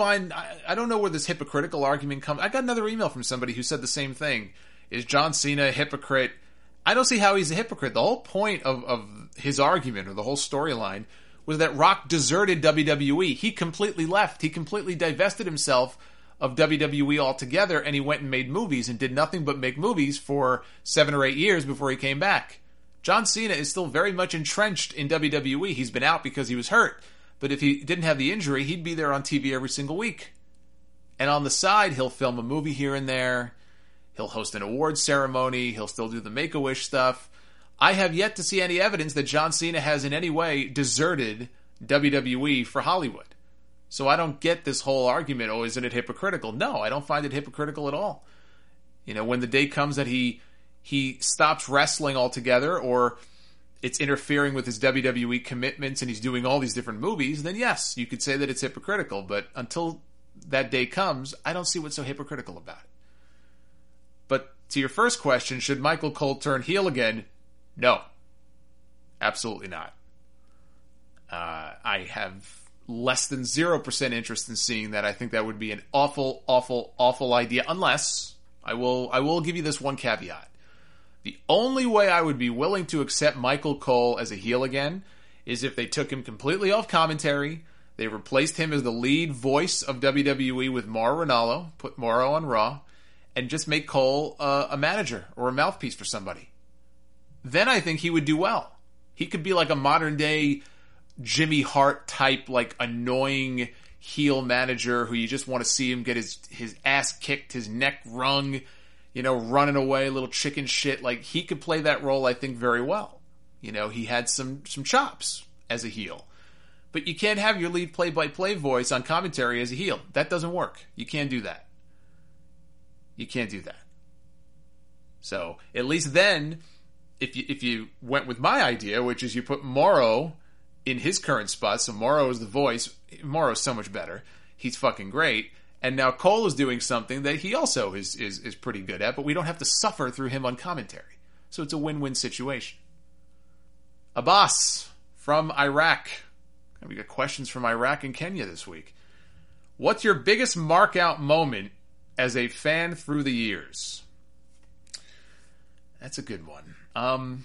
know where this hypocritical argument comes. I got another email from somebody who said the same thing. Is John Cena a hypocrite? I don't see how he's a hypocrite. The whole point of his argument, or the whole storyline, was that Rock deserted WWE. He completely left. He completely divested himself of WWE altogether, and he went and made movies and did nothing but make movies for 7 or 8 years before he came back. John Cena is still very much entrenched in WWE. He's been out because he was hurt. But if he didn't have the injury, he'd be there on TV every single week. And on the side, he'll film a movie here and there. He'll host an awards ceremony. He'll still do the Make-A-Wish stuff. I have yet to see any evidence that John Cena has in any way deserted WWE for Hollywood. So I don't get this whole argument, oh, isn't it hypocritical? No, I don't find it hypocritical at all. You know, when the day comes that he stops wrestling altogether, or it's interfering with his WWE commitments and he's doing all these different movies, then yes, you could say that it's hypocritical. But until that day comes, I don't see what's so hypocritical about it. But to your first question, should Michael Cole turn heel again? No. Absolutely not. I have less than 0% interest in seeing that. I think that would be an awful, awful, awful idea, unless, I will give you this one caveat. The only way I would be willing to accept Michael Cole as a heel again is if they took him completely off commentary, they replaced him as the lead voice of WWE with Mauro Ranallo, put Mauro on Raw, and just make Cole a manager or a mouthpiece for somebody. Then I think he would do well. He could be like a modern day Jimmy Hart type, like annoying heel manager who you just want to see him get his ass kicked, his neck wrung, running away, little chicken shit. Like, he could play that role, I think, very well. He had some chops as a heel. But you can't have your lead play-by-play voice on commentary as a heel. That doesn't work. You can't do that. You can't do that. So, at least then, if you went with my idea, which is you put Mauro in his current spot, so Mauro is the voice. Mauro's so much better. He's fucking great. And now Cole is doing something that he also is pretty good at, but we don't have to suffer through him on commentary. So it's a win-win situation. Abbas from Iraq. We got questions from Iraq and Kenya this week. What's your biggest mark-out moment as a fan through the years? That's a good one.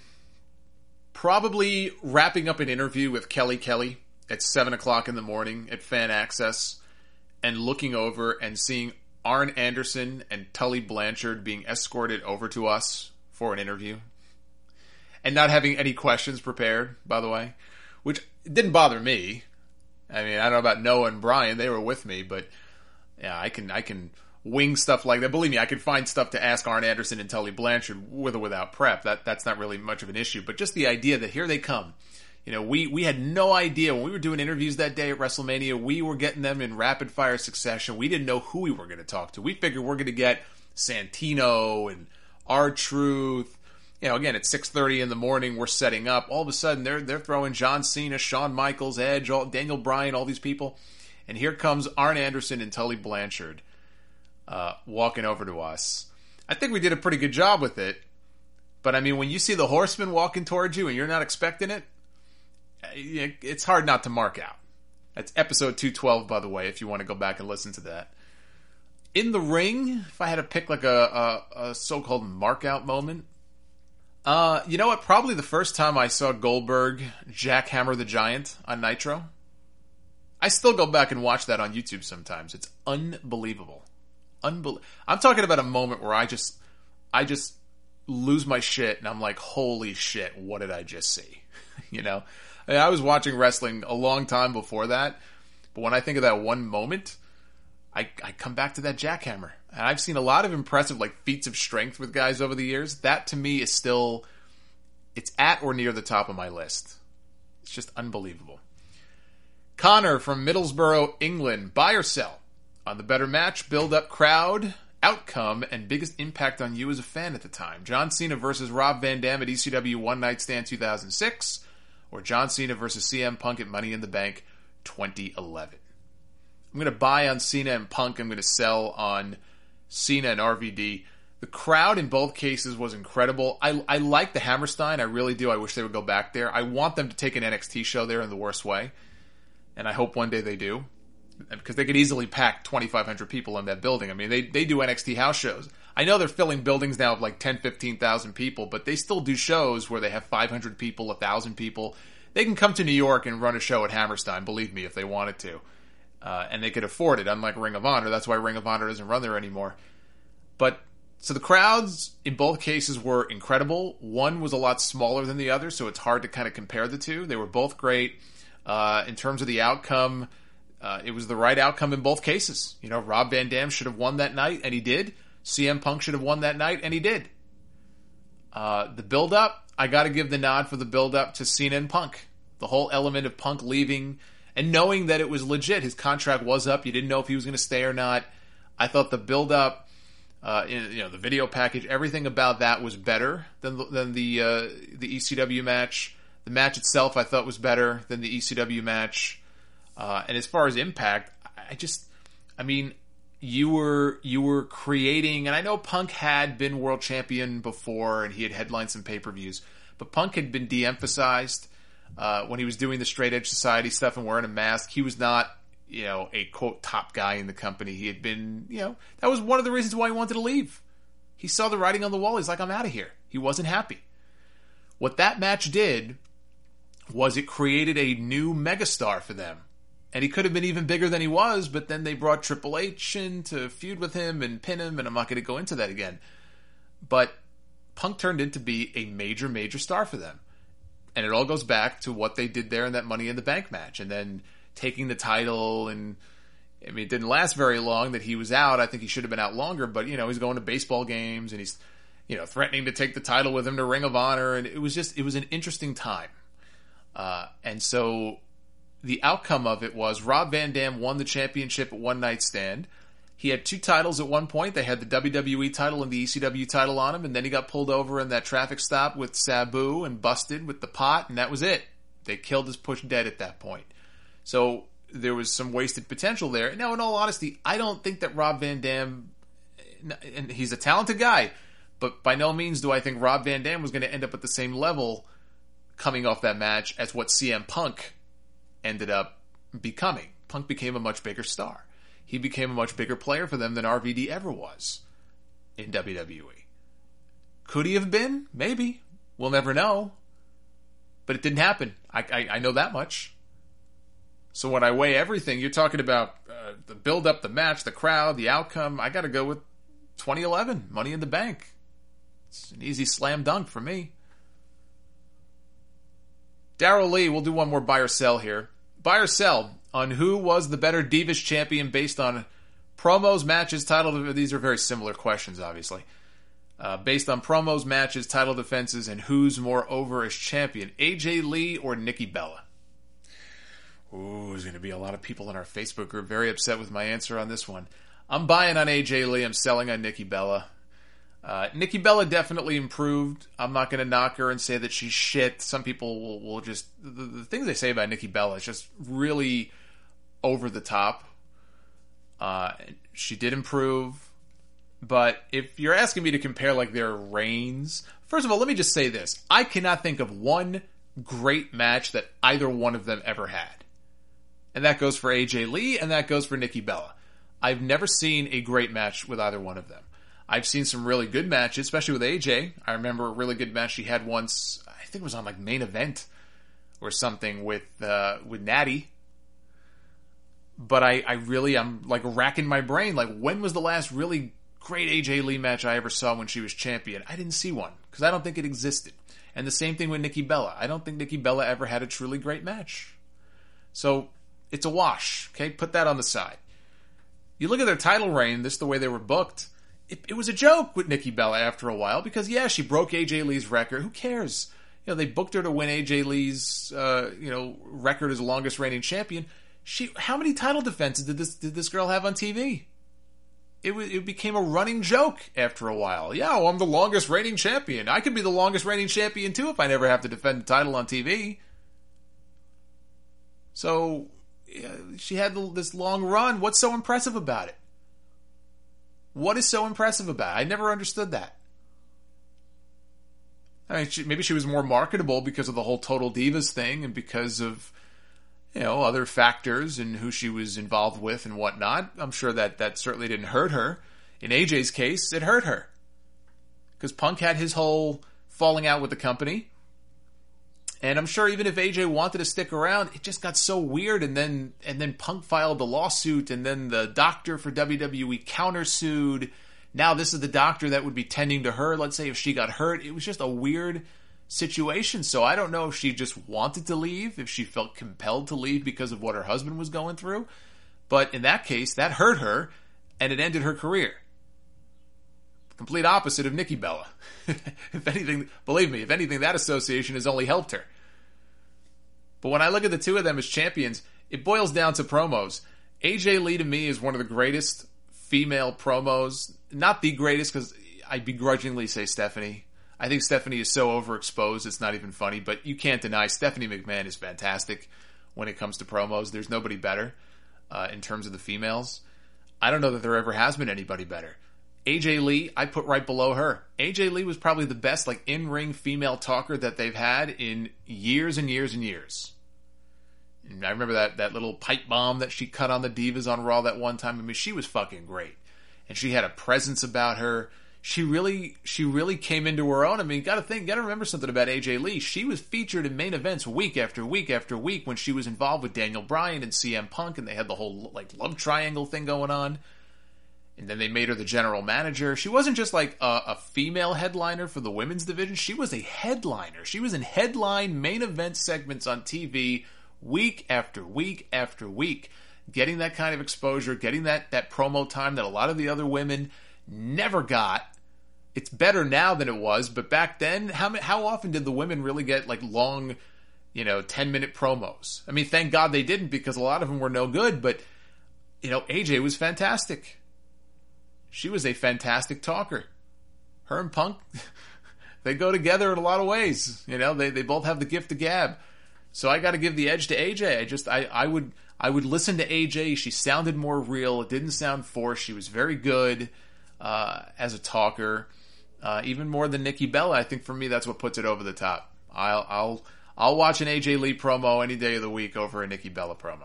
Probably wrapping up an interview with Kelly Kelly at 7 o'clock in the morning at Fan Access and looking over and seeing Arn Anderson and Tully Blanchard being escorted over to us for an interview. And not having any questions prepared, by the way, which didn't bother me. I mean, I don't know about Noah and Brian. They were with me, but yeah, I can wing stuff like that. Believe me, I can find stuff to ask Arn Anderson and Tully Blanchard with or without prep. That's not really much of an issue. But just the idea that here they come. We had no idea when we were doing interviews that day at WrestleMania. We were getting them in rapid fire succession. We didn't know who we were going to talk to. We figured we're going to get Santino and R-Truth. Again, at 6:30 in the morning, we're setting up. All of a sudden, they're throwing John Cena, Shawn Michaels, Edge, Daniel Bryan, all these people. And here comes Arn Anderson and Tully Blanchard walking over to us. I think we did a pretty good job with it. But, I mean, when you see the Horsemen walking towards you and you're not expecting it, it's hard not to mark out. That's episode 212, by the way, if you want to go back and listen to that. In the ring, if I had to pick like a so-called mark-out moment, you know what? Probably the first time I saw Goldberg jackhammer the Giant on Nitro. I still go back and watch that on YouTube sometimes. It's unbelievable. I'm talking about a moment where I just lose my shit and I'm like, holy shit, what did I just see? I mean, I was watching wrestling a long time before that, but when I think of that one moment, I come back to that jackhammer. And I've seen a lot of impressive feats of strength with guys over the years. That to me is still, it's at or near the top of my list. It's just unbelievable. Connor from Middlesbrough, England. Buy or sell on the better match, build-up, crowd, outcome, and biggest impact on you as a fan at the time? John Cena versus Rob Van Dam at ECW One Night Stand 2006, or John Cena versus CM Punk at Money in the Bank 2011. I'm going to buy on Cena and Punk. I'm going to sell on Cena and RVD. The crowd in both cases was incredible. I like the Hammerstein. I really do. I wish they would go back there. I want them to take an NXT show there in the worst way. And I hope one day they do. Because they could easily pack 2,500 people in that building. I mean, they do NXT house shows. I know they're filling buildings now of 10,000, 15,000 people, but they still do shows where they have 500 people, 1,000 people. They can come to New York and run a show at Hammerstein, believe me, if they wanted to. And they could afford it, unlike Ring of Honor. That's why Ring of Honor doesn't run there anymore. But, so the crowds in both cases were incredible. One was a lot smaller than the other, so it's hard to kind of compare the two. They were both great. In terms of the outcome, it was the right outcome in both cases. Rob Van Dam should have won that night, and he did. CM Punk should have won that night, and he did. The build-up, I got to give the nod for the build-up to Cena and Punk. The whole element of Punk leaving and knowing that it was legit. His contract was up. You didn't know if he was going to stay or not. I thought the build-up, the video package, everything about that was better than the ECW match. The match itself, I thought, was better than the ECW match. And as far as impact, you were creating, and I know Punk had been world champion before and he had headlined some pay-per-views, but Punk had been de-emphasized when he was doing the Straight Edge Society stuff and wearing a mask. He was not, a quote top guy in the company. He had been, that was one of the reasons why he wanted to leave. He saw the writing on the wall. He's like, I'm out of here. He wasn't happy. What that match did was it created a new megastar for them. And he could have been even bigger than he was, but then they brought Triple H in to feud with him and pin him, and I'm not going to go into that again. But Punk turned into be a major, major star for them. And it all goes back to what they did there in that Money in the Bank match. And then taking the title, and it didn't last very long that he was out. I think he should have been out longer, but, he's going to baseball games, and he's, threatening to take the title with him to Ring of Honor. And it was an interesting time. And so the outcome of it was Rob Van Dam won the championship at One Night Stand. He had 2 titles at one point. They had the WWE title and the ECW title on him, and then he got pulled over in that traffic stop with Sabu and busted with the pot, and that was it. They killed his push dead at that point. So there was some wasted potential there. Now, in all honesty, I don't think that Rob Van Dam, and he's a talented guy, but by no means do I think Rob Van Dam was going to end up at the same level coming off that match as what CM Punk ended up becoming. Punk became a much bigger star. He became a much bigger player for them than RVD ever was in WWE. Could he have been? Maybe. We'll never know. But it didn't happen. I know that much. So when I weigh everything, you're talking about the build-up, the match, the crowd, the outcome. I got to go with 2011, Money in the Bank. It's an easy slam dunk for me. Darryl Lee, we'll do one more buy or sell here. Buy or sell on who was the better Divas champion based on promos, matches, title. These are very similar questions, obviously. Based on promos, matches, title defenses, and who's more over as champion, AJ Lee or Nikki Bella? Ooh, there's going to be a lot of people in our Facebook group very upset with my answer on this one. I'm buying on AJ Lee. I'm selling on Nikki Bella. Nikki Bella definitely improved. I'm not going to knock her and say that she's shit. Some people will just... The things they say about Nikki Bella is just really over the top. She did improve. But if you're asking me to compare like their reigns... First of all, let me just say this. I cannot think of one great match that either one of them ever had. And that goes for AJ Lee, and that goes for Nikki Bella. I've never seen a great match with either one of them. I've seen some really good matches, especially with AJ. I remember a really good match she had once, I think it was on like Main Event or something with Natty. But I'm like racking my brain. Like, when was the last really great AJ Lee match I ever saw when she was champion? I didn't see one because I don't think it existed. And the same thing with Nikki Bella. I don't think Nikki Bella ever had a truly great match. So it's a wash. Okay, put that on the side. You look at their title reign, this is the way they were booked. It was a joke with Nikki Bella after a while because, yeah, she broke AJ Lee's record. Who cares? They booked her to win AJ Lee's, record as longest reigning champion. How many title defenses did this girl have on TV? It became a running joke after a while. Yeah, well, I'm the longest reigning champion. I could be the longest reigning champion too if I never have to defend the title on TV. So, she had this long run. What's so impressive about it? What is so impressive about it? I never understood that. I mean, maybe she was more marketable because of the whole Total Divas thing and because of, other factors and who she was involved with and whatnot. I'm sure that certainly didn't hurt her. In AJ's case, it hurt her. Because Punk had his whole falling out with the company. And I'm sure even if AJ wanted to stick around, it just got so weird. And then Punk filed the lawsuit, and then the doctor for WWE countersued. Now this is the doctor that would be tending to her. Let's say if she got hurt, it was just a weird situation. So I don't know if she just wanted to leave, if she felt compelled to leave because of what her husband was going through. But in that case, that hurt her, and it ended her career. Complete opposite of Nikki Bella. If anything, believe me, that association has only helped her. But when I look at the two of them as champions, it boils down to promos. AJ Lee to me is one of the greatest female promos. Not the greatest, because I begrudgingly say Stephanie. I think Stephanie is so overexposed, it's not even funny. But you can't deny Stephanie McMahon is fantastic when it comes to promos. There's nobody better in terms of the females. I don't know that there ever has been anybody better. AJ Lee, I put right below her. AJ Lee was probably the best in-ring female talker that they've had in years and years and years. And I remember that little pipe bomb that she cut on the Divas on Raw that one time. I mean, she was fucking great. And she had a presence about her. She really came into her own. I mean, gotta remember something about AJ Lee. She was featured in main events week after week after week when she was involved with Daniel Bryan and CM Punk, and they had the whole love triangle thing going on. And then they made her the general manager. She wasn't just a female headliner for the women's division. She was a headliner. She was in headline main event segments on TV week after week after week, getting that kind of exposure, getting that promo time that a lot of the other women never got. It's better now than it was, but back then, how often did the women really get long, 10-minute promos? I mean, thank God they didn't, because a lot of them were no good, but, AJ was fantastic. She was a fantastic talker. Her and Punk, they go together in a lot of ways. They both have the gift of gab. So I got to give the edge to AJ. I would listen to AJ. She sounded more real. It didn't sound forced. She was very good as a talker, even more than Nikki Bella. I think for me, that's what puts it over the top. I'll watch an AJ Lee promo any day of the week over a Nikki Bella promo.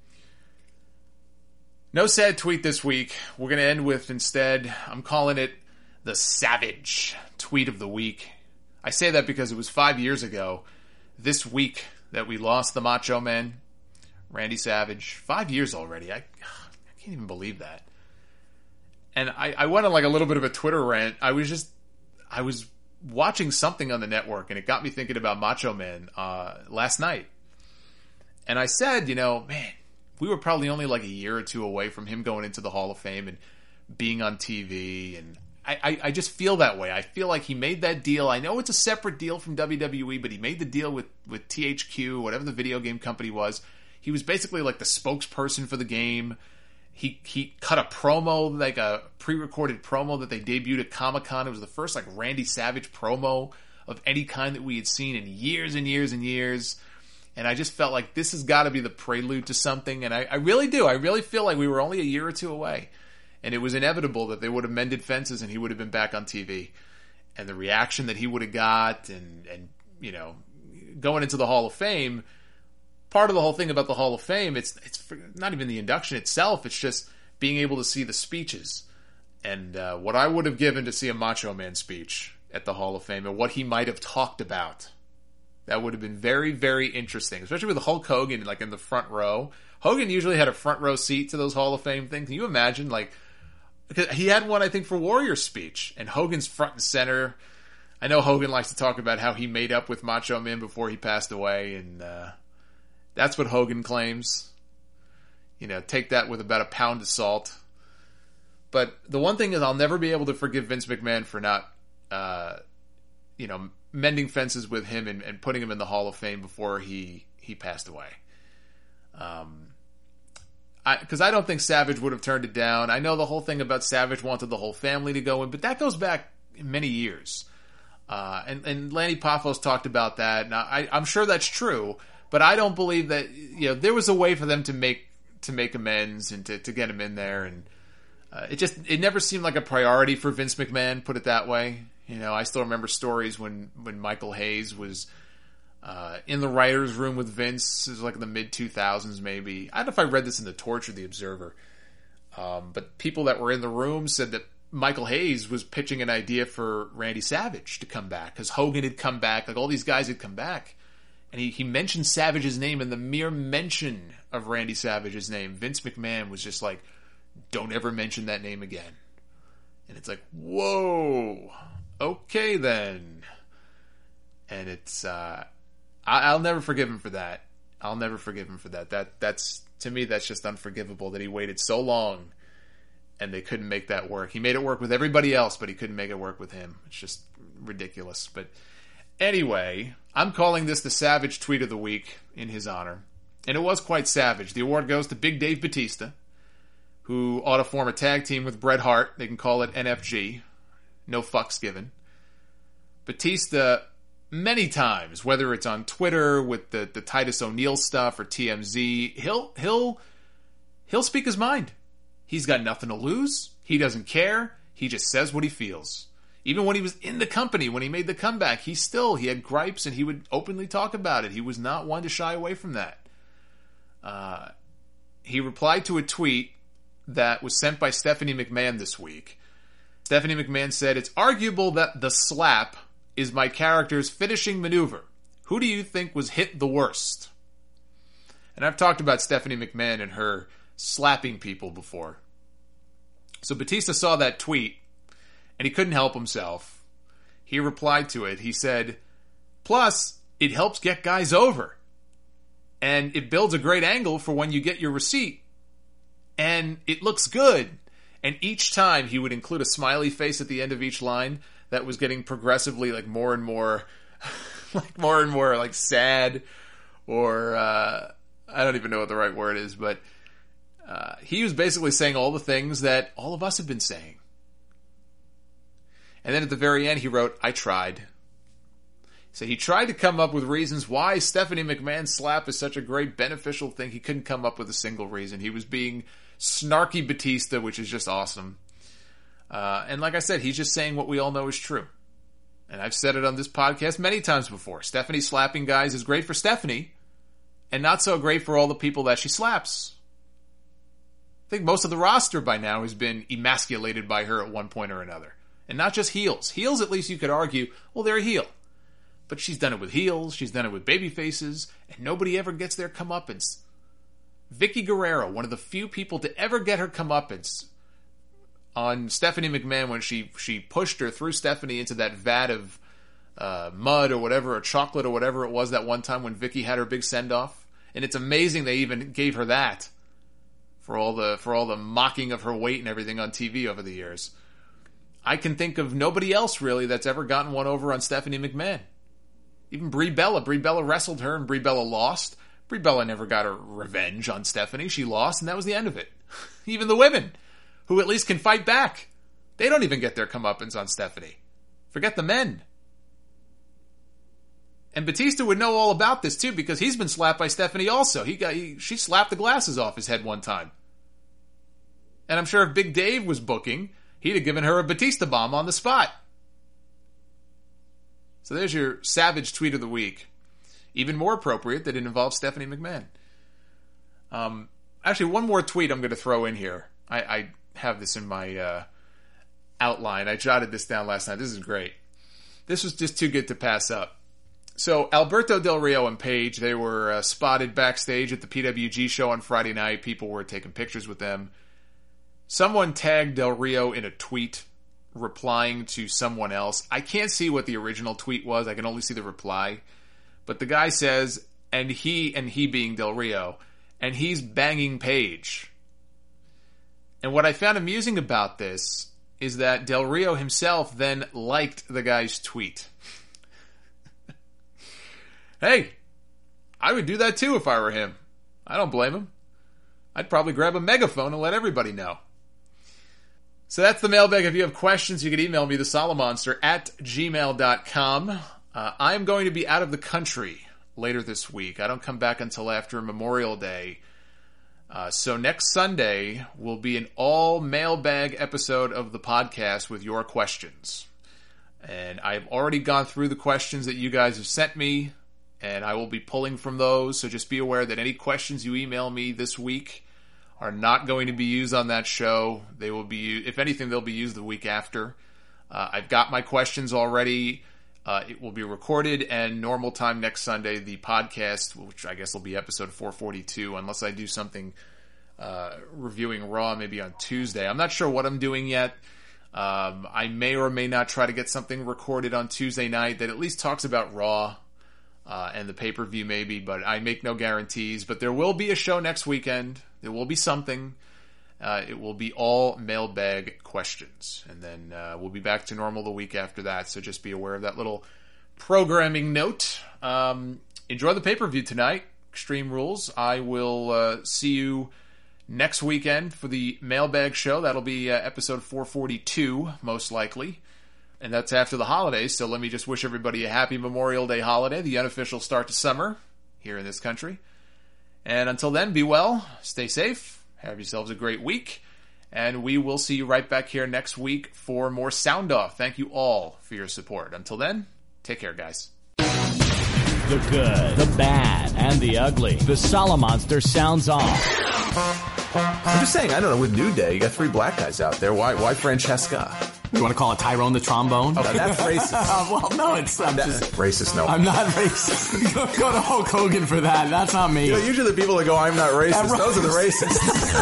No sad tweet this week. We're going to end with, instead, I'm calling it the Savage tweet of the week. I say that because it was 5 years ago this week that we lost the Macho Man, Randy Savage. 5 years already. I can't even believe that. And I went on a little bit of a Twitter rant. I was watching something on the network, and it got me thinking about Macho Man last night. And I said, man, we were probably only a year or two away from him going into the Hall of Fame and being on TV. And I just feel that way. I feel like he made that deal. I know it's a separate deal from WWE, but he made the deal with THQ, whatever the video game company was. He was basically the spokesperson for the game. He cut a promo, a pre-recorded promo that they debuted at Comic-Con. It was the first Randy Savage promo of any kind that we had seen in years and years and years. And I just felt like this has got to be the prelude to something. And I really do. I really feel like we were only a year or two away. And it was inevitable that they would have mended fences and he would have been back on TV. And the reaction that he would have got and going into the Hall of Fame, part of the whole thing about the Hall of Fame, it's not even the induction itself. It's just being able to see the speeches. And what I would have given to see a Macho Man speech at the Hall of Fame and what he might have talked about. That would have been very, very interesting, especially with Hulk Hogan in the front row. Hogan usually had a front row seat to those Hall of Fame things. Can you imagine? Because he had one, I think, for Warrior's speech, and Hogan's front and center. I know Hogan likes to talk about how he made up with Macho Man before he passed away, and that's what Hogan claims. Take that with about a pound of salt. But the one thing is, I'll never be able to forgive Vince McMahon for not, mending fences with him and putting him in the Hall of Fame before he passed away. Because I don't think Savage would have turned it down. I know the whole thing about Savage wanted the whole family to go in, but that goes back many years. And Lanny Poffos talked about that. Now, I'm sure that's true, but I don't believe that, there was a way for them to make amends and to get him in there. And it never seemed like a priority for Vince McMahon, put it that way. I still remember stories when Michael Hayes was in the writer's room with Vince. It was in the mid-2000s maybe. I don't know if I read this in The Torch or The Observer. But people that were in the room said that Michael Hayes was pitching an idea for Randy Savage to come back. Because Hogan had come back. All these guys had come back. And he mentioned Savage's name, and the mere mention of Randy Savage's name, Vince McMahon was just don't ever mention that name again. And it's whoa... Okay, then. And it's, I'll never forgive him for that. I'll never forgive him for that. That's, to me, that's just unforgivable that he waited so long and they couldn't make that work. He made it work with everybody else, but he couldn't make it work with him. It's just ridiculous. But anyway, I'm calling this the Savage Tweet of the Week in his honor. And it was quite savage. The award goes to Big Dave Batista, who ought to form a tag team with Bret Hart. They can call it NFG. No fucks given. Batista, many times, whether it's on Twitter with the Titus O'Neil stuff or TMZ, he'll speak his mind. He's got nothing to lose. He doesn't care. He just says what he feels. Even when he was in the company, when he made the comeback, he had gripes and he would openly talk about it. He was not one to shy away from that. He replied to a tweet that was sent by Stephanie McMahon this week. Stephanie McMahon said, "It's arguable that the slap is my character's finishing maneuver. Who do you think was hit the worst?" And I've talked about Stephanie McMahon and her slapping people before. So Batista saw that tweet, and he couldn't help himself. He replied to it. He said, "Plus, it helps get guys over. And it builds a great angle for when you get your receipt. And it looks good." And each time he would include a smiley face at the end of each line that was getting progressively like more and more like sad, or I don't even know what the right word is, but he was basically saying all the things that all of us have been saying. And then at the very end he wrote, "I tried." So he tried to come up with reasons why Stephanie McMahon's slap is such a great beneficial thing. He couldn't come up with a single reason. He was being snarky Batista, which is just awesome. And like I said, he's just saying what we all know is true. And I've said it on this podcast many times before. Stephanie slapping guys is great for Stephanie, and not so great for all the people that she slaps. I think most of the roster by now has been emasculated by her at one point or another. And not just heels. Heels, at least you could argue, well, they're a heel. But she's done it with heels, she's done it with baby faces, and nobody ever gets their comeuppance. Vicky Guerrero, one of the few people to ever get her comeuppance on Stephanie McMahon when she pushed her, threw Stephanie into that vat of mud or whatever, or chocolate or whatever it was that one time when Vicky had her big send-off. And it's amazing they even gave her that for all the mocking of her weight and everything on TV over the years. I can think of nobody else really that's ever gotten one over on Stephanie McMahon. Even Brie Bella. Brie Bella wrestled her and Brie Bella lost. Brie Bella never got her revenge on Stephanie. She lost and that was the end of it. Even the women, who at least can fight back, they don't even get their comeuppance on Stephanie. Forget the men. And Batista would know all about this too, because he's been slapped by Stephanie also. She slapped the glasses off his head one time. And I'm sure if Big Dave was booking, he'd have given her a Batista bomb on the spot. So there's your savage tweet of the week. Even more appropriate that it involves Stephanie McMahon. Actually, one more tweet I'm going to throw in here. I have this in my outline. I jotted this down last night. This is great. This was just too good to pass up. So Alberto Del Rio and Paige, they were spotted backstage at the PWG show on Friday night. People were taking pictures with them. Someone tagged Del Rio in a tweet replying to someone else. I can't see what the original tweet was. I can only see the reply. But the guy says, and he being Del Rio, and he's banging Paige. And what I found amusing about this is that Del Rio himself then liked the guy's tweet. Hey, I would do that too if I were him. I don't blame him. I'd probably grab a megaphone and let everybody know. So that's the mailbag. If you have questions, you can email me, thesolomonster@gmail.com. I'm going to be out of the country later this week. I don't come back until after Memorial Day. So next Sunday will be an all mailbag episode of the podcast with your questions. And I've already gone through the questions that you guys have sent me, and I will be pulling from those. So just be aware that any questions you email me this week are not going to be used on that show. They will be, if anything, they'll be used the week after. I've got my questions already. It will be recorded, and normal time next Sunday, the podcast, which I guess will be episode 442, unless I do something reviewing Raw maybe on Tuesday. I'm not sure what I'm doing yet. I may or may not try to get something recorded on Tuesday night that at least talks about Raw and the pay-per-view maybe, but I make no guarantees. But there will be a show next weekend. There will be something. It will be all mailbag questions. And then we'll be back to normal the week after that. So just be aware of that little programming note. Enjoy the pay-per-view tonight. Extreme Rules. I will see you next weekend for the mailbag show. That'll be episode 442, most likely. And that's after the holidays. So let me just wish everybody a happy Memorial Day holiday, the unofficial start to summer here in this country. And until then, be well, stay safe, have yourselves a great week, And we will see you right back here next week for more Sound Off. Thank you all for your support. Until then, take care, guys. The good, the bad, and the ugly. The Solomonster sounds off. I'm just saying, I don't know, with New Day, you got 3 black guys out there. Why Francesca? You want to call it Tyrone the Trombone? Okay. That's racist. Well, no, I'm just... Racist, no. I'm not racist. Go to Hulk Hogan for that. That's not me. You know, usually the people that go, I'm not racist, those are the racists.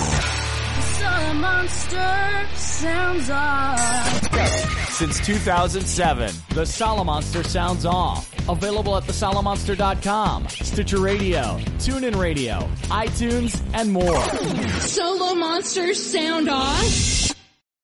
Solomonster sounds off. Since 2007, the Solomonster sounds off. Available at thesolomonster.com, Stitcher Radio, TuneIn Radio, iTunes, and more. Solomonster sound off.